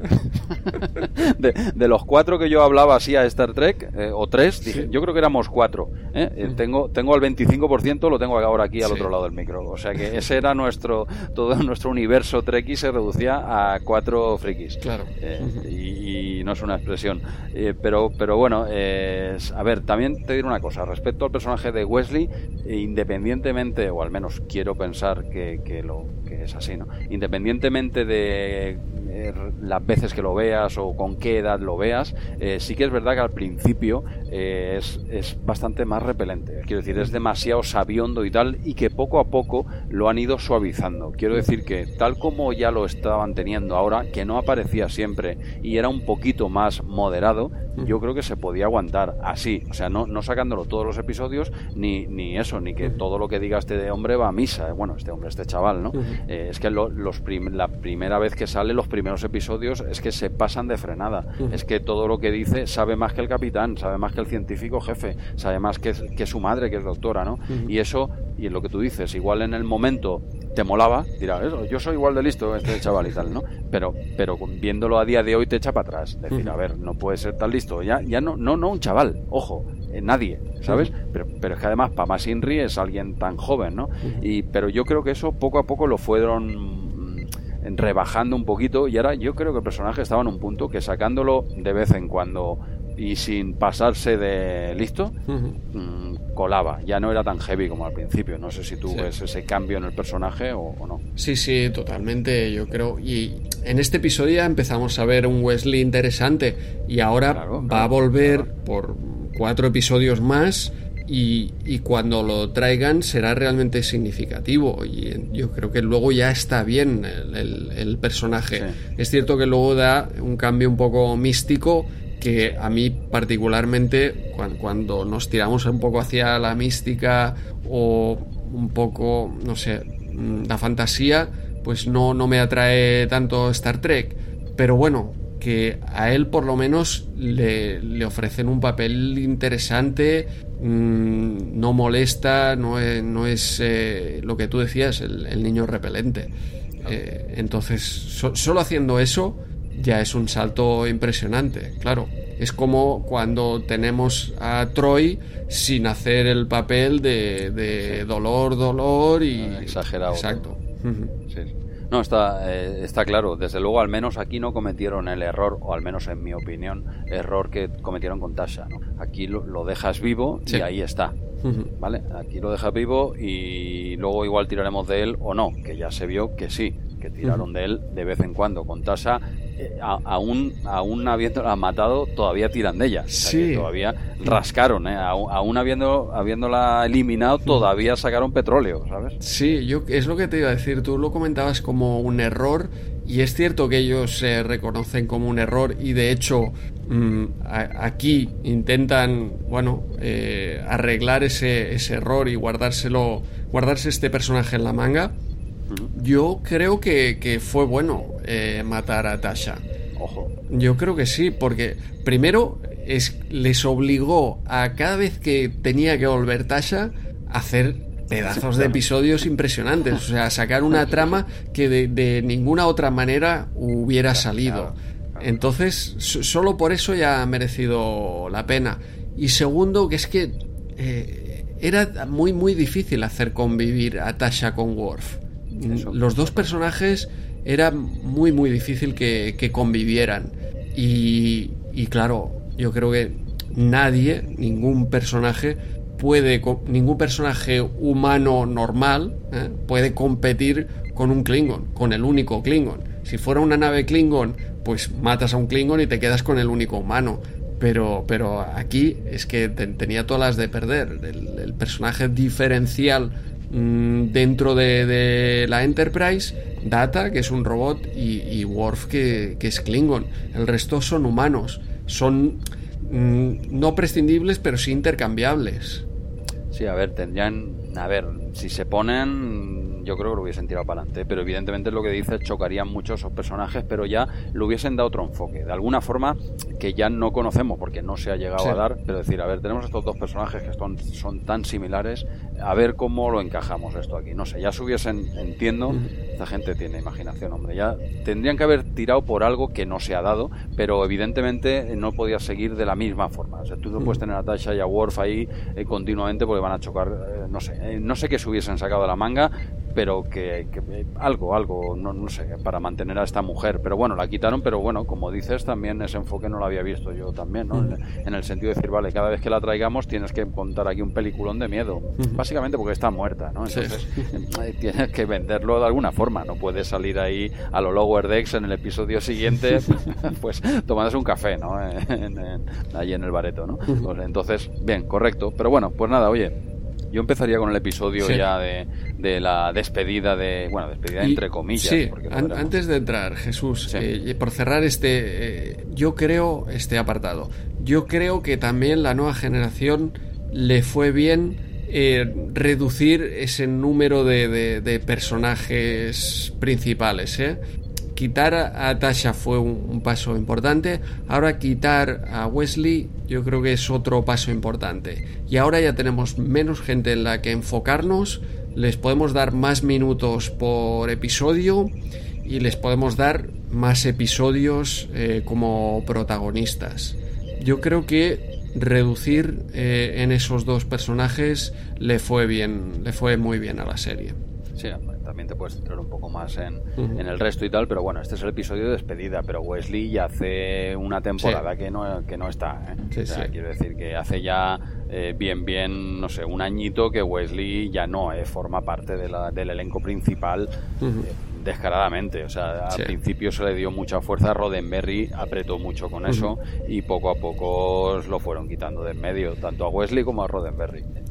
De, de los cuatro que yo hablaba así a Star Trek, eh, o tres, dije, sí. yo creo que éramos cuatro. ¿eh? Eh, tengo, tengo el veinticinco por ciento, lo tengo ahora aquí al sí. otro lado del micro. O sea que ese era nuestro, todo nuestro universo Trekkie se reducía a cuatro frikis. Claro. Eh, uh-huh. y, y no es una expresión. Eh, pero, pero bueno, eh, a ver, también te diré una cosa. Respecto al personaje de Wesley, independientemente, o al menos quiero pensar que, que, lo, que es así, ¿no? Independientemente de eh, las veces que lo veas o con qué edad lo veas, eh, sí que es verdad que al principio eh, es, es bastante más repelente. Quiero decir, es demasiado sabiondo y tal, y que poco a poco lo han ido suavizando. Quiero decir que tal como ya lo estaban teniendo ahora, que no aparecía siempre y era un poquito más moderado, yo creo que se podía aguantar así, o sea, no, no sacándolo todos los episodios, ni, ni eso, ni que todo lo que diga este hombre va a misa, bueno, este hombre, este chaval, ¿no? Uh-huh. Eh, es que lo, los prim- la primera vez que sale, los primeros episodios, es que se pasan de frenada, uh-huh. es que todo lo que dice sabe más que el capitán, sabe más que el científico jefe, sabe más que, que su madre, que es doctora, ¿no? Uh-huh. Y eso, y es lo que tú dices, igual en el momento te molaba, dirás, yo soy igual de listo este chaval y tal, ¿no? Pero, pero viéndolo a día de hoy te echa para atrás, decir, uh-huh. a ver, no puede ser tan listo, ya, ya no, no, no un chaval, ojo, eh, nadie, ¿sabes? Uh-huh. Pero, pero es que además Pama Sinri es alguien tan joven, ¿no? Uh-huh. Y, pero yo creo que eso poco a poco lo fueron rebajando un poquito, y ahora yo creo que el personaje estaba en un punto que sacándolo de vez en cuando y sin pasarse de listo, uh-huh. mmm, colaba, ya no era tan heavy como al principio. No sé si tú sí. ves ese cambio en el personaje o, o no. Sí, sí, totalmente, yo creo. Y en este episodio ya empezamos a ver un Wesley interesante, y ahora claro, va claro, a volver claro. por cuatro episodios más, y, y cuando lo traigan será realmente significativo, y yo creo que luego ya está bien el, el, el personaje. Sí. Es cierto que luego da un cambio un poco místico, que a mí particularmente cuando, cuando nos tiramos un poco hacia la mística o un poco, no sé, la fantasía, pues no, no me atrae tanto Star Trek. Pero bueno, que a él por lo menos le, le ofrecen un papel interesante, mmm, no molesta, no es, no es eh, lo que tú decías, el, el niño repelente. Eh, entonces, so, solo haciendo eso ya es un salto impresionante, claro. Es como cuando tenemos a Troy sin hacer el papel de, de dolor, dolor y... exagerado. Exacto. Sí. No, está, eh, está claro. Desde luego, al menos aquí no cometieron el error, o al menos en mi opinión, error que cometieron con Tasha, ¿no? Aquí lo, lo dejas vivo y sí. ahí está. Uh-huh. ¿Vale? Aquí lo dejas vivo y luego igual tiraremos de él o no, que ya se vio que sí, que tiraron uh-huh. de él de vez en cuando. Con Tasha, eh, a, aún, aún habiéndola matado, todavía tiran de ella. O sea, sí. que todavía rascaron, ¿eh? Aún, aún habiendo, habiéndola eliminado, todavía sacaron petróleo, ¿sabes? Sí, yo es lo que te iba a decir. Tú lo comentabas como un error, y es cierto que ellos se reconocen como un error, y de hecho mmm, a, aquí intentan, bueno, eh, arreglar ese, ese error y guardárselo, guardarse este personaje en la manga. Yo creo que, que fue bueno eh, matar a Tasha. Ojo. Yo creo que sí, porque primero es, les obligó a cada vez que tenía que volver Tasha a hacer pedazos de episodios impresionantes, o sea, sacar una trama que de, de ninguna otra manera hubiera salido. Entonces, so, solo por eso ya ha merecido la pena. Y segundo, que es que eh, era muy muy difícil hacer convivir a Tasha con Worf. Eso. Los dos personajes era muy muy difícil que, que convivieran, y, y claro, yo creo que nadie, ningún personaje puede, ningún personaje humano normal ¿eh? puede competir con un Klingon, con el único Klingon. Si fuera una nave Klingon, pues matas a un Klingon y te quedas con el único humano. Pero, pero aquí es que te, tenía todas las de perder. El, el personaje diferencial mmm, dentro de, de la Enterprise, Data, que es un robot, y, y Worf, que, que es Klingon. El resto son humanos. Son mmm, no prescindibles, pero sí intercambiables. Sí, a ver, tendrían... A ver, si se ponen... Yo creo que lo hubiesen tirado para adelante, pero evidentemente lo que dices, chocarían mucho esos personajes, pero ya le hubiesen dado otro enfoque, de alguna forma que ya no conocemos porque no se ha llegado sí. a dar, pero decir, a ver, tenemos estos dos personajes que son, son tan similares, a ver cómo lo encajamos esto aquí, no sé, ya se hubiesen, entiendo, mm. esta gente tiene imaginación, hombre, ya tendrían que haber tirado por algo que no se ha dado, pero evidentemente no podía seguir de la misma forma, o sea, tú no mm. puedes tener a Tasha y a Worf ahí eh, continuamente porque van a chocar, eh, no sé, eh, no sé qué se hubiesen sacado de la manga, pero que, que algo, algo, no, no sé, para mantener a esta mujer. Pero bueno, la quitaron, pero bueno, como dices, también ese enfoque no lo había visto yo también, ¿no? En, en el sentido de decir, vale, cada vez que la traigamos tienes que contar aquí un peliculón de miedo. Uh-huh. Básicamente porque está muerta, ¿no? Entonces sí. tienes que venderlo de alguna forma. No puedes salir ahí a lo Lower Decks en el episodio siguiente, pues tomándose un café, ¿no? En, en, ahí en el bareto, ¿no? Uh-huh. Pues, entonces, bien, correcto. Pero bueno, pues nada, oye... Yo empezaría con el episodio sí. ya de, de la despedida de... Bueno, despedida y, entre comillas. Sí, porque an- antes de entrar, Jesús, sí. eh, por cerrar este... Eh, yo creo, este apartado, yo creo que también la nueva generación le fue bien eh, reducir ese número de, de, de personajes principales, ¿eh? Quitar a Tasha fue un, un paso importante. Ahora quitar a Wesley yo creo que es otro paso importante. Y ahora ya tenemos menos gente en la que enfocarnos. Les podemos dar más minutos por episodio y les podemos dar más episodios eh, como protagonistas. Yo creo que reducir eh, en esos dos personajes le fue bien, le fue muy bien a la serie. Sí, también te puedes centrar un poco más en, uh-huh. en el resto y tal, pero bueno, este es el episodio de despedida, pero Wesley ya hace una temporada sí. que no que no está, ¿eh? Sí, o sea, sí. quiero decir que hace ya eh, bien, bien, no sé, un añito que Wesley ya no eh, forma parte de la, del elenco principal uh-huh. eh, descaradamente, o sea, al sí. principio se le dio mucha fuerza, Roddenberry apretó mucho con uh-huh. eso y poco a poco lo fueron quitando de en medio, tanto a Wesley como a Roddenberry.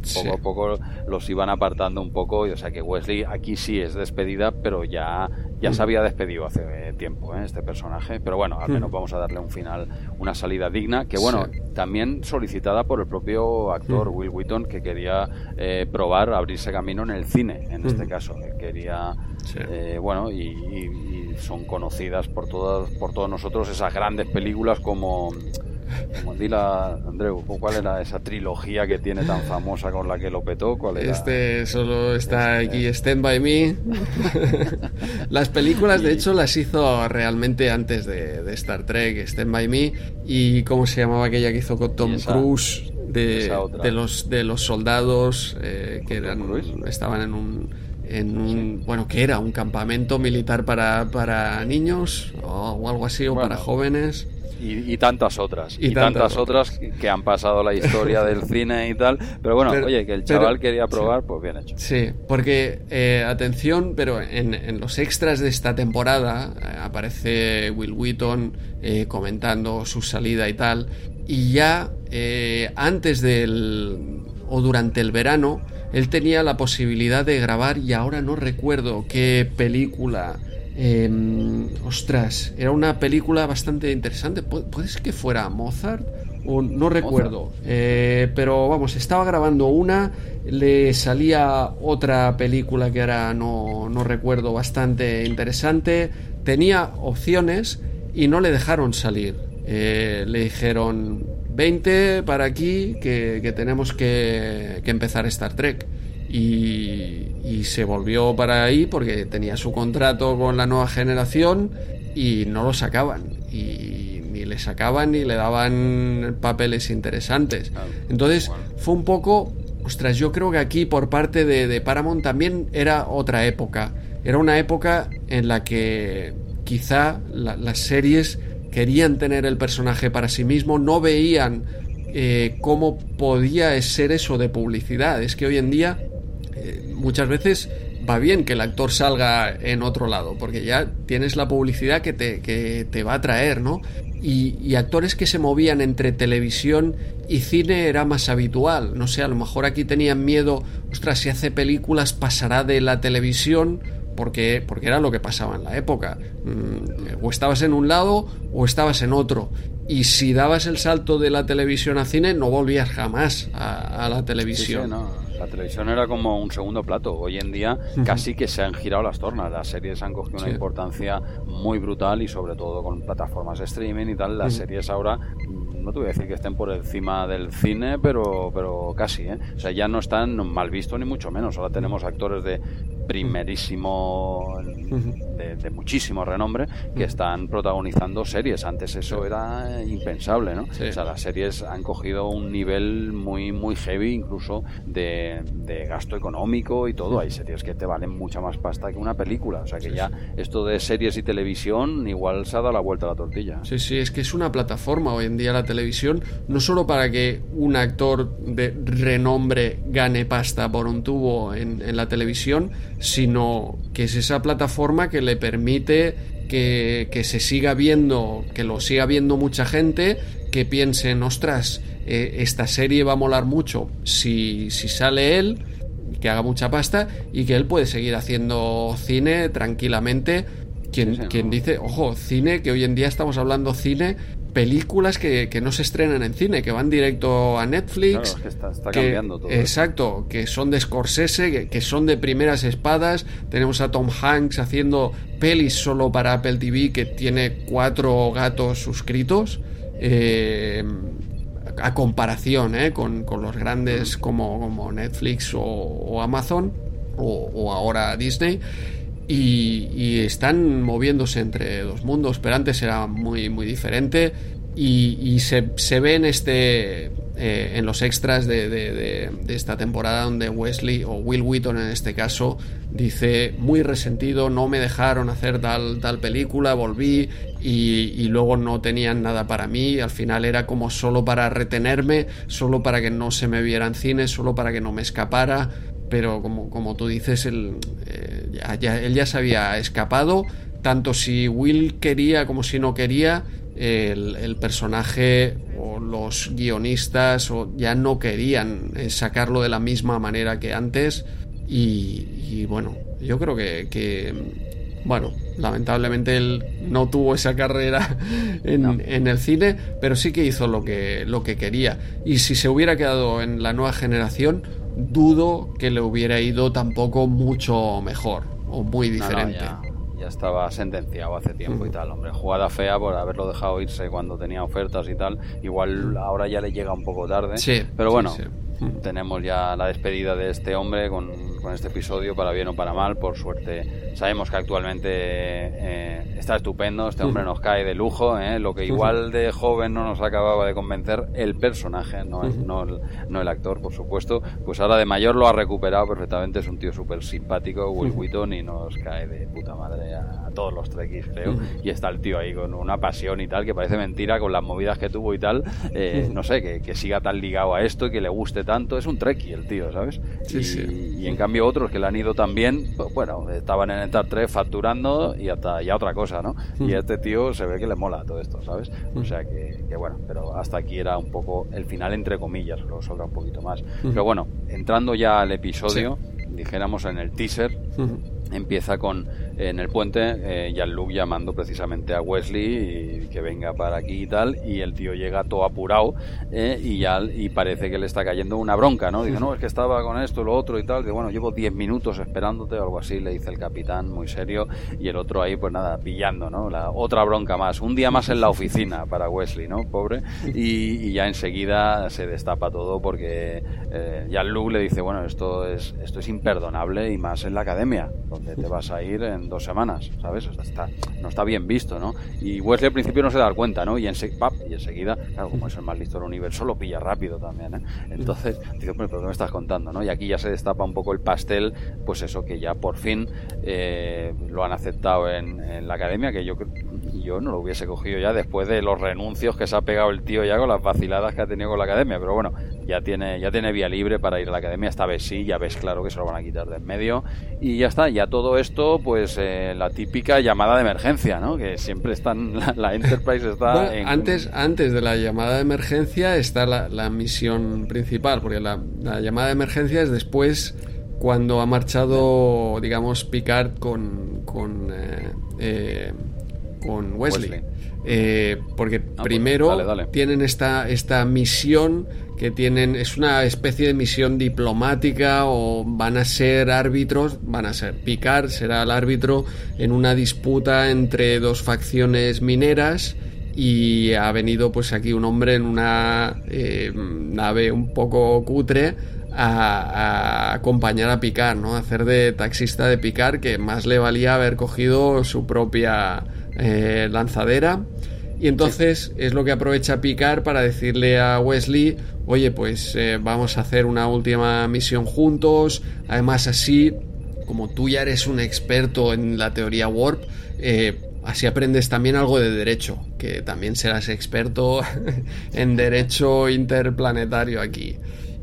poco sí. a poco los iban apartando un poco, y, o sea que Wesley aquí sí es despedida, pero ya, ya mm. se había despedido hace tiempo, ¿eh? Este personaje, pero bueno, al menos mm. vamos a darle un final, una salida digna, que bueno, sí. también solicitada por el propio actor mm. Wil Wheaton, que quería eh, probar abrirse camino en el cine, en mm. este caso, que quería sí. eh, bueno, y, y, y son conocidas por todas, por todos nosotros esas grandes películas como Como dila, Andreu, ¿cuál era esa trilogía que tiene tan famosa con la que lo petó? ¿Cuál era? Este solo está este... aquí, Stand By Me. Las películas, de hecho, las hizo realmente antes de, de Star Trek, Stand By Me, y ¿cómo se llamaba aquella que hizo con Tom esa, Cruise? De, de, los, de los soldados eh, que eran, estaban en un... en un, bueno, que era un campamento militar para, para niños o, o algo así, o bueno, para jóvenes. Y, y tantas otras, y, y tantas, tantas otras que, que han pasado la historia del cine y tal, pero bueno, pero, oye, que el chaval pero, quería probar, sí, pues bien hecho. Sí, porque, eh, atención, pero en, en los extras de esta temporada eh, aparece Wil Wheaton eh, comentando su salida y tal, y ya eh, antes del, o durante el verano, él tenía la posibilidad de grabar, y ahora no recuerdo qué película... Eh, ostras, era una película bastante interesante. Pu- ¿Puede ser que fuera Mozart? O no recuerdo. Eh, pero vamos, estaba grabando una, le salía otra película que ahora no, no recuerdo, bastante interesante. Tenía opciones y no le dejaron salir. Eh, le dijeron: veinte para aquí, que, que tenemos que, que empezar Star Trek. Y, y se volvió para ahí porque tenía su contrato con la nueva generación y no lo sacaban, y ni le sacaban ni le daban papeles interesantes. Entonces fue un poco, ostras, yo creo que aquí por parte de, de Paramount también era otra época, era una época en la que quizá la, las series querían tener el personaje para sí mismo, no veían eh, cómo podía ser eso de publicidad. Es que hoy en día muchas veces va bien que el actor salga en otro lado, porque ya tienes la publicidad que te, que te va a traer, ¿no? Y, y actores que se movían entre televisión y cine era más habitual. No sé, a lo mejor aquí tenían miedo, ostras, si hace películas pasará de la televisión, porque, porque era lo que pasaba en la época. O estabas en un lado o estabas en otro. Y si dabas el salto de la televisión a cine, no volvías jamás a, a la televisión. Sí, sí, no. La televisión era como un segundo plato. Hoy en día uh-huh. casi que se han girado las tornas. Las series han cogido una sí. importancia muy brutal, y sobre todo con plataformas de streaming y tal. Las uh-huh. series ahora, no te voy a decir que estén por encima del cine, pero, pero casi, ¿eh? O sea, ya no están mal vistos ni mucho menos. Ahora tenemos actores de primerísimo, de, de muchísimo renombre, que están protagonizando series. Antes eso era impensable, ¿no? Sí. O sea, las series han cogido un nivel muy, muy heavy, incluso de, de gasto económico y todo. Hay series que te valen mucha más pasta que una película. O sea, que ya esto de series y televisión igual se ha dado la vuelta a la tortilla. Sí, sí, es que es una plataforma hoy en día la televisión, no solo para que un actor de renombre gane pasta por un tubo en, en la televisión, sino que es esa plataforma que le permite que, que se siga viendo, que lo siga viendo mucha gente, que piensen, ostras, eh, esta serie va a molar mucho si, si sale él, que haga mucha pasta, y que él puede seguir haciendo cine tranquilamente. Quien, sí, sí, quien no. dice, ojo, cine, que hoy en día estamos hablando cine, películas que, que no se estrenan en cine, que van directo a Netflix. Claro, es que está, está que, cambiando todo. Exacto, eso. Que son de Scorsese, que, que son de primeras espadas. Tenemos a Tom Hanks haciendo pelis solo para Apple T V, que tiene cuatro gatos suscritos. Eh, a comparación eh, con, con los grandes como, como Netflix o, o Amazon o, o ahora Disney. Y, y están moviéndose entre dos mundos, pero antes era muy muy diferente, y, y se, se ve en este eh, en los extras de, de, de, de esta temporada, donde Wesley, o Wil Wheaton en este caso, dice muy resentido: no me dejaron hacer tal, tal película, volví y, y luego no tenían nada para mí, al final era como solo para retenerme, solo para que no se me viera en cine, solo para que no me escapara. Pero como, como tú dices, él, eh, ya, ya, él ya se había escapado, tanto si Will quería como si no quería. El, el personaje, o o los guionistas o ya no querían sacarlo de la misma manera que antes y, y bueno, yo creo que, que bueno, lamentablemente él no tuvo esa carrera en, no. en el cine, pero sí que hizo lo que, lo que quería, y si se hubiera quedado en la nueva generación dudo que le hubiera ido tampoco mucho mejor o muy diferente. No, no, ya. Ya estaba sentenciado hace tiempo uh-huh. y tal, hombre. Jugada fea por haberlo dejado irse cuando tenía ofertas y tal. Igual ahora ya le llega un poco tarde. Sí, pero bueno, sí, sí. Uh-huh. tenemos ya la despedida de este hombre con, con este episodio, para bien o para mal. Por suerte, sabemos que actualmente eh, está estupendo. Este hombre uh-huh. nos cae de lujo. ¿eh? Lo que igual de joven no nos acababa de convencer, el personaje, no, uh-huh. el, no, el, no el actor, por supuesto. Pues ahora de mayor lo ha recuperado perfectamente. Es un tío súper simpático, Will uh-huh. Wheaton, y nos cae de puta madre a todos los trekkies, creo, uh-huh. y está el tío ahí con una pasión y tal, que parece mentira con las movidas que tuvo y tal, eh, uh-huh. no sé, que, que siga tan ligado a esto y que le guste tanto. Es un trekkie el tío, ¿sabes? Sí, y, sí. y en cambio otros que le han ido tan bien, pues bueno, estaban en el Star Trek facturando y hasta ya otra cosa, ¿no? Uh-huh. Y a este tío se ve que le mola todo esto, ¿sabes? Uh-huh. O sea que, que bueno, pero hasta aquí era un poco el final entre comillas, luego sobra un poquito más. Uh-huh. Pero bueno, entrando ya al episodio, sí. dijéramos en el teaser, uh-huh. empieza con, en el puente, eh, Jean-Luc llamando precisamente a Wesley y que venga para aquí y tal, y el tío llega todo apurado, eh, y ya y parece que le está cayendo una bronca, ¿no? Dice, no, es que estaba con esto, lo otro y tal, que bueno, llevo diez minutos esperándote o algo así, le dice el capitán, muy serio, y el otro ahí, pues nada, pillando, ¿no? La otra bronca más, un día más en la oficina para Wesley, ¿no? Pobre, y, y ya enseguida se destapa todo porque eh, Jean-Luc le dice, bueno, esto es, esto es imperdonable, y más en la academia, donde te vas a ir en dos semanas, ¿sabes? O sea, está, no está bien visto, ¿no? Y Wesley al principio no se da cuenta, ¿no? Y, ense- pap, y enseguida, claro, como es el más listo del universo, lo pilla rápido también, ¿eh? Entonces, digo, ¿pero qué me estás contando, no? Y aquí ya se destapa un poco el pastel, pues eso, que ya por fin eh, lo han aceptado en, en la academia, que yo yo no lo hubiese cogido ya después de los renuncios que se ha pegado el tío ya con las vaciladas que ha tenido con la academia, pero bueno, ya tiene ya tiene vía libre para ir a la academia, esta vez sí, ya ves claro que se lo van a quitar de en medio, y ya está, ya todo esto, pues eh, la típica llamada de emergencia, ¿no? Que siempre están, la, la Enterprise está bueno, en... antes, antes de la llamada de emergencia está la, la misión principal, porque la, la llamada de emergencia es después, cuando ha marchado, digamos, Picard con con eh, eh, con Wesley, Wesley. Eh, porque ah, primero pues, dale, dale. tienen esta esta misión que tienen, es una especie de misión diplomática, o van a ser árbitros, van a ser Picard será el árbitro en una disputa entre dos facciones mineras, y ha venido pues aquí un hombre en una eh, nave un poco cutre a, a acompañar a Picard, ¿no? A hacer de taxista de Picard, que más le valía haber cogido su propia eh, lanzadera. Y entonces sí. es lo que aprovecha Picard para decirle a Wesley, oye, pues eh, vamos a hacer una última misión juntos. Además, así, como tú ya eres un experto en la teoría Warp, eh, así aprendes también algo de derecho, que también serás experto en derecho interplanetario aquí.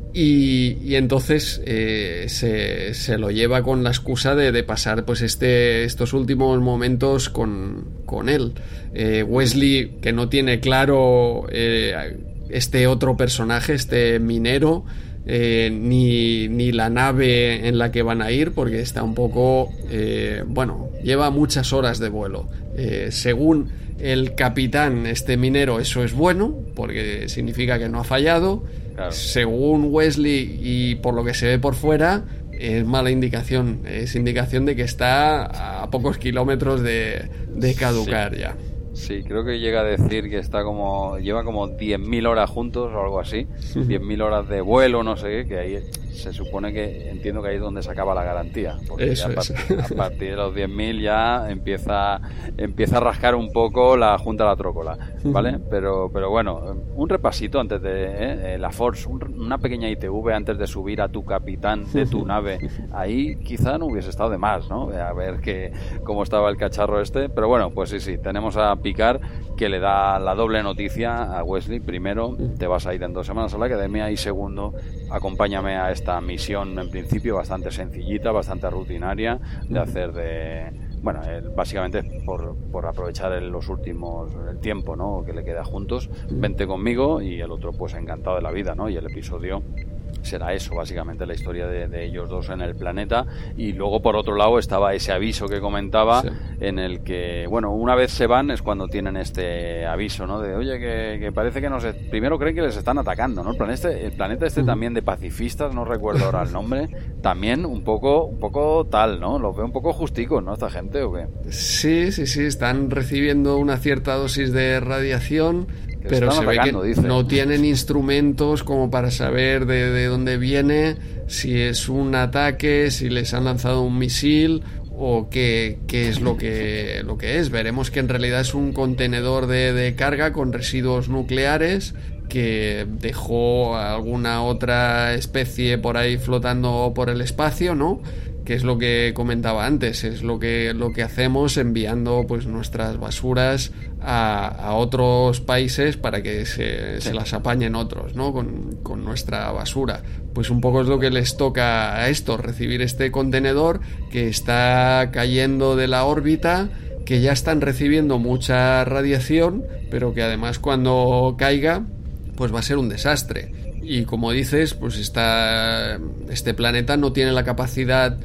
Y, y entonces eh, se, se lo lleva con la excusa de, de pasar pues este estos últimos momentos con, con él. Eh, Wesley, que no tiene claro eh, este otro personaje, este minero, eh, ni, ni la nave en la que van a ir, porque está un poco... Eh, bueno, lleva muchas horas de vuelo. Eh, según el capitán, este minero, eso es bueno, porque significa que no ha fallado. Claro. Según Wesley, y por lo que se ve por fuera, es mala indicación. Es indicación de que está a pocos kilómetros de, de caducar sí. ya. Sí, creo que llega a decir que está como lleva como diez mil horas juntos o algo así, diez mil horas de vuelo, no sé qué, que ahí se supone que, entiendo que ahí es donde se acaba la garantía, porque Eso ya es. a, partir, a partir de los diez mil ya empieza empieza a rascar un poco la junta la trócola, ¿vale? Pero pero bueno, un repasito antes de eh, la Force, un, una pequeña I T V antes de subir a tu capitán de tu nave, ahí quizá no hubiese estado de más, ¿no? A ver que, cómo estaba el cacharro este, pero bueno, pues sí, sí, tenemos a Picard, que le da la doble noticia a Wesley. Primero, te vas a ir en dos semanas a la academia, y segundo, acompáñame a esta misión en principio bastante sencillita, bastante rutinaria, de hacer de, bueno, él básicamente por, por aprovechar el, los últimos, el tiempo, ¿no?, que le queda juntos, vente conmigo, y el otro pues encantado de la vida, ¿no? Y el episodio será eso, básicamente la historia de, de ellos dos en el planeta. Y luego por otro lado estaba ese aviso que comentaba, sí, en el que, bueno, una vez se van es cuando tienen este aviso, ¿no?, de oye, que, que parece que nos, primero creen que les están atacando, ¿no? El planeta, el planeta este uh-huh. también de pacifistas, no recuerdo ahora el nombre, también un poco, un poco tal, ¿no? Los veo un poco justicos, ¿no?, esta gente, ¿o qué? Sí, sí, sí, están recibiendo una cierta dosis de radiación, pero se atacando, ve que dice. No tienen instrumentos como para saber de, de dónde viene, si es un ataque, si les han lanzado un misil o qué, qué es lo que, lo que es. Veremos que en realidad es un contenedor de, de carga con residuos nucleares que dejó alguna otra especie por ahí flotando por el espacio, ¿no? Que es lo que comentaba antes, es lo que, lo que hacemos enviando pues nuestras basuras a, a otros países para que se, sí. se las apañen otros, ¿no? Con, con nuestra basura. Pues un poco es lo que les toca a estos, recibir este contenedor que está cayendo de la órbita, que ya están recibiendo mucha radiación, pero que además cuando caiga pues va a ser un desastre. Y como dices, pues esta, este planeta no tiene la capacidad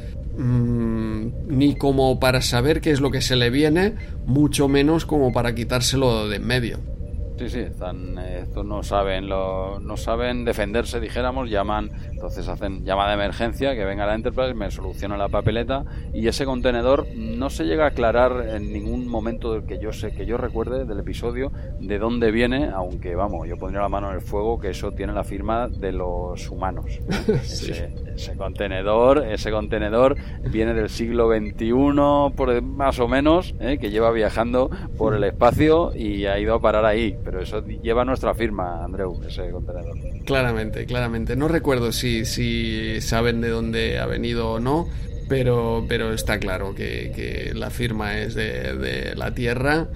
mmm, ni como para saber qué es lo que se le viene, mucho menos como para quitárselo de en medio. Sí, sí, están, eh, estos no saben lo, no saben defenderse, dijéramos, llaman, entonces hacen llamada de emergencia, que venga la Enterprise, me soluciona la papeleta, y ese contenedor no se llega a aclarar en ningún momento del que yo sé, que yo recuerde del episodio, de dónde viene, aunque vamos, yo pondría la mano en el fuego que eso tiene la firma de los humanos. Sí. Ese, ese contenedor, ese contenedor viene del siglo veintiuno, por, más o menos, eh, que lleva viajando por el espacio y ha ido a parar ahí. Pero eso lleva nuestra firma, Andreu, ese contenedor. Claramente, claramente. No recuerdo si, si saben de dónde ha venido o no, pero, pero está claro que, que la firma es de, de la Tierra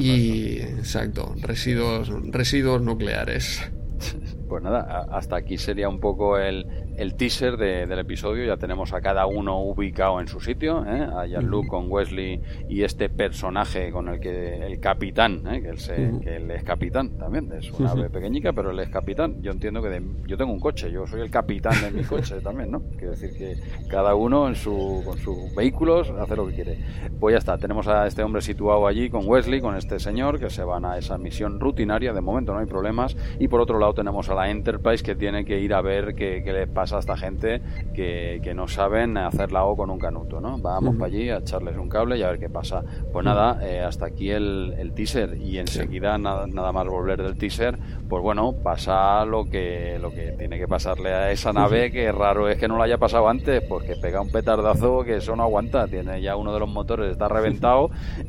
y, exacto, residuos, residuos nucleares. Pues nada, hasta aquí sería un poco el, el teaser de, del episodio. Ya tenemos a cada uno ubicado en su sitio, ¿eh? A Jean-Luc con Wesley y este personaje con el que el capitán, ¿eh? que, él se, uh-huh. que él es capitán también, es una ave pequeñica, pero él es capitán. Yo entiendo que de, yo tengo un coche, yo soy el capitán de mi coche también, ¿no? Quiero decir que cada uno en su, con sus vehículos hace lo que quiere. Pues ya está, tenemos a este hombre situado allí con Wesley, con este señor, que se van a esa misión rutinaria, de momento no hay problemas, y por otro lado tenemos a la Enterprise, que tiene que ir a ver qué, qué le pasa a esta gente que, que no saben hacer la O con un canuto, ¿no? Vamos uh-huh. para allí a echarles un cable y a ver qué pasa. Pues uh-huh. nada, eh, hasta aquí el, el teaser, y enseguida sí. nada, nada más volver del teaser, pues bueno, pasa lo que lo que tiene que pasarle a esa nave, uh-huh. que raro es que no lo haya pasado antes, porque pega un petardazo que eso no aguanta, tiene ya uno de los motores, está reventado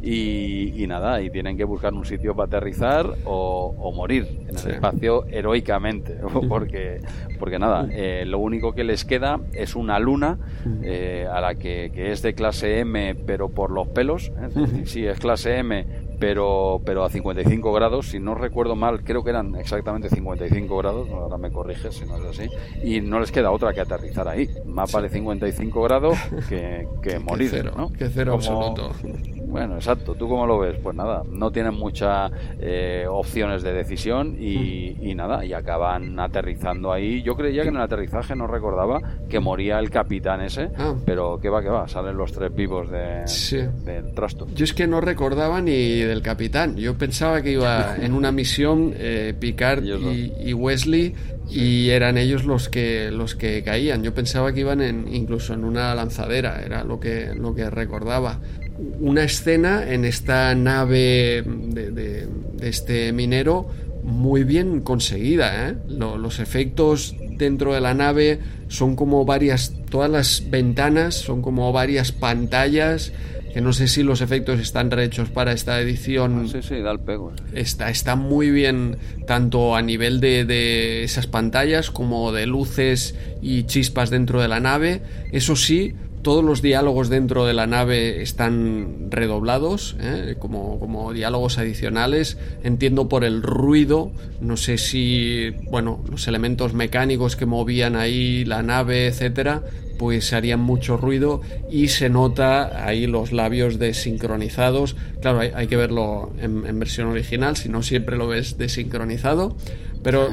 y, y nada, y tienen que buscar un sitio para aterrizar o, o morir en el sí. espacio heroicamente, porque, porque nada, eh, lo único que les queda es una luna eh, a la que, que es de clase M, pero por los pelos, ¿eh? Es decir, sí, es clase M, pero pero a cincuenta y cinco grados, si no recuerdo mal, creo que eran exactamente cincuenta y cinco grados, ahora me corriges si no es así, y no les queda otra que aterrizar ahí, más vale cincuenta y cinco grados que, que morir, que cero, ¿no? Que cero Como, absoluto. Bueno, exacto, ¿tú cómo lo ves? Pues nada, no tienen muchas eh, opciones de decisión y, y nada, y acaban aterrizando ahí. Yo creía que en el aterrizaje no recordaba que moría el capitán ese, ah. pero que va, que va, salen los tres vivos de, sí. del trasto. Yo es que no recordaba ni del capitán, yo pensaba que iba en una misión eh, Picard y, y Wesley, y eran ellos los que los que caían. Yo pensaba que iban en, incluso en una lanzadera, era lo que, lo que recordaba. Una escena en esta nave de, de, de este minero muy bien conseguida, ¿eh? Lo, los efectos dentro de la nave son como varias, todas las ventanas son como varias pantallas, que no sé si los efectos están rehechos para esta edición. Ah, sí, sí, da el pego. Está, está muy bien, tanto a nivel de, de esas pantallas como de luces y chispas dentro de la nave. Eso sí, todos los diálogos dentro de la nave están redoblados, ¿eh? como, como diálogos adicionales. Entiendo por el ruido, no sé si, bueno, los elementos mecánicos que movían ahí la nave, etcétera, pues harían mucho ruido y se nota ahí los labios desincronizados. Claro, hay, hay que verlo en, en versión original, si no siempre lo ves desincronizado, pero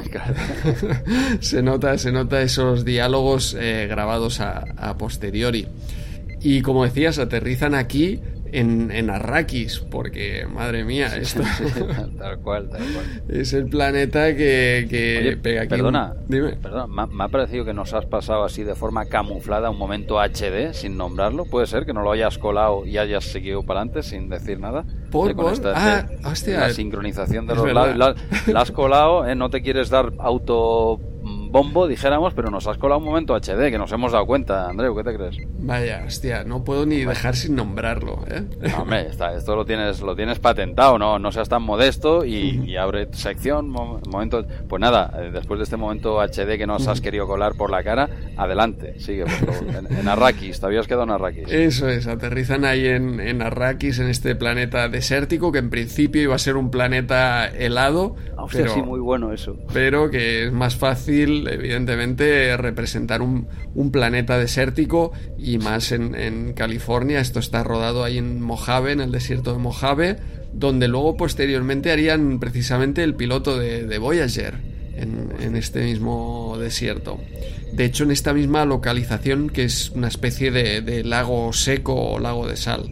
se nota, se nota esos diálogos eh, grabados a, a posteriori. Y como decías, aterrizan aquí en, en Arrakis, porque, madre mía, esto tal cual, tal cual. Es el planeta que, que Oye, pega aquí. Perdona, un... Dime. perdona me, me ha parecido que nos has pasado así de forma camuflada un momento H D sin nombrarlo. ¿Puede ser que no lo hayas colado y hayas seguido para adelante sin decir nada? ¿Por, eh, con por? esta, Ah, de, hostia. La sincronización de es los labios. La, la has colado, eh, no te quieres dar auto... bombo, dijéramos, pero nos has colado un momento H D, que nos hemos dado cuenta, Andreu, ¿qué te crees? Vaya, hostia, no puedo ni dejar sin nombrarlo, ¿eh? No, hombre, está, esto lo tienes lo tienes patentado, no no seas tan modesto y, y abre sección, mo, momento... Pues nada, después de este momento H D que nos has querido colar por la cara, adelante, sigue, por favor. En, en Arrakis, te habías quedado en Arrakis. Eso es, aterrizan ahí en, en Arrakis, en este planeta desértico, que en principio iba a ser un planeta helado, Hostia, pero, sí, muy bueno eso. Pero que es más fácil, evidentemente, representar un, un planeta desértico, y más en, en California. Esto está rodado ahí en Mojave, en el desierto de Mojave, donde luego posteriormente harían precisamente el piloto de, de Voyager en, en este mismo desierto. De hecho, en esta misma localización, que es una especie de, de lago seco o lago de sal.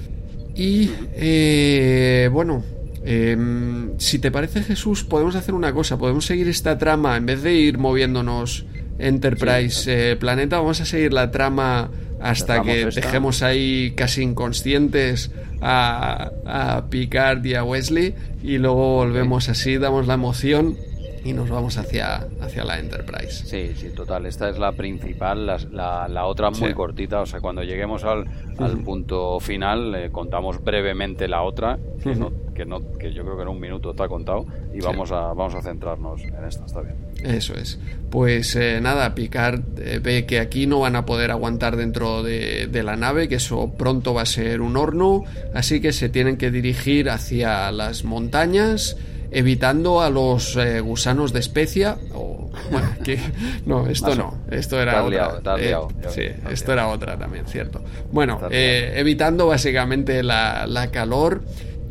Y eh, bueno, eh, si te parece, Jesús, podemos hacer una cosa. Podemos seguir esta trama en vez de ir moviéndonos Enterprise sí, eh, planeta. Vamos a seguir la trama hasta que esta. dejemos ahí casi inconscientes a, a Picard y a Wesley, y luego volvemos así, damos la emoción y nos vamos hacia, hacia la Enterprise. Sí, sí, total. Esta es la principal, la, la, la otra muy sí. cortita. O sea, cuando lleguemos al, al uh-huh. punto final, eh, contamos brevemente la otra, que, uh-huh. no, que, no, que yo creo que en un minuto está contado, y sí. vamos, a, vamos a centrarnos en esta, está bien. Eso es. Pues eh, nada, Picard eh, ve que aquí no van a poder aguantar dentro de, de la nave, que eso pronto va a ser un horno, así que se tienen que dirigir hacia las montañas, evitando a los eh, gusanos de especia. O, bueno, que, no, esto no, esto era otra. Liado, eh, liado, sí, esto era otra también, cierto. Bueno, eh, evitando básicamente la, la calor,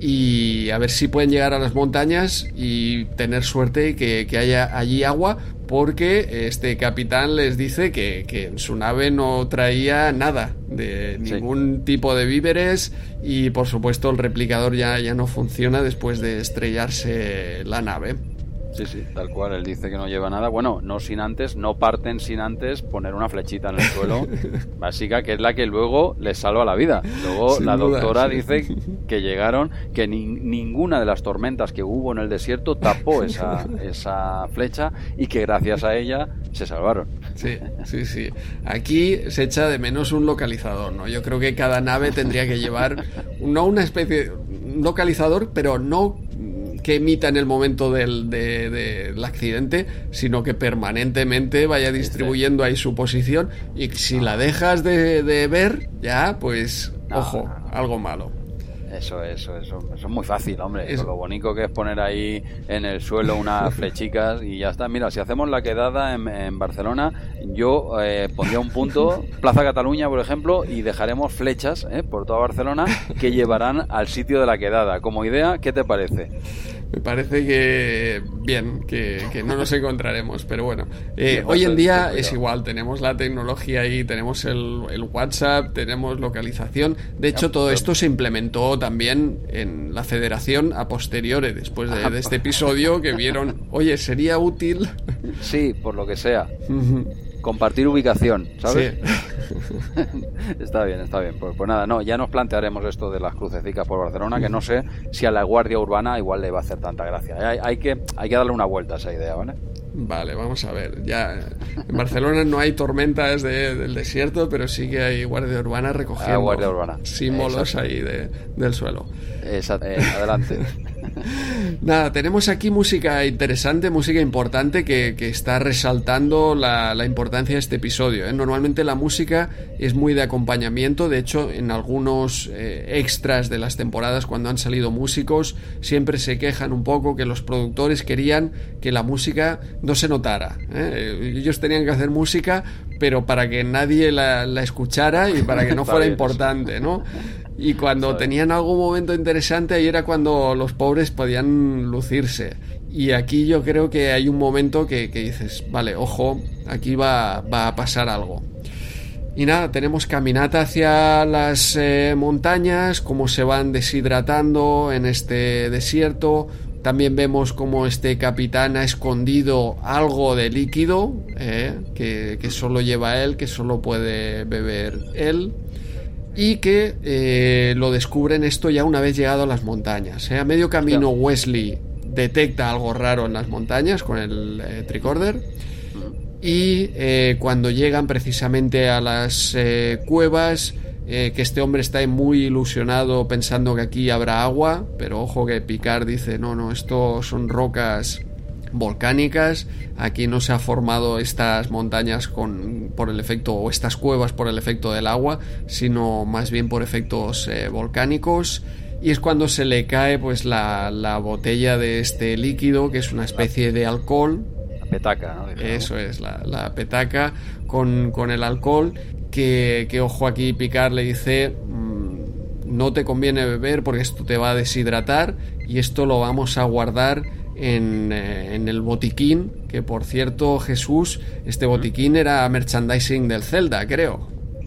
y a ver si pueden llegar a las montañas y tener suerte y que, que haya allí agua, porque este capitán les dice que, que en su nave no traía nada de ningún sí. tipo de víveres, y por supuesto el replicador ya, ya no funciona después de estrellarse la nave. Sí, sí, tal cual, él dice que no lleva nada. Bueno, no sin antes, no parten sin antes poner una flechita en el suelo básica, que es la que luego les salva la vida. Luego sin la doctora duda, sí. dice que llegaron, que ni, ninguna de las tormentas que hubo en el desierto tapó esa, esa flecha, y que gracias a ella se salvaron. Sí, sí, sí. Aquí se echa de menos un localizador, ¿no? Yo creo que cada nave tendría que llevar, no una especie, un localizador, pero no que emita en el momento del, de, de, del accidente, sino que permanentemente vaya distribuyendo ahí su posición, y si la dejas de, de ver, ya, pues, no, ojo, no, no. algo malo. Eso, eso, eso, eso es muy fácil, hombre. Eso. Lo bonito que es poner ahí en el suelo unas flechicas y ya está. Mira, si hacemos la quedada en, en Barcelona, yo eh, pondría un punto, Plaza Cataluña, por ejemplo, y dejaremos flechas eh, por toda Barcelona que llevarán al sitio de la quedada. Como idea, ¿qué te parece? Me parece que bien, que, que no nos encontraremos, pero bueno, eh, hoy en día es igual, tenemos la tecnología ahí, tenemos el, el WhatsApp, tenemos localización. De hecho, todo esto se implementó también en la Federación a posteriori, después de, de este episodio, que vieron, oye, sería útil. Sí, por lo que sea. Compartir ubicación, ¿sabes? Sí. Está bien, está bien. Pues, pues nada, no, ya nos plantearemos esto de las crucecicas por Barcelona, que no sé si a la Guardia Urbana igual le va a hacer tanta gracia. Hay, hay, que, hay que darle una vuelta a esa idea, ¿vale? Vale, vamos a ver. Ya en Barcelona no hay tormentas de, del desierto, pero sí que hay Guardia Urbana recogiendo ah, Guardia Urbana. símbolos Exacto. ahí de, del suelo. Exacto. Eh, adelante. Nada, tenemos aquí música interesante, música importante que, que está resaltando la, la importancia de este episodio, ¿eh? Normalmente la música es muy de acompañamiento. De hecho, en algunos eh, extras de las temporadas, cuando han salido músicos, siempre se quejan un poco que los productores querían que la música no se notara, ¿eh? Ellos tenían que hacer música pero para que nadie la, la escuchara y para que no fuera importante, ¿no? Y cuando tenían algún momento interesante, ahí era cuando los pobres podían lucirse. Y aquí yo creo que hay un momento que, que dices, vale, ojo, aquí va, va a pasar algo. Y nada, tenemos caminata hacia las eh, montañas, cómo se van deshidratando en este desierto. También vemos cómo este capitán ha escondido algo de líquido, eh, que, que solo lleva él, que solo puede beber él. Y que eh, lo descubren esto ya una vez llegado a las montañas. Eh. A medio camino Wesley detecta algo raro en las montañas con el eh, tricorder. Y eh, cuando llegan precisamente a las eh, cuevas, eh, que este hombre está muy ilusionado pensando que aquí habrá agua, pero ojo que Picard dice, no, no, esto son rocas volcánicas, aquí no se ha formado estas montañas con, por el efecto, o estas cuevas por el efecto del agua, sino más bien por efectos eh, volcánicos. Y es cuando se le cae pues la, la botella de este líquido, que es una especie de alcohol. Petaca, ¿no? Eso es, la, la petaca con, con el alcohol, que, que ojo aquí Picard le dice, mmm, no te conviene beber porque esto te va a deshidratar y esto lo vamos a guardar en, eh, en el botiquín, que por cierto, Jesús, este botiquín era merchandising del Zelda, creo.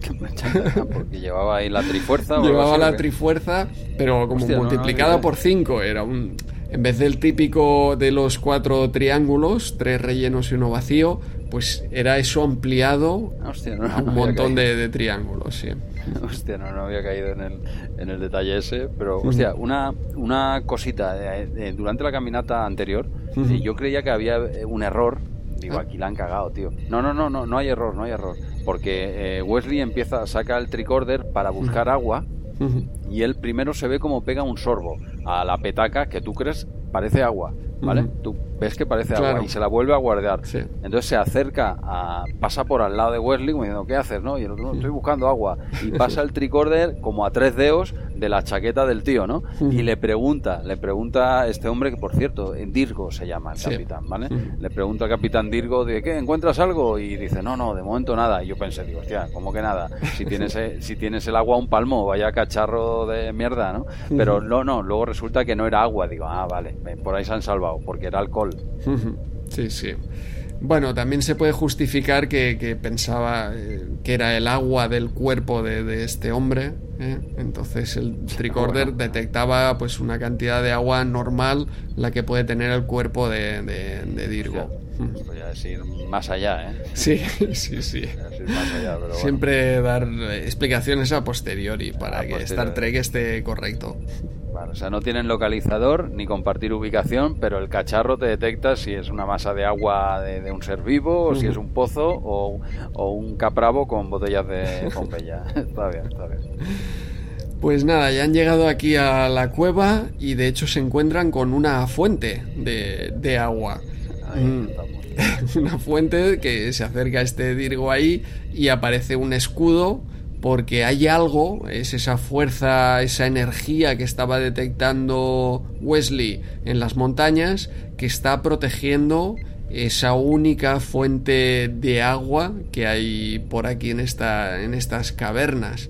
Porque llevaba ahí la trifuerza. Llevaba o la que... trifuerza, pero como Hostia, multiplicada no, no, por cinco, era un... En vez del típico de los cuatro triángulos, tres rellenos y uno vacío, pues era eso ampliado Hostia, no, a un no montón de, de triángulos, sí. Hostia, no, no había caído en el, en el detalle ese, pero hostia, una, una cosita, eh, eh, durante la caminata anterior, uh-huh. eh, yo creía que había un error, digo, aquí la han cagado, tío. No, no, no, no, no hay error, no hay error, porque eh, Wesley empieza, saca el tricorder para buscar uh-huh. agua, uh-huh. y él primero se ve como pega un sorbo a la petaca que tú crees parece agua, ¿vale? Uh-huh. Tú ves que parece claro. agua y se la vuelve a guardar. Sí. Entonces se acerca, a, pasa por al lado de Wesley como diciendo, ¿qué haces, no? Y el otro, estoy buscando agua. Y pasa el tricorder como a tres dedos de la chaqueta del tío, ¿no? Uh-huh. Y le pregunta, le pregunta a este hombre, que por cierto, Dirgo se llama el sí. capitán, ¿vale? Uh-huh. Le pregunta al capitán Dirgo, de ¿qué? ¿Encuentras algo? Y dice, no, no, de momento nada. Y yo pensé, digo, hostia, ¿cómo que nada? Si tienes, si tienes el agua a un palmo, vaya cacharro de mierda, ¿no? Pero no, no, luego resulta que no era agua. Digo, ah, vale, por ahí se han salvado, porque era alcohol. Sí, sí. Bueno, también se puede justificar que, que pensaba eh, que era el agua del cuerpo de, de este hombre, ¿eh? Entonces el tricorder bueno. detectaba pues una cantidad de agua normal, la que puede tener el cuerpo de, de, de Dirgo. Voy a decir más allá, ¿eh? Sí, sí, sí. Más allá, pero siempre bueno. dar explicaciones a posteriori para a que posteriori. Star Trek esté correcto. Vale, o sea, no tienen localizador ni compartir ubicación, pero el cacharro te detecta si es una masa de agua de, de un ser vivo, o uh-huh. si es un pozo, o, o un capravo con botellas de Pompeya. Está bien, está bien. Pues nada, ya han llegado aquí a la cueva y de hecho se encuentran con una fuente de, de agua. Mm. Una fuente que se acerca a este Dirgo ahí y aparece un escudo, porque hay algo, es esa fuerza, esa energía que estaba detectando Wesley en las montañas, que está protegiendo esa única fuente de agua que hay por aquí en esta, en estas cavernas.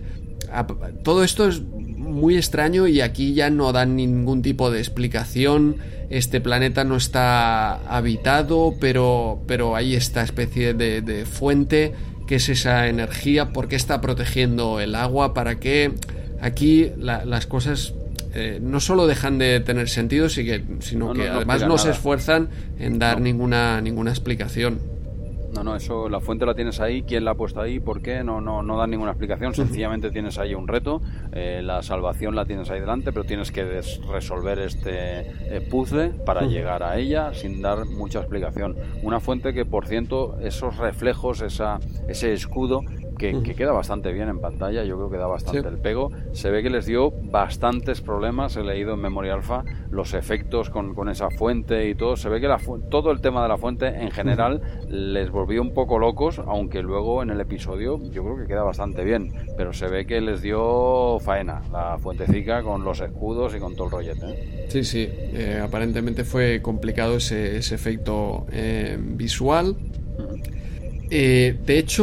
Todo esto es muy extraño y aquí ya no dan ningún tipo de explicación. Este planeta no está habitado, pero, pero hay esta especie de, de fuente, que es esa energía. ¿Por qué está protegiendo el agua? ¿Para qué? Aquí la, las cosas eh, no solo dejan de tener sentido, sino no, que no, no además no nada. Se esfuerzan en dar no. ninguna, ninguna explicación. No, no, eso, la fuente la tienes ahí, quién la ha puesto ahí, por qué, no, no, no dan ninguna explicación, sencillamente tienes ahí un reto, eh, la salvación la tienes ahí delante, pero tienes que des- resolver este eh, puzzle para llegar a ella sin dar mucha explicación. Una fuente que, por cierto, esos reflejos, esa, ese escudo, que, que queda bastante bien en pantalla, yo creo que da bastante sí. el pego, se ve que les dio bastantes problemas, he leído en Memoria Alpha los efectos con, con esa fuente y todo, se ve que la fu- todo el tema de la fuente en general les volvió un poco locos, aunque luego en el episodio yo creo que queda bastante bien, pero se ve que les dio faena la fuentecica con los escudos y con todo el rollete, ¿eh? Sí, sí, eh, aparentemente fue complicado ese, ese efecto eh, visual. Uh-huh. eh, de hecho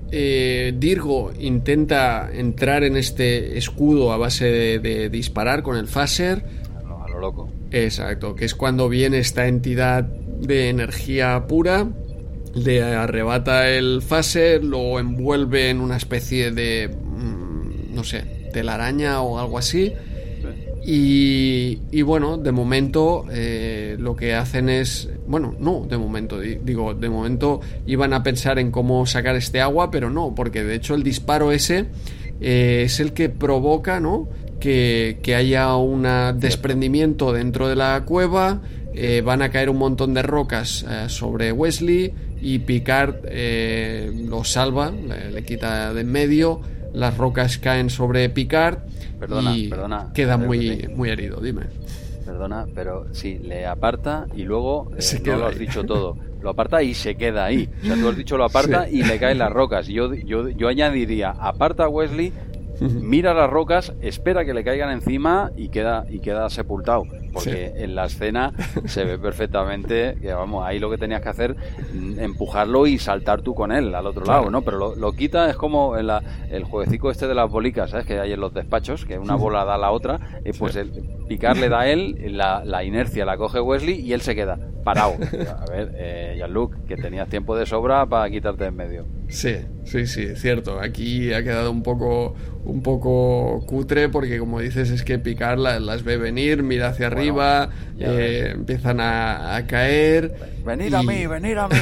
eh, Dirgo intenta entrar en este escudo a base de, de disparar con el phaser. A lo loco. Exacto, que es cuando viene esta entidad de energía pura, le arrebata el phaser, lo envuelve en una especie de, mmm, no sé, telaraña o algo así. Y, y bueno, de momento eh, lo que hacen es... Bueno, no, de momento, digo, de momento iban a pensar en cómo sacar este agua, pero no, porque de hecho el disparo ese eh, es el que provoca, ¿no?, que, que haya un desprendimiento dentro de la cueva, eh, van a caer un montón de rocas eh, sobre Wesley y Picard eh, lo salva, le, le quita de en medio, las rocas caen sobre Picard. Perdona, y perdona, queda muy, muy herido, dime. Perdona, pero sí, le aparta y luego eh, se no lo has ahí. dicho todo. Lo aparta y se queda ahí. O sea, tú has dicho lo aparta sí. y le caen las rocas. Yo, yo, yo añadiría, aparta a Wesley, mira las rocas, espera que le caigan encima y queda, y queda sepultado. Porque sí. en la escena se ve perfectamente que, vamos, ahí lo que tenías que hacer, empujarlo y saltar tú con él al otro claro. lado, ¿no? Pero lo, lo quita, es como en la, el jueguecico este de las bolicas, ¿sabes? Que hay en los despachos, que una bola da a la otra, eh, pues sí. el Picard le da a él, la, la inercia la coge Wesley y él se queda parado. A ver, eh, Jean-Luc, que tenías tiempo de sobra para quitarte en medio. Sí, sí, sí, cierto. Aquí ha quedado un poco un poco cutre porque, como dices, es que Picard la, las ve venir, mira hacia bueno, arriba, eh, empiezan a, a caer. Venid y... a mí, venid a mí.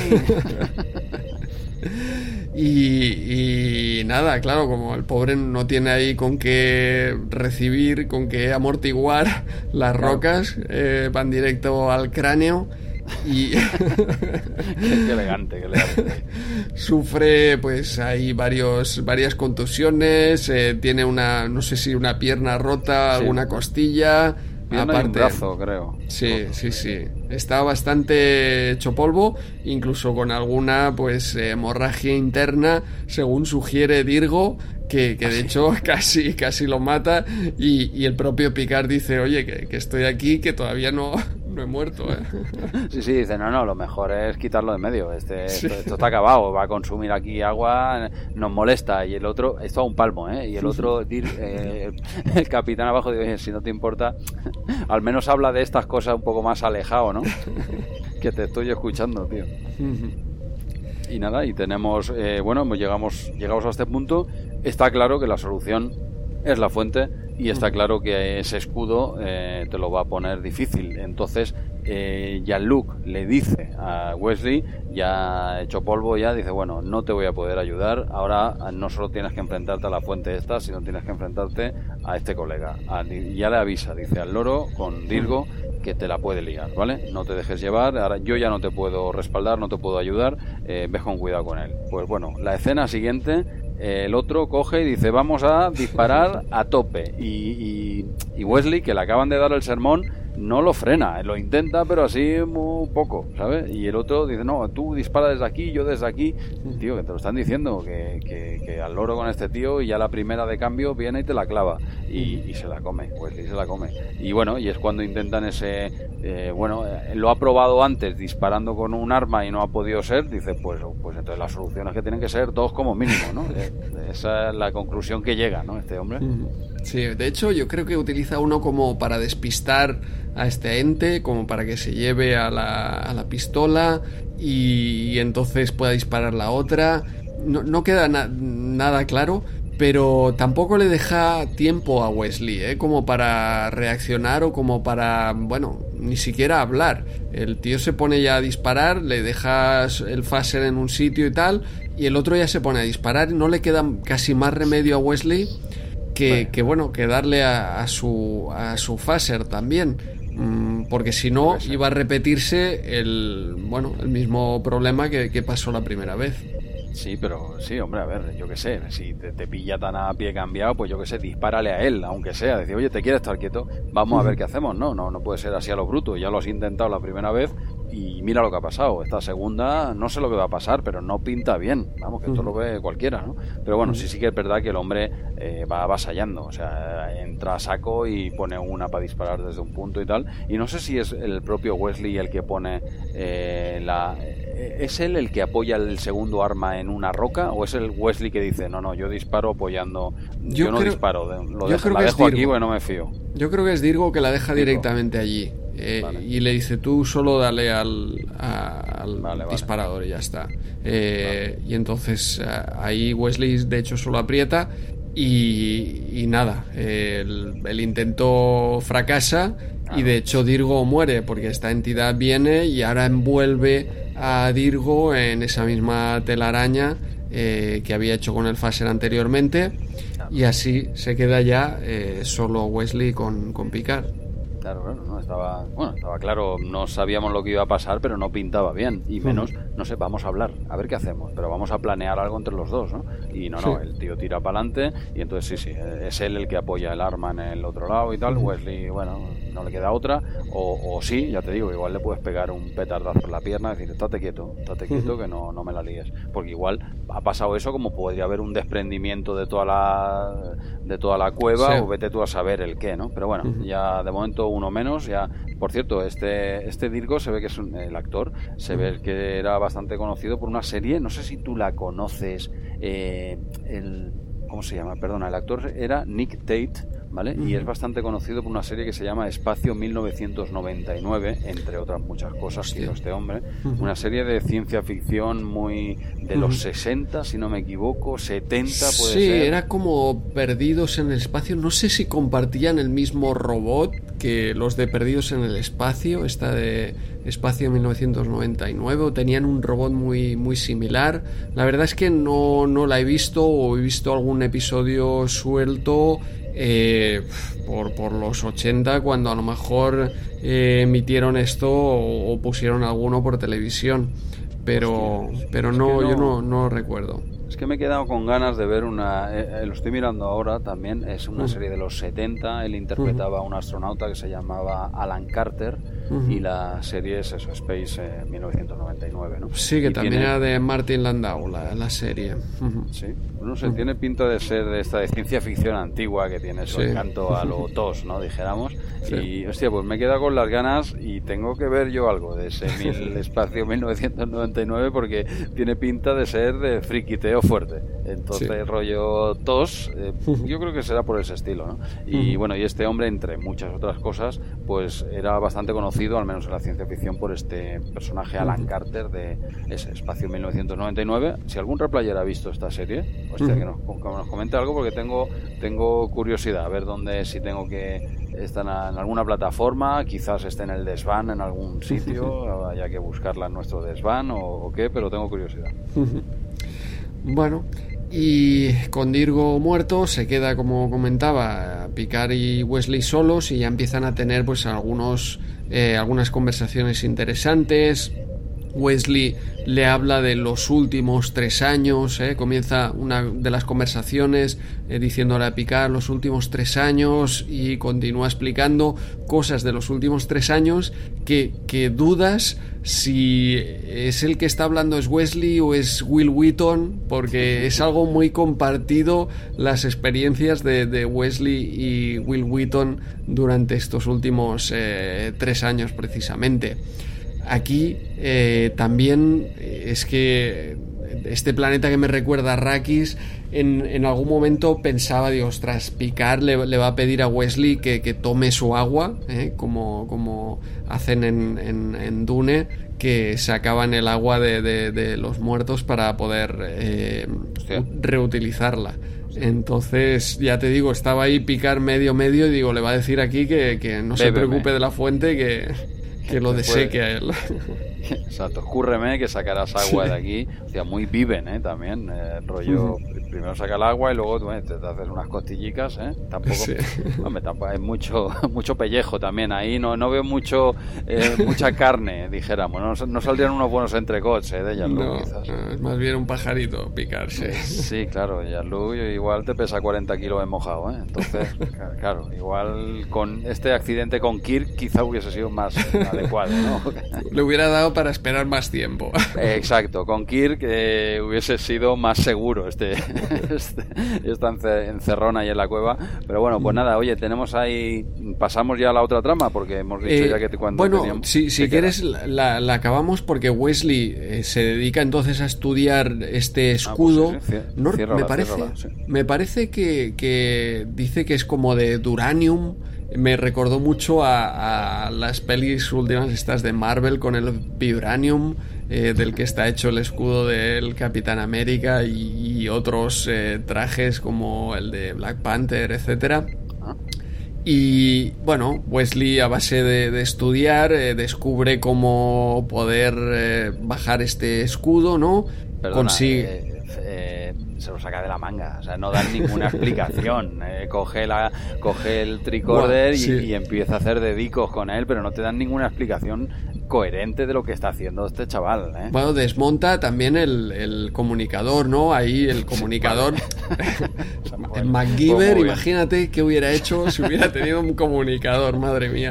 y, y nada, claro, como el pobre no tiene ahí con qué recibir, con qué amortiguar las claro. rocas, eh, van directo al cráneo. Y qué, qué elegante, qué elegante. Sufre, pues hay varios varias contusiones, eh, tiene una, no sé si una pierna rota, sí. alguna costilla, pierna aparte, y un brazo, creo. Sí, sí, sí. Está bastante hecho polvo, incluso con alguna pues hemorragia interna, según sugiere Dirgo, que, que de hecho casi casi lo mata, y, y el propio Picard dice, oye, que, que estoy aquí, que todavía no, no he muerto, ¿eh? Sí, sí, dice, no, no, lo mejor es quitarlo de medio, este, sí. esto, esto está acabado, va a consumir aquí agua, nos molesta, y el otro, esto a un palmo, ¿eh? Y el otro, eh, el capitán abajo, dice, si no te importa, al menos habla de estas cosas un poco más alejado, ¿no? Que te estoy escuchando, tío. Y nada, y tenemos, eh, bueno, llegamos, llegamos a este punto. Está claro que la solución es la fuente y está claro que ese escudo eh, te lo va a poner difícil. Entonces, eh, Jean-Luc le dice a Wesley, ya hecho polvo, ya dice, bueno, no te voy a poder ayudar. Ahora no solo tienes que enfrentarte a la fuente esta, sino tienes que enfrentarte a este colega. A, ya le avisa, dice al loro con Dirgo, que te la puede liar, ¿vale? No te dejes llevar, ahora yo ya no te puedo respaldar, no te puedo ayudar, eh, ves con cuidado con él. Pues bueno, la escena siguiente, eh, el otro coge y dice, vamos a disparar a tope, y, y, y Wesley, que le acaban de dar el sermón, no lo frena, lo intenta, pero así muy poco, ¿sabes? Y el otro dice, no, tú dispara desde aquí, yo desde aquí. Tío, que te lo están diciendo, que, que, que al loro con este tío, y ya la primera de cambio viene y te la clava, y, y se la come, Wesley se la come. Y bueno, y es cuando intentan ese, eh, bueno, eh, lo ha probado antes disparando con un arma y no ha podido ser, dice, pues, pues entonces las soluciones que tienen que ser dos como mínimo, ¿no? Eh, esa es la conclusión que llega, ¿no? Este hombre. Sí, de hecho yo creo que utiliza uno como para despistar a este ente, como para que se lleve a la, a la pistola y, y entonces pueda disparar la otra. No, no queda na- nada claro, pero tampoco le deja tiempo a Wesley, ¿eh? Como para reaccionar o como para, bueno, ni siquiera hablar. El tío se pone ya a disparar, le dejas el phaser en un sitio y tal, y el otro ya se pone a disparar. No le queda casi más remedio a Wesley que, bueno. que bueno, que darle a, a su a su phaser también, mm, porque si no iba a repetirse el bueno el mismo problema que, que pasó la primera vez. Sí, pero sí, hombre, a ver, yo qué sé, si te, te pilla tan a pie cambiado, pues yo qué sé, dispárale a él, aunque sea, decir, oye, ¿te quieres estar quieto? Vamos a ver qué hacemos, ¿no? No, no puede ser así a lo bruto, ya lo has intentado la primera vez, y mira lo que ha pasado. Esta segunda, no sé lo que va a pasar, pero no pinta bien. Vamos, que esto uh-huh. lo ve cualquiera, ¿no? Pero bueno, sí, sí que es verdad que el hombre eh, va avasallando. O sea, entra a saco y pone una para disparar desde un punto y tal. Y no sé si es el propio Wesley el que pone eh, la... ¿Es él el que apoya el segundo arma en una roca? ¿O es el Wesley que dice, no, no, yo disparo apoyando... Yo, yo no creo, disparo, lo dejo, la dejo aquí porque no me fío? Yo creo que es Dirgo que la deja Dirgo. directamente allí. Eh, vale. Y le dice, tú solo dale al, a, al vale, disparador vale. y ya está. Eh, vale. Y entonces ahí Wesley de hecho solo aprieta y, y nada, el, el intento fracasa claro. y de hecho Dirgo muere porque esta entidad viene y ahora envuelve a Dirgo en esa misma telaraña eh, que había hecho con el phaser anteriormente claro. y así se queda ya eh, solo Wesley con, con Picard. Claro, claro, no estaba, bueno, estaba claro, no sabíamos lo que iba a pasar, pero no pintaba bien, y menos, no sé, vamos a hablar, a ver qué hacemos, pero vamos a planear algo entre los dos, ¿no? Y no, no, sí. el tío tira para adelante, y entonces sí, sí, es él el que apoya el arma en el otro lado y tal, uh-huh. Wesley, bueno, no le queda otra, o, o sí, ya te digo, igual le puedes pegar un petardazo en la pierna y decir, estate quieto, estate quieto, uh-huh. que no, no me la líes, porque igual ha pasado eso como podría haber un desprendimiento de toda la, de toda la cueva, sí. o vete tú a saber el qué, ¿no? Pero bueno, uh-huh. ya de momento uno menos, ya, por cierto, este este Dirgo se ve que es un, el actor, se ve que era bastante conocido por una serie, no sé si tú la conoces, eh, el ¿cómo se llama? Perdona, el actor era Nick Tate, ¿vale? Uh-huh. Y es bastante conocido por una serie que se llama Espacio mil novecientos noventa y nueve, entre otras muchas cosas que hizo este hombre. Uh-huh. Una serie de ciencia ficción muy de los uh-huh. sesenta, si no me equivoco, setenta puede sí, ser. Sí, era como Perdidos en el Espacio. No sé si compartían el mismo robot que los de Perdidos en el Espacio, esta de Espacio mil novecientos noventa y nueve, o tenían un robot muy, muy similar. La verdad es que no, no la he visto, o he visto algún episodio suelto eh, por, por los ochenta, cuando a lo mejor eh, emitieron esto o, o pusieron alguno por televisión, pero, Hostia, pero no, no, yo no, no recuerdo. Es que me he quedado con ganas de ver una... Eh, lo estoy mirando ahora también, es una uh-huh. serie de los setenta, él interpretaba uh-huh. a un astronauta que se llamaba Alan Carter, uh-huh. y la serie es eso, Space eh, mil novecientos noventa y nueve, ¿no? Sí, que y también tiene... era de Martin Landau, la, la serie. Uh-huh. Sí, no sé, uh-huh. tiene pinta de ser de esta de ciencia ficción antigua que tiene su sí. encanto a lo tos, ¿no? Dijéramos. Sí. Y, hostia, pues me he quedado con las ganas y tengo que ver yo algo de ese mil, Espacio mil novecientos noventa y nueve, porque tiene pinta de ser de friquiteo fuerte. Entonces, sí. rollo tos, eh, yo creo que será por ese estilo, ¿no? Y uh-huh. bueno, y este hombre, entre muchas otras cosas, pues era bastante conocido, al menos en la ciencia ficción, por este personaje Alan uh-huh. Carter de ese Espacio mil novecientos noventa y nueve. Si algún replayer ha visto esta serie, hostia, uh-huh. que, nos, que nos comente algo, porque tengo tengo curiosidad, a ver dónde, si tengo que estar en alguna plataforma, quizás esté en el Desván en algún sitio, haya que buscarla en nuestro Desván o, o qué, pero tengo curiosidad. Uh-huh. Bueno, y con Dirgo muerto se queda, como comentaba, Picard y Wesley solos, y ya empiezan a tener pues algunos eh, algunas conversaciones interesantes. Wesley le habla de los últimos tres años, ¿eh? Comienza una de las conversaciones eh, diciéndole a Picard los últimos tres años, y continúa explicando cosas de los últimos tres años que, que dudas si es el que está hablando es Wesley o es Will Wheaton, porque es algo muy compartido las experiencias de, de Wesley y Will Wheaton durante estos últimos eh, tres años precisamente. Aquí eh, también es que este planeta que me recuerda a Arrakis, en, en algún momento pensaba, digo, ostras, Picard le, le va a pedir a Wesley que, que tome su agua, ¿eh? como, como hacen en, en, en Dune, que sacaban el agua de, de, de los muertos para poder eh, reutilizarla. Entonces, ya te digo, estaba ahí Picard medio medio y digo, le va a decir aquí que, que no se Bébeme. preocupe de la fuente, que... que lo deseque a él. Exacto, escúrreme que sacarás agua sí. de aquí. O sea, muy viven, ¿eh? También, eh, rollo, uh-huh. primero saca el agua y luego bueno, te, te haces unas costillicas, ¿eh? Tampoco, sí. hombre, tampoco hay mucho mucho pellejo también ahí, no no veo mucho eh, mucha carne, dijéramos, no, no saldrían unos buenos entrecots, ¿eh? De Jean-Luc, no, quizás. No, es más bien un pajarito picarse. Sí, claro, Jean-Luc igual te pesa cuarenta kilos en mojado, ¿eh? Entonces, claro, igual con este accidente con Kirk quizá hubiese sido más adecuado, ¿no? Le hubiera dado para esperar más tiempo. Exacto, con Kirk eh, hubiese sido más seguro este, este esta encerrona ahí en la cueva. Pero bueno, pues nada, oye, tenemos ahí, pasamos ya a la otra trama, porque hemos dicho eh, ya que cuando bueno, teníamos, si, si quieres la, la acabamos porque Wesley eh, se dedica entonces a estudiar este escudo. Ah, pues sí, sí. No, ciérrala, me parece, ciérrala, sí. me parece que, que dice que es como de Duranium. Me recordó mucho a, a las pelis últimas estas de Marvel con el Vibranium, eh, del que está hecho el escudo del Capitán América y, y otros eh, trajes como el de Black Panther, etcétera. Y bueno, Wesley a base de, de estudiar eh, descubre cómo poder eh, bajar este escudo, ¿no? Perdona, Consigue... Eh, eh... se lo saca de la manga, o sea, no dan ninguna explicación. Eh, coge la coge el tricorder wow, sí. y, y empieza a hacer dedicos con él, pero no te dan ninguna explicación coherente de lo que está haciendo este chaval, ¿eh? Bueno, desmonta también el, el comunicador, ¿no? Ahí el comunicador. El MacGyver, imagínate qué hubiera hecho si hubiera tenido un comunicador, madre mía.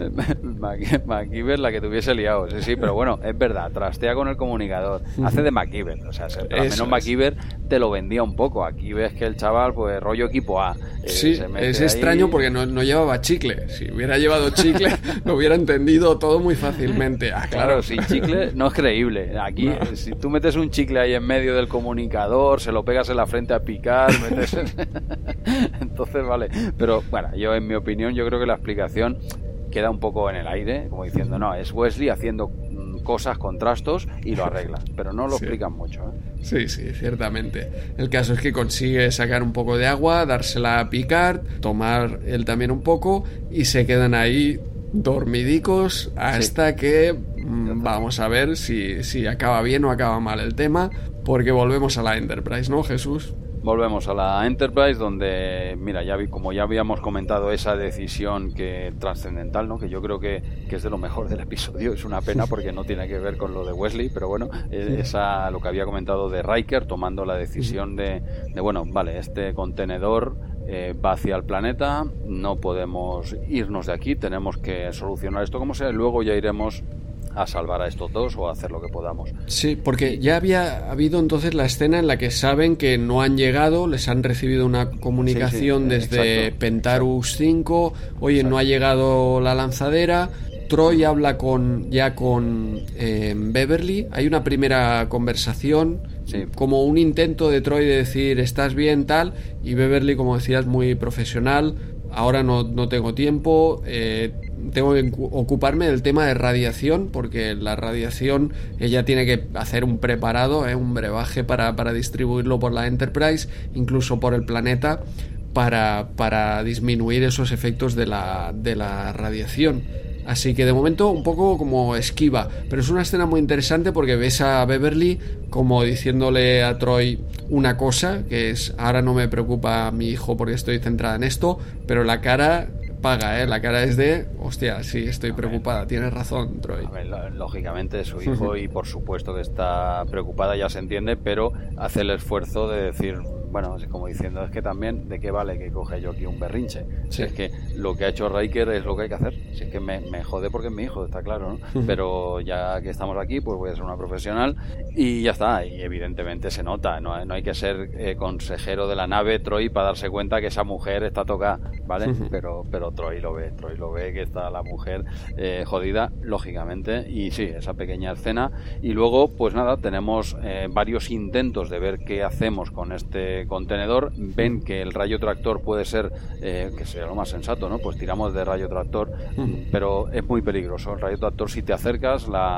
MacGyver la que te hubiese liado, sí, sí, pero bueno, es verdad, trastea con el comunicador, uh-huh. hace de MacGyver, o sea, al menos MacGyver te lo vendía un poco. Aquí ves que el chaval, pues rollo equipo A. Eh, sí, es extraño ahí... porque no, no llevaba chicle. Si hubiera llevado chicle, lo hubiera entendido todo muy fácilmente. Ah, claro. claro, sin chicle no es creíble. Aquí, no. Si tú metes un chicle ahí en medio del comunicador, se lo pegas en la frente a picar, metes... entonces vale. Pero bueno, yo en mi opinión, yo creo que la explicación queda un poco en el aire, como diciendo, no, es Wesley haciendo cosas con trastos y lo arregla, pero no lo sí. explican mucho, ¿eh? Sí, sí, ciertamente. El caso es que consigue sacar un poco de agua, dársela a Picard, tomar él también un poco y se quedan ahí dormidicos hasta sí. que mmm, vamos a ver si, si acaba bien o acaba mal el tema, porque volvemos a la Enterprise, ¿no, Jesús? Volvemos a la Enterprise, donde, mira, ya vi, como ya habíamos comentado, esa decisión que trascendental, ¿no? Que yo creo que, que es de lo mejor del episodio. Es una pena porque no tiene que ver con lo de Wesley, pero bueno, esa lo que había comentado de Riker, tomando la decisión de, de bueno, vale, este contenedor eh, va hacia el planeta, no podemos irnos de aquí, tenemos que solucionar esto como sea, y luego ya iremos a salvar a estos dos o a hacer lo que podamos. Sí, porque ya había habido entonces la escena en la que saben que no han llegado, les han recibido una comunicación sí, sí, desde exacto, Pentarus exacto. cinco, oye, exacto. no ha llegado la lanzadera. Troy habla con ya con eh, Beverly, hay una primera conversación, sí. como un intento de Troy de decir estás bien, tal, y Beverly, como decías, muy profesional, ahora no, no tengo tiempo, eh, tengo que ocuparme del tema de radiación, porque la radiación ella tiene que hacer un preparado, eh, un brebaje para, para distribuirlo por la Enterprise, incluso por el planeta, para, para disminuir esos efectos de la, de la radiación. Así que de momento un poco como esquiva, pero es una escena muy interesante porque ves a Beverly como diciéndole a Troy una cosa, que es ahora no me preocupa mi hijo porque estoy centrada en esto, pero la cara paga, ¿eh? La cara es de hostia, sí, estoy preocupada, tienes razón, Troy. A ver, lógicamente es su hijo y por supuesto que está preocupada, ya se entiende, pero hace el esfuerzo de decir, bueno, como diciendo, es que también, ¿de qué vale que coge yo aquí un berrinche? Sí. Si es que lo que ha hecho Riker es lo que hay que hacer. Si es que me, me jode porque es mi hijo, está claro, ¿no? Uh-huh. Pero ya que estamos aquí, pues voy a ser una profesional y ya está. Y evidentemente se nota, no, no hay que ser eh, consejero de la nave Troy para darse cuenta que esa mujer está tocada, ¿vale? Uh-huh. Pero, pero Troy lo ve, Troy lo ve que está la mujer eh, jodida, lógicamente. Y sí, esa pequeña escena. Y luego, pues nada, tenemos eh, varios intentos de ver qué hacemos con este contenedor. Ven que el rayo tractor puede ser eh, que sea lo más sensato, ¿no? Pues tiramos de rayo tractor, mm. pero es muy peligroso el rayo tractor. Si te acercas, la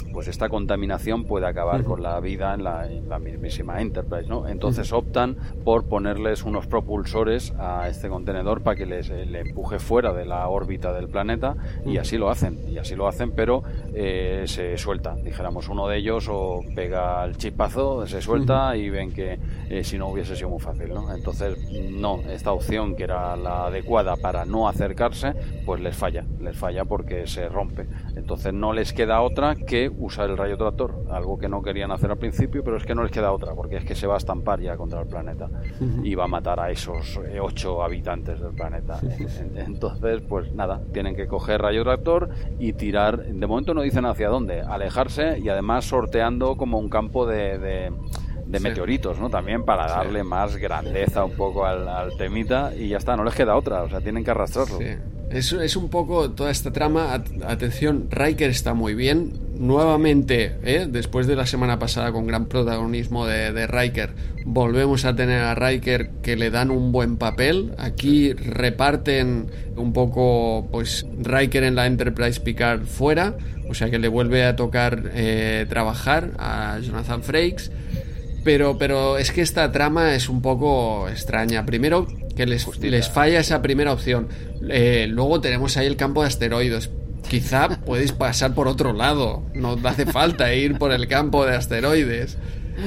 pues esta contaminación puede acabar uh-huh. con la vida en la, en la mismísima Enterprise, ¿no? Entonces uh-huh. optan por ponerles unos propulsores a este contenedor para que les eh, le empuje fuera de la órbita del planeta uh-huh. y así lo hacen, y así lo hacen, pero eh, se suelta, dijéramos, uno de ellos o pega el chispazo, se suelta uh-huh. y ven que eh, si no hubiese sido muy fácil, ¿no? Entonces, no, esta opción que era la adecuada para no acercarse, pues les falla, les falla porque se rompe. Entonces no les queda otra que usar el rayo tractor, algo que no querían hacer al principio, pero es que no les queda otra, porque es que se va a estampar ya contra el planeta uh-huh. y va a matar a esos eh, ocho habitantes del planeta. Entonces, pues nada, tienen que coger rayo tractor y tirar, de momento no dicen hacia dónde, alejarse y además sorteando como un campo de... de de sí. meteoritos, ¿no? También para darle sí. más grandeza un poco al, al temita y ya está, no les queda otra, o sea, tienen que arrastrarlo. Sí. Es, es un poco toda esta trama. At- atención, Riker está muy bien. Nuevamente, ¿eh? después de la semana pasada con gran protagonismo de, de Riker, volvemos a tener a Riker que le dan un buen papel. Aquí reparten un poco, pues, Riker en la Enterprise, Picard fuera, o sea que le vuelve a tocar eh, trabajar a Jonathan Frakes. Pero, pero es que esta trama es un poco extraña. Primero, que les, les falla esa primera opción. Eh, luego tenemos ahí el campo de asteroides. Quizá podéis pasar por otro lado. No hace falta ir por el campo de asteroides.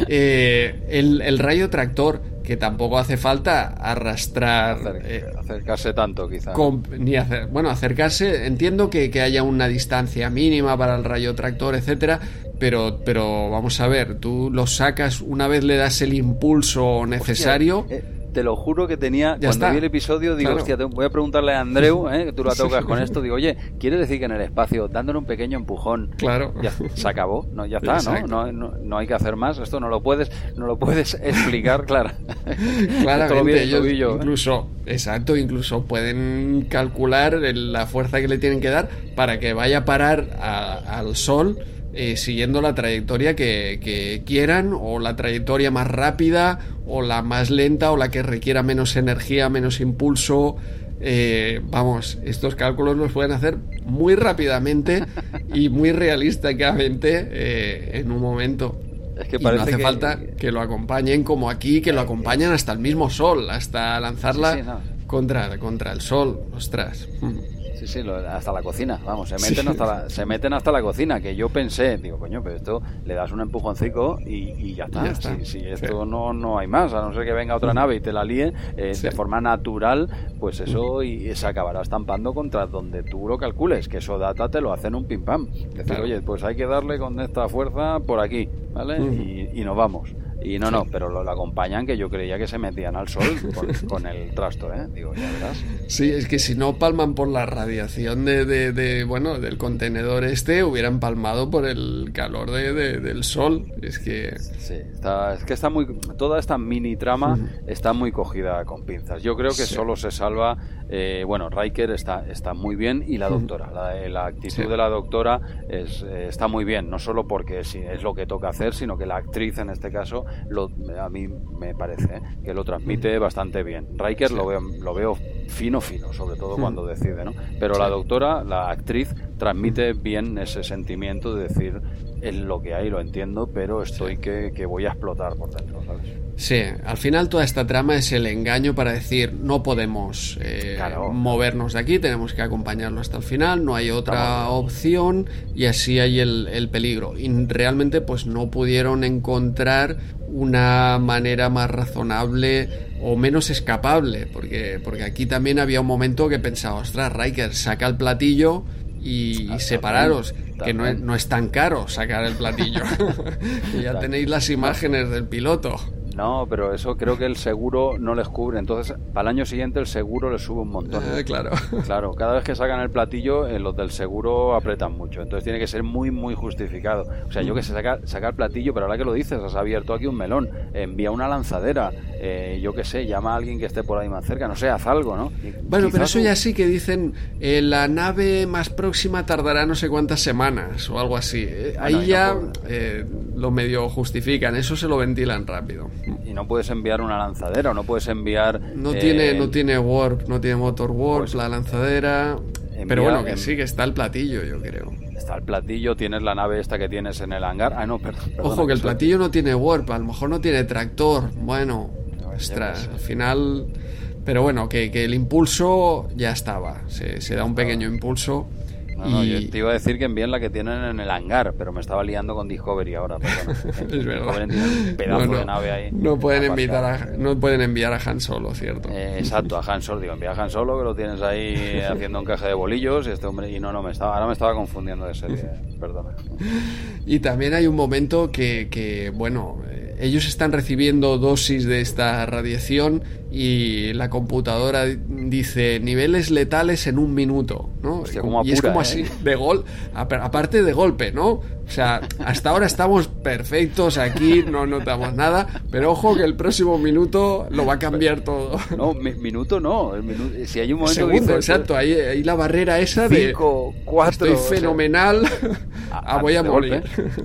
Eh, el, el rayo tractor, que tampoco hace falta arrastrar. Acer, eh, acercarse tanto, quizá. Con, ni hacer, bueno, acercarse. Entiendo que, que haya una distancia mínima para el rayo tractor, etcétera. Pero, pero vamos a ver, tú lo sacas una vez le das el impulso necesario. Hostia, eh, te lo juro que tenía, ya cuando está. vi el episodio, digo, Claro. hostia, te voy a preguntarle a Andreu, ¿eh? que tú la tocas con esto, digo, oye, ¿quiere decir que en el espacio, dándole un pequeño empujón, claro. ya se acabó? No, ya está, ¿no? No, no, no hay que hacer más, esto no lo puedes, no lo puedes explicar, claro. Claramente, ellos tobillo, incluso, ¿eh? exacto, incluso pueden calcular el, la fuerza que le tienen que dar para que vaya a parar a, al Sol. Eh, siguiendo la trayectoria que, que quieran, o la trayectoria más rápida o la más lenta o la que requiera menos energía, menos impulso. Eh, vamos, estos cálculos los pueden hacer muy rápidamente y muy realísticamente eh, en un momento. Es que y no hace que... falta que lo acompañen como aquí, que lo acompañan hasta el mismo Sol, hasta lanzarla sí, sí, no. contra, contra el Sol. Ostras. Sí, sí, lo, hasta la cocina, vamos, se meten, sí. hasta la, se meten hasta la cocina, que yo pensé, digo, coño, pero esto le das un empujoncico y, y ya está, ya está. Si, si esto sí. no, no hay más, a no ser que venga otra nave y te la líe eh, sí. de forma natural, pues eso y, y se acabará estampando contra donde tú lo calcules, que eso data te lo hacen un pim pam, decir, claro. oye, pues hay que darle con esta fuerza por aquí, ¿vale? Uh-huh. Y, y nos vamos. Y no, sí. no, pero lo, lo acompañan, que yo creía que se metían al Sol con, con el trasto, ¿eh? Digo, ya verás. Sí, es que si no palman por la radiación de, de, de bueno, del contenedor este, hubieran palmado por el calor de, de, del Sol. Es que... Sí, está, es que está muy... Toda esta mini trama uh-huh. está muy cogida con pinzas. Yo creo que sí. solo se salva... Eh, bueno, Riker está, está muy bien y la doctora. Uh-huh. La, la actitud sí. de la doctora es, eh, está muy bien, no solo porque es, es lo que toca hacer, sino que la actriz en este caso... Lo, a mí me parece ¿eh? que lo transmite bastante bien. Riker sí. lo veo lo veo fino fino, sobre todo mm. cuando decide, ¿no? Pero sí. la doctora, la actriz, transmite bien ese sentimiento de decir, es lo que hay, lo entiendo, pero estoy sí. que, que voy a explotar por dentro, ¿sabes? Sí, al final toda esta trama es el engaño para decir, no podemos eh, claro. movernos de aquí, tenemos que acompañarlo hasta el final, no hay otra claro. opción, y así hay el, el peligro. Y realmente pues no pudieron encontrar una manera más razonable o menos escapable, porque, porque aquí también había un momento que pensaba, ostras, Riker, saca el platillo y ah, separaros, también, que no es, no es tan caro sacar el platillo. Y ya tenéis las imágenes del piloto. No, pero eso creo que el seguro no les cubre. Entonces, para el año siguiente el seguro les sube un montón. Eh, claro. Claro, cada vez que sacan el platillo, eh, los del seguro apretan mucho. Entonces tiene que ser muy, muy justificado. O sea, yo que sé, sacar saca el platillo, pero ahora que lo dices, has abierto aquí un melón. Envía una lanzadera. Eh, yo que sé, llama a alguien que esté por ahí más cerca. No sé, haz algo, ¿no? Y bueno, pero eso tú... ya sí que dicen, eh, la nave más próxima tardará no sé cuántas semanas o algo así. Eh, bueno, ahí ya no puedo... eh, lo medio justifican. Eso se lo ventilan rápido. Y no puedes enviar una lanzadera o no puedes enviar... No, eh, tiene, no tiene warp, no tiene motor warp, pues, la lanzadera... envía, Pero bueno, que en... sí, que está el platillo, yo creo. Está el platillo, tienes la nave esta que tienes en el hangar. Ah, no, perdón. perdona, Ojo, que el eso... platillo no tiene warp, a lo mejor no tiene tractor. Bueno, no, ostras, al final... Pero bueno, que, que el impulso ya estaba. Se, se da un pequeño impulso. No, no, y... yo te iba a decir que envíen la que tienen en el hangar, pero me estaba liando con Discovery ahora. Es verdad. Un pedazo no, no, de nave ahí. No pueden, invitar a, no pueden enviar a Han Solo, ¿cierto? Eh, exacto, a Han Solo. Digo, envía a Han Solo, que lo tienes ahí haciendo un caje de bolillos. Y este hombre, y no, no, me estaba, ahora me estaba confundiendo de serie. Perdona. Y también hay un momento que, que bueno, ellos están recibiendo dosis de esta radiación y la computadora dice niveles letales en un minuto, ¿no? Hostia, como apura, y es como ¿eh? así, de gol, aparte de golpe, ¿no? O sea, hasta ahora estamos perfectos aquí, no notamos nada, pero ojo que el próximo minuto lo va a cambiar todo. No, mi, minuto no, el minuto, si hay un momento Segundo, que dices, exacto, ahí, ahí la barrera esa cinco, de cuatro, estoy fenomenal, o sea, a, a voy a morir.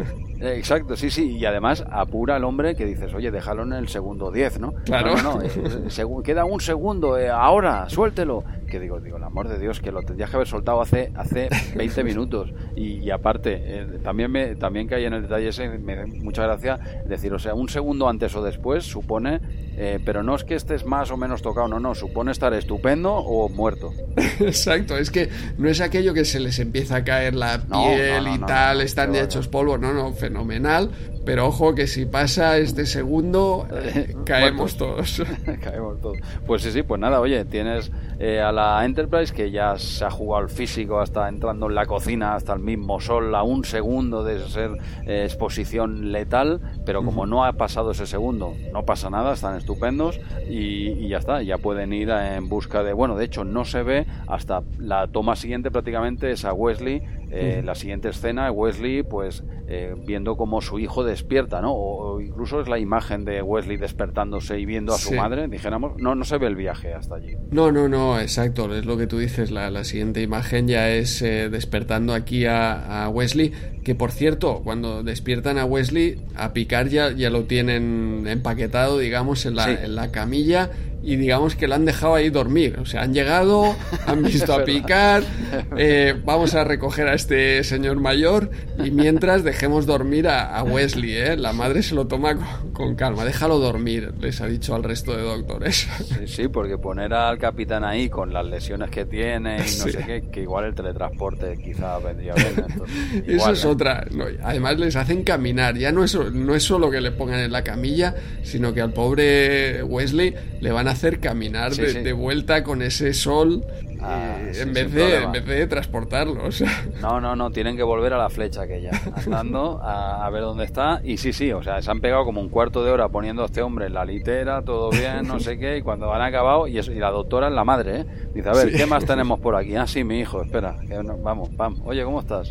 Exacto, sí, sí, y además apura al hombre que dices, oye, déjalo en el segundo diez, ¿no? Claro. No, no, no, eh, seg- queda un segundo, eh, ahora, suéltelo. Que digo, digo, el amor de Dios, que lo tendrías que haber soltado hace hace veinte minutos. Y, y aparte, eh, también me también caí en el detalle ese, me da mucha gracia, decir, o sea, un segundo antes o después supone, eh, pero no es que estés más o menos tocado, no, no, supone estar estupendo o muerto. Exacto, es que no es aquello que se les empieza a caer la piel No, no, no, y no, tal, no, no, están no, hechos no. polvo, no, no, fenomenal, pero ojo que si pasa este segundo, eh, caemos todos. Caemos todos. Pues sí, sí, pues nada, oye, tienes eh, a la Enterprise que ya se ha jugado el físico hasta entrando en la cocina, hasta el mismo sol, a un segundo de ser eh, exposición letal, pero como uh-huh. no ha pasado ese segundo, no pasa nada, están estupendos y, y ya está, ya pueden ir en busca de, bueno, de hecho no se ve hasta la toma siguiente prácticamente es a Wesley, eh, uh-huh. la siguiente escena, Wesley pues eh, viendo cómo su hijo despierta, ¿no? O, o incluso es la imagen de Wesley despertándose y viendo a su sí. madre, dijéramos, no, no se ve el viaje hasta allí. No, no, no, exacto, es lo que tú dices, la, la siguiente imagen ya es eh, despertando aquí a, a Wesley, que por cierto, cuando despiertan a Wesley, a Picard ya, ya lo tienen empaquetado, digamos, en la, sí. en la camilla, y digamos que lo han dejado ahí dormir, o sea, han llegado, han visto a Picard, eh, vamos a recoger a este señor mayor, y mientras dejemos dormir a, a Wesley, ¿eh? La madre se lo toma con, con calma, déjalo dormir, les ha dicho al resto de doctores. Sí, sí, porque poner al capitán ahí con las lesiones que tiene y no sí. sé qué, que igual el teletransporte quizá vendría bien. Entonces, igual, eso es ¿eh? otra, no, además les hacen caminar, ya no es, no es solo que le pongan en la camilla, sino que al pobre Wesley le van a hacer caminar sí, de, sí. de vuelta con ese sol ah, eh, sí, en, vez de, en vez de transportarlo, o sea. No, no, no, tienen que volver a la flecha aquella, andando a, a ver dónde está, y sí, sí, o sea, se han pegado como un cuarto de hora poniendo a este hombre en la litera, todo bien, no sé qué, y cuando han acabado, y, eso, y la doctora es la madre, ¿eh? Dice, a ver, sí. ¿qué más tenemos por aquí? Ah, sí, mi hijo, espera, que no, vamos, vamos, oye, ¿cómo estás?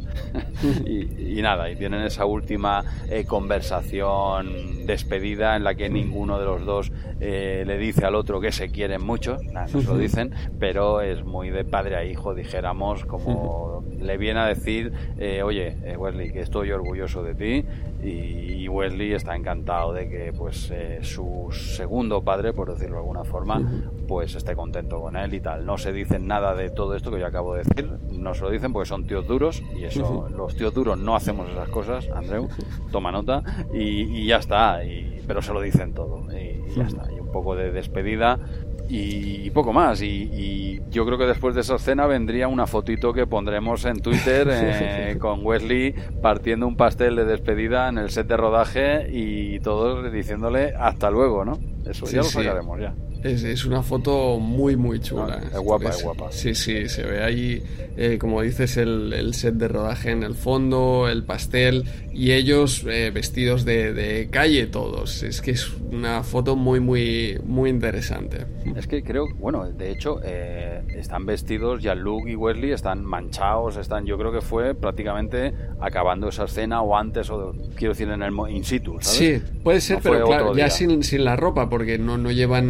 y, y nada, y tienen esa última eh, conversación despedida en la que ninguno de los dos eh, le dice al otro que se quieren mucho, nada, no se lo dicen, pero es muy de padre a hijo, dijéramos, como le viene a decir, eh, oye, eh, Wesley, que estoy orgulloso de ti, y Wesley está encantado de que pues eh, su segundo padre, por decirlo de alguna forma, pues esté contento con él y tal. No se dicen nada de todo esto que yo acabo de decir, no se lo dicen porque son tíos duros, y eso, los tíos duros no hacemos esas cosas, Andreu, toma nota, y, y ya está, y, pero se lo dicen todo, y, y ya está, y un poco de despedida y poco más, y, y yo creo que después de esa escena vendría una fotito que pondremos en Twitter eh, con Wesley partiendo un pastel de despedida en el set de rodaje y todos diciéndole hasta luego, ¿no? Eso sí, ya lo sacaremos, sí. ya. Es, es una foto muy muy chula. No, es guapa, es, es guapa. Sí, sí, se ve ahí, eh, como dices, el, el set de rodaje en el fondo, el pastel, y ellos eh, vestidos de, de calle todos. Es que es una foto muy muy muy interesante. Es que creo, bueno, de hecho, eh, están vestidos, Jean-Luc y Wesley están manchados, están, yo creo que fue prácticamente acabando esa escena o antes, o quiero decir en el in situ, ¿sabes? Sí, puede ser, no pero claro, ya día. sin, sin la ropa, porque no, no llevan... Eh,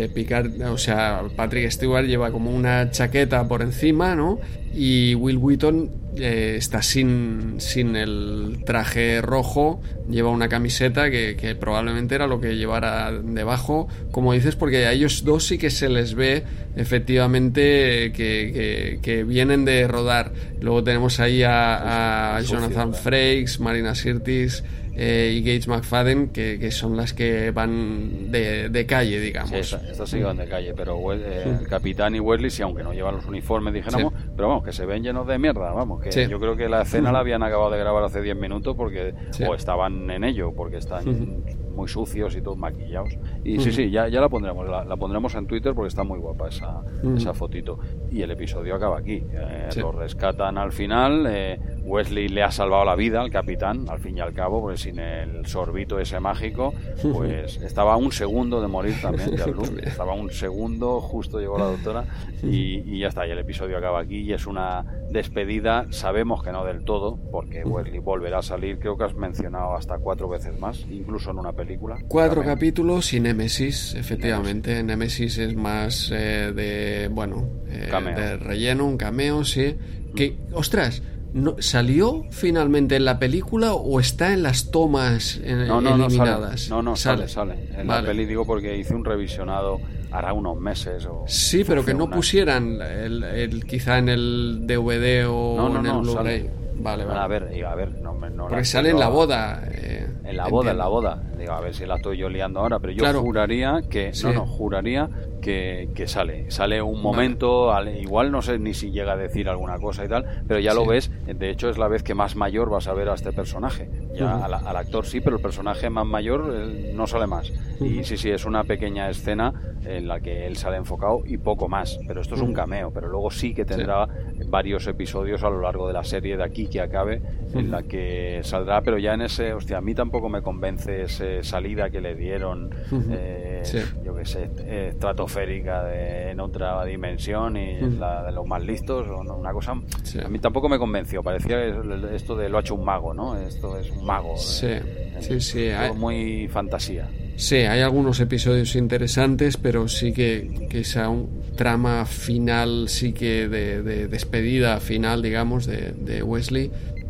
eh, Picard, o sea, Patrick Stewart lleva como una chaqueta por encima, ¿no? Y Will Wheaton eh, está sin, sin el traje rojo, lleva una camiseta que, que probablemente era lo que llevara debajo, como dices, porque a ellos dos sí que se les ve efectivamente que, que, que vienen de rodar. Luego tenemos ahí a, a Jonathan Frakes, Marina Sirtis eh, y Gates McFadden, que, que son las que van de, de calle, digamos. Sí, estas esta sí van de calle, pero eh, sí. El capitán y Wesley, sí, aunque no llevan los uniformes, dijéramos, sí. Pero vamos, que se ven llenos de mierda, vamos, que sí. Yo creo que la escena uh-huh. la habían acabado de grabar hace diez minutos porque sí. O estaban en ello, porque están uh-huh. muy sucios y todos maquillados. Y uh-huh. sí, sí, ya, ya la pondremos, la, la pondremos en Twitter porque está muy guapa esa, uh-huh. esa fotito. Y el episodio acaba aquí. Eh, sí. Lo rescatan al final, eh, Wesley le ha salvado la vida al capitán, al fin y al cabo, porque sin el sorbito ese mágico, pues uh-huh. estaba a un segundo de morir también, estaba a un segundo, justo llegó la doctora, y, y ya está, y el episodio acaba aquí, y es una despedida, sabemos que no del todo, porque Wesley volverá a salir, creo que has mencionado hasta cuatro veces más, incluso en una película. Cuatro también. Capítulos y Némesis, efectivamente, Némesis es más eh, de, bueno, eh, de relleno, un cameo, sí, que, ostras, no, ¿salió finalmente en la película o está en las tomas en, no, no, eliminadas? No, sale. no, no, sale, sale. En vale. La peli digo porque hice un revisionado hará unos meses. O sí, pero que no una... pusieran el, el, quizá en el D V D o no, no, en el no, Blu-ray. Sale. Vale, vale. A ver, a ver, no, no porque sale en la boda. Eh, en la boda, entiendo. en la boda. Digo, a ver si la estoy yo liando ahora, pero yo claro. juraría que, sí. no, no, juraría que, que sale. Sale un momento, vale. Igual no sé ni si llega a decir alguna cosa y tal, pero ya sí. lo ves. De hecho, es la vez que más mayor vas a ver a este personaje. Ya uh-huh. al, al actor sí, pero el personaje más mayor eh, no sale más. Uh-huh. Y sí, sí, es una pequeña escena en la que él sale enfocado y poco más. Pero esto es uh-huh. un cameo, pero luego sí que tendrá sí. varios episodios a lo largo de la serie de aquí que acabe, uh-huh. en la que saldrá, pero ya en ese, hostia, a mí tampoco me convence esa salida que le dieron, uh-huh. eh, sí. yo que sé, estratosférica de, en otra dimensión y uh-huh. la de los más listos, o no, una cosa, sí. a mí tampoco me convenció, parecía que esto de lo ha hecho un mago, ¿no? Esto es un mago. Sí, eh, sí, sí. Hay... muy fantasía. Sí, hay algunos episodios interesantes, pero sí que, que esa un trama final, sí que de, de despedida final, digamos, de, de Wesley,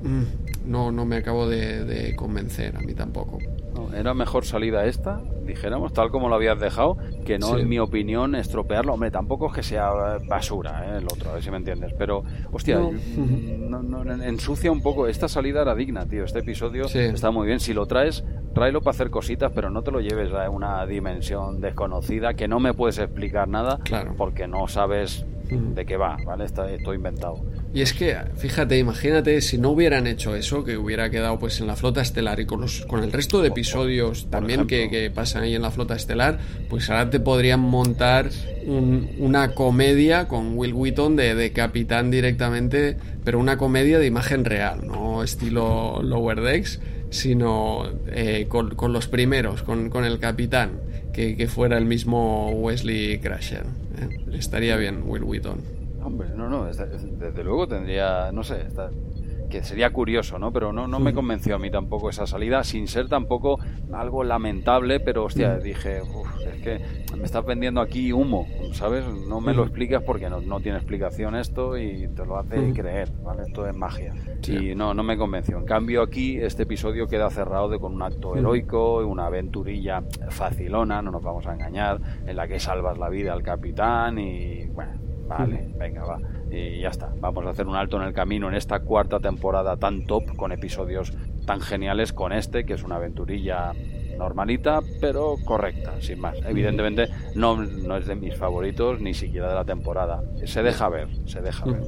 no, no me acabo de, de convencer, a mí tampoco. No, era mejor salida esta, dijéramos, tal como lo habías dejado, que no, sí. en mi opinión, estropearlo. Hombre, tampoco es que sea basura, ¿eh? El otro, a ver si me entiendes. Pero, hostia, no. No, no, ensucia un poco. Esta salida era digna, tío. Este episodio sí. está muy bien. Si lo traes, tráelo para hacer cositas, pero no te lo lleves a una dimensión desconocida que no me puedes explicar nada, claro. porque no sabes de qué va, ¿vale? Está todo inventado. Y es que, fíjate, imagínate si no hubieran hecho eso, que hubiera quedado pues en la Flota Estelar y con los con el resto de episodios por, por también que, que pasan ahí en la Flota Estelar, pues ahora te podrían montar un, una comedia con Will Wheaton de, de capitán directamente, pero una comedia de imagen real, no estilo Lower Decks, sino eh, con, con los primeros, con, con el capitán, que, que fuera el mismo Wesley Crusher. ¿eh? Estaría bien Will Wheaton. Hombre, no, no, desde, desde luego tendría, no sé, está, que sería curioso, ¿no? Pero no, no me convenció a mí tampoco esa salida, sin ser tampoco algo lamentable, pero hostia, dije, uf, es que me estás vendiendo aquí humo, ¿sabes? No me lo explicas porque no, no tiene explicación esto y te lo hace creer, ¿vale? Esto es magia. Sí. Y no, no me convenció. En cambio aquí este episodio queda cerrado de, con un acto heroico, una aventurilla facilona, no nos vamos a engañar, en la que salvas la vida al capitán y, bueno, vale, venga, va. Y ya está. Vamos a hacer un alto en el camino en esta cuarta temporada tan top, con episodios tan geniales, con este, que es una aventurilla normalita, pero correcta, sin más. Evidentemente no, no es de mis favoritos, ni siquiera de la temporada. Se deja ver, se deja ver.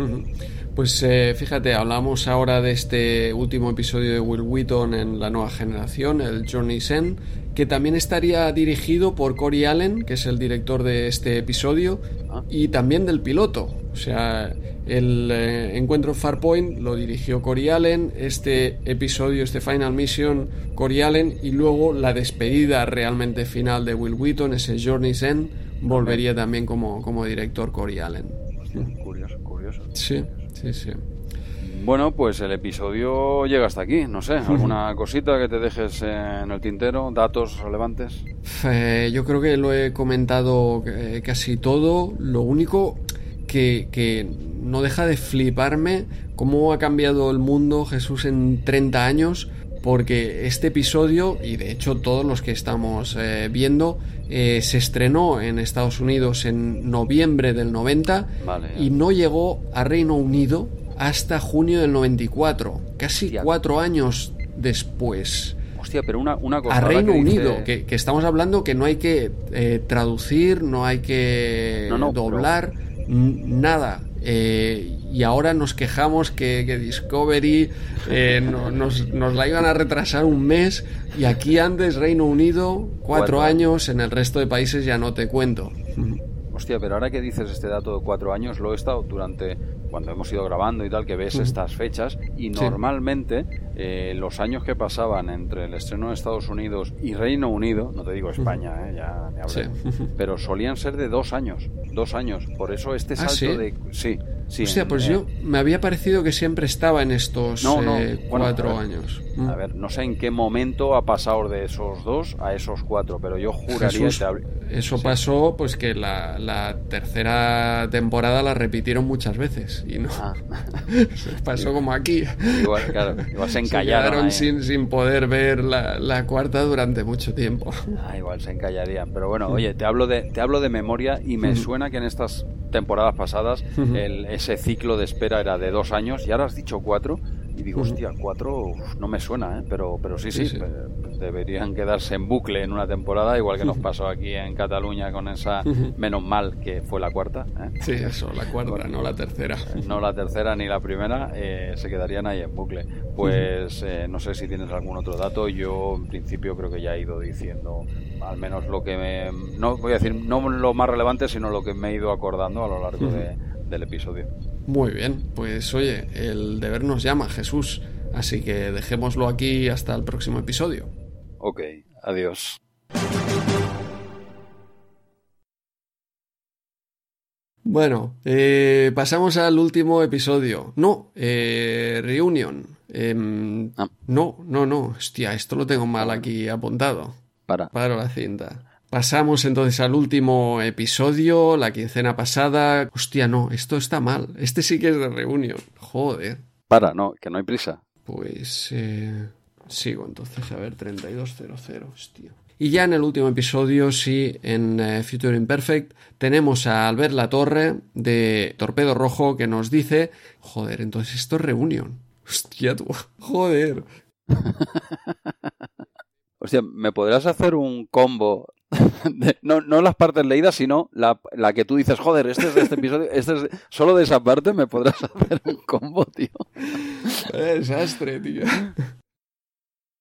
Pues eh, fíjate, hablamos ahora de este último episodio de Will Wheaton en la nueva generación, el Journey's End, que también estaría dirigido por Cory Allen, que es el director de este episodio, y también del piloto. O sea, el eh, encuentro en Farpoint lo dirigió Cory Allen, este episodio, este Final Mission, Cory Allen, y luego la despedida realmente final de Will Wheaton, ese Journey's End, volvería también como, como director Cory Allen. Curioso, curioso. Sí, sí, sí. Bueno, pues el episodio llega hasta aquí, no sé, alguna cosita que te dejes en el tintero, datos relevantes. Eh, yo creo que lo he comentado eh, casi todo. Lo único que, que no deja de fliparme cómo ha cambiado el mundo Jesús en treinta años, porque este episodio, y de hecho todos los que estamos eh, viendo, eh, se estrenó en Estados Unidos en noviembre del noventa, vale, y no llegó a Reino Unido hasta junio del noventa y cuatro, casi Hostia. cuatro años después. Hostia, pero una, una cosa... A Reino que Unido, dice... que, que estamos hablando que no hay que eh, traducir, no hay que no, no, doblar, pero... nada. Eh, y ahora nos quejamos que, que Discovery eh, no, nos, nos la iban a retrasar un mes, y aquí antes Reino Unido cuatro, cuatro años, en el resto de países ya no te cuento. Hostia, pero ahora que dices este dato de cuatro años, lo he estado durante, cuando hemos ido grabando y tal, que ves uh-huh. estas fechas, y normalmente sí. eh, los años que pasaban entre el estreno de Estados Unidos y Reino Unido, no te digo España, uh-huh. eh, ya me hablé, sí. pero solían ser de dos años, dos años, por eso este salto ¿Ah, sí? de... Sí, sí. O sea, en, pues eh... yo me había parecido que siempre estaba en estos no, no. Eh, cuatro bueno, a ver, años. A ver, no sé en qué momento ha pasado de esos dos a esos cuatro, pero yo juraría Jesús, que... Hab... Eso sí. pasó, pues que la, la tercera temporada la repitieron muchas veces y no ah. pasó como aquí. Igual, claro, igual se encallaron. Se quedaron sin, sin poder ver la, la cuarta durante mucho tiempo. Ah, igual se encallarían. Pero bueno, oye, te hablo de, te hablo de memoria y me suena que en estas temporadas pasadas el, ese ciclo de espera era de dos años y ahora has dicho cuatro. Y digo, hostia, cuatro uf, no me suena, ¿eh? Pero, pero sí, sí, sí, sí. Deberían quedarse en bucle en una temporada, igual que nos pasó aquí en Cataluña con esa, menos mal que fue la cuarta, ¿eh? Sí, eso, la cuarta, bueno, no la tercera. No la tercera ni la primera, eh, se quedarían ahí en bucle. Pues eh, no sé si tienes algún otro dato, yo en principio creo que ya he ido diciendo al menos lo que me... No voy a decir, no lo más relevante, sino lo que me he ido acordando a lo largo de, del episodio. Muy bien, pues oye, el deber nos llama, Jesús, así que dejémoslo aquí hasta el próximo episodio. Ok, adiós. Bueno, eh, pasamos al último episodio. No, eh, Reunion. Eh, ah. No, no, no, hostia, esto lo tengo mal aquí apuntado. Para. Paro la cinta. Pasamos entonces al último episodio, la quincena pasada. Hostia, no, esto está mal. Este sí que es de Reunion. Joder. Para, no, que no hay prisa. Pues eh, sigo entonces, a ver, treinta y dos cero cero, hostia. Y ya en el último episodio, sí, en eh, Future Imperfect, tenemos a Albert Latorre de Torpedo Rojo que nos dice, joder, entonces esto es Reunion. Hostia, tú, joder. Hostia, ¿me podrás hacer un combo? De, no, no las partes leídas, sino la, la que tú dices, joder, este es de este episodio, este es de, solo de esa parte. ¿Me podrás hacer un combo, tío? Qué desastre, tío.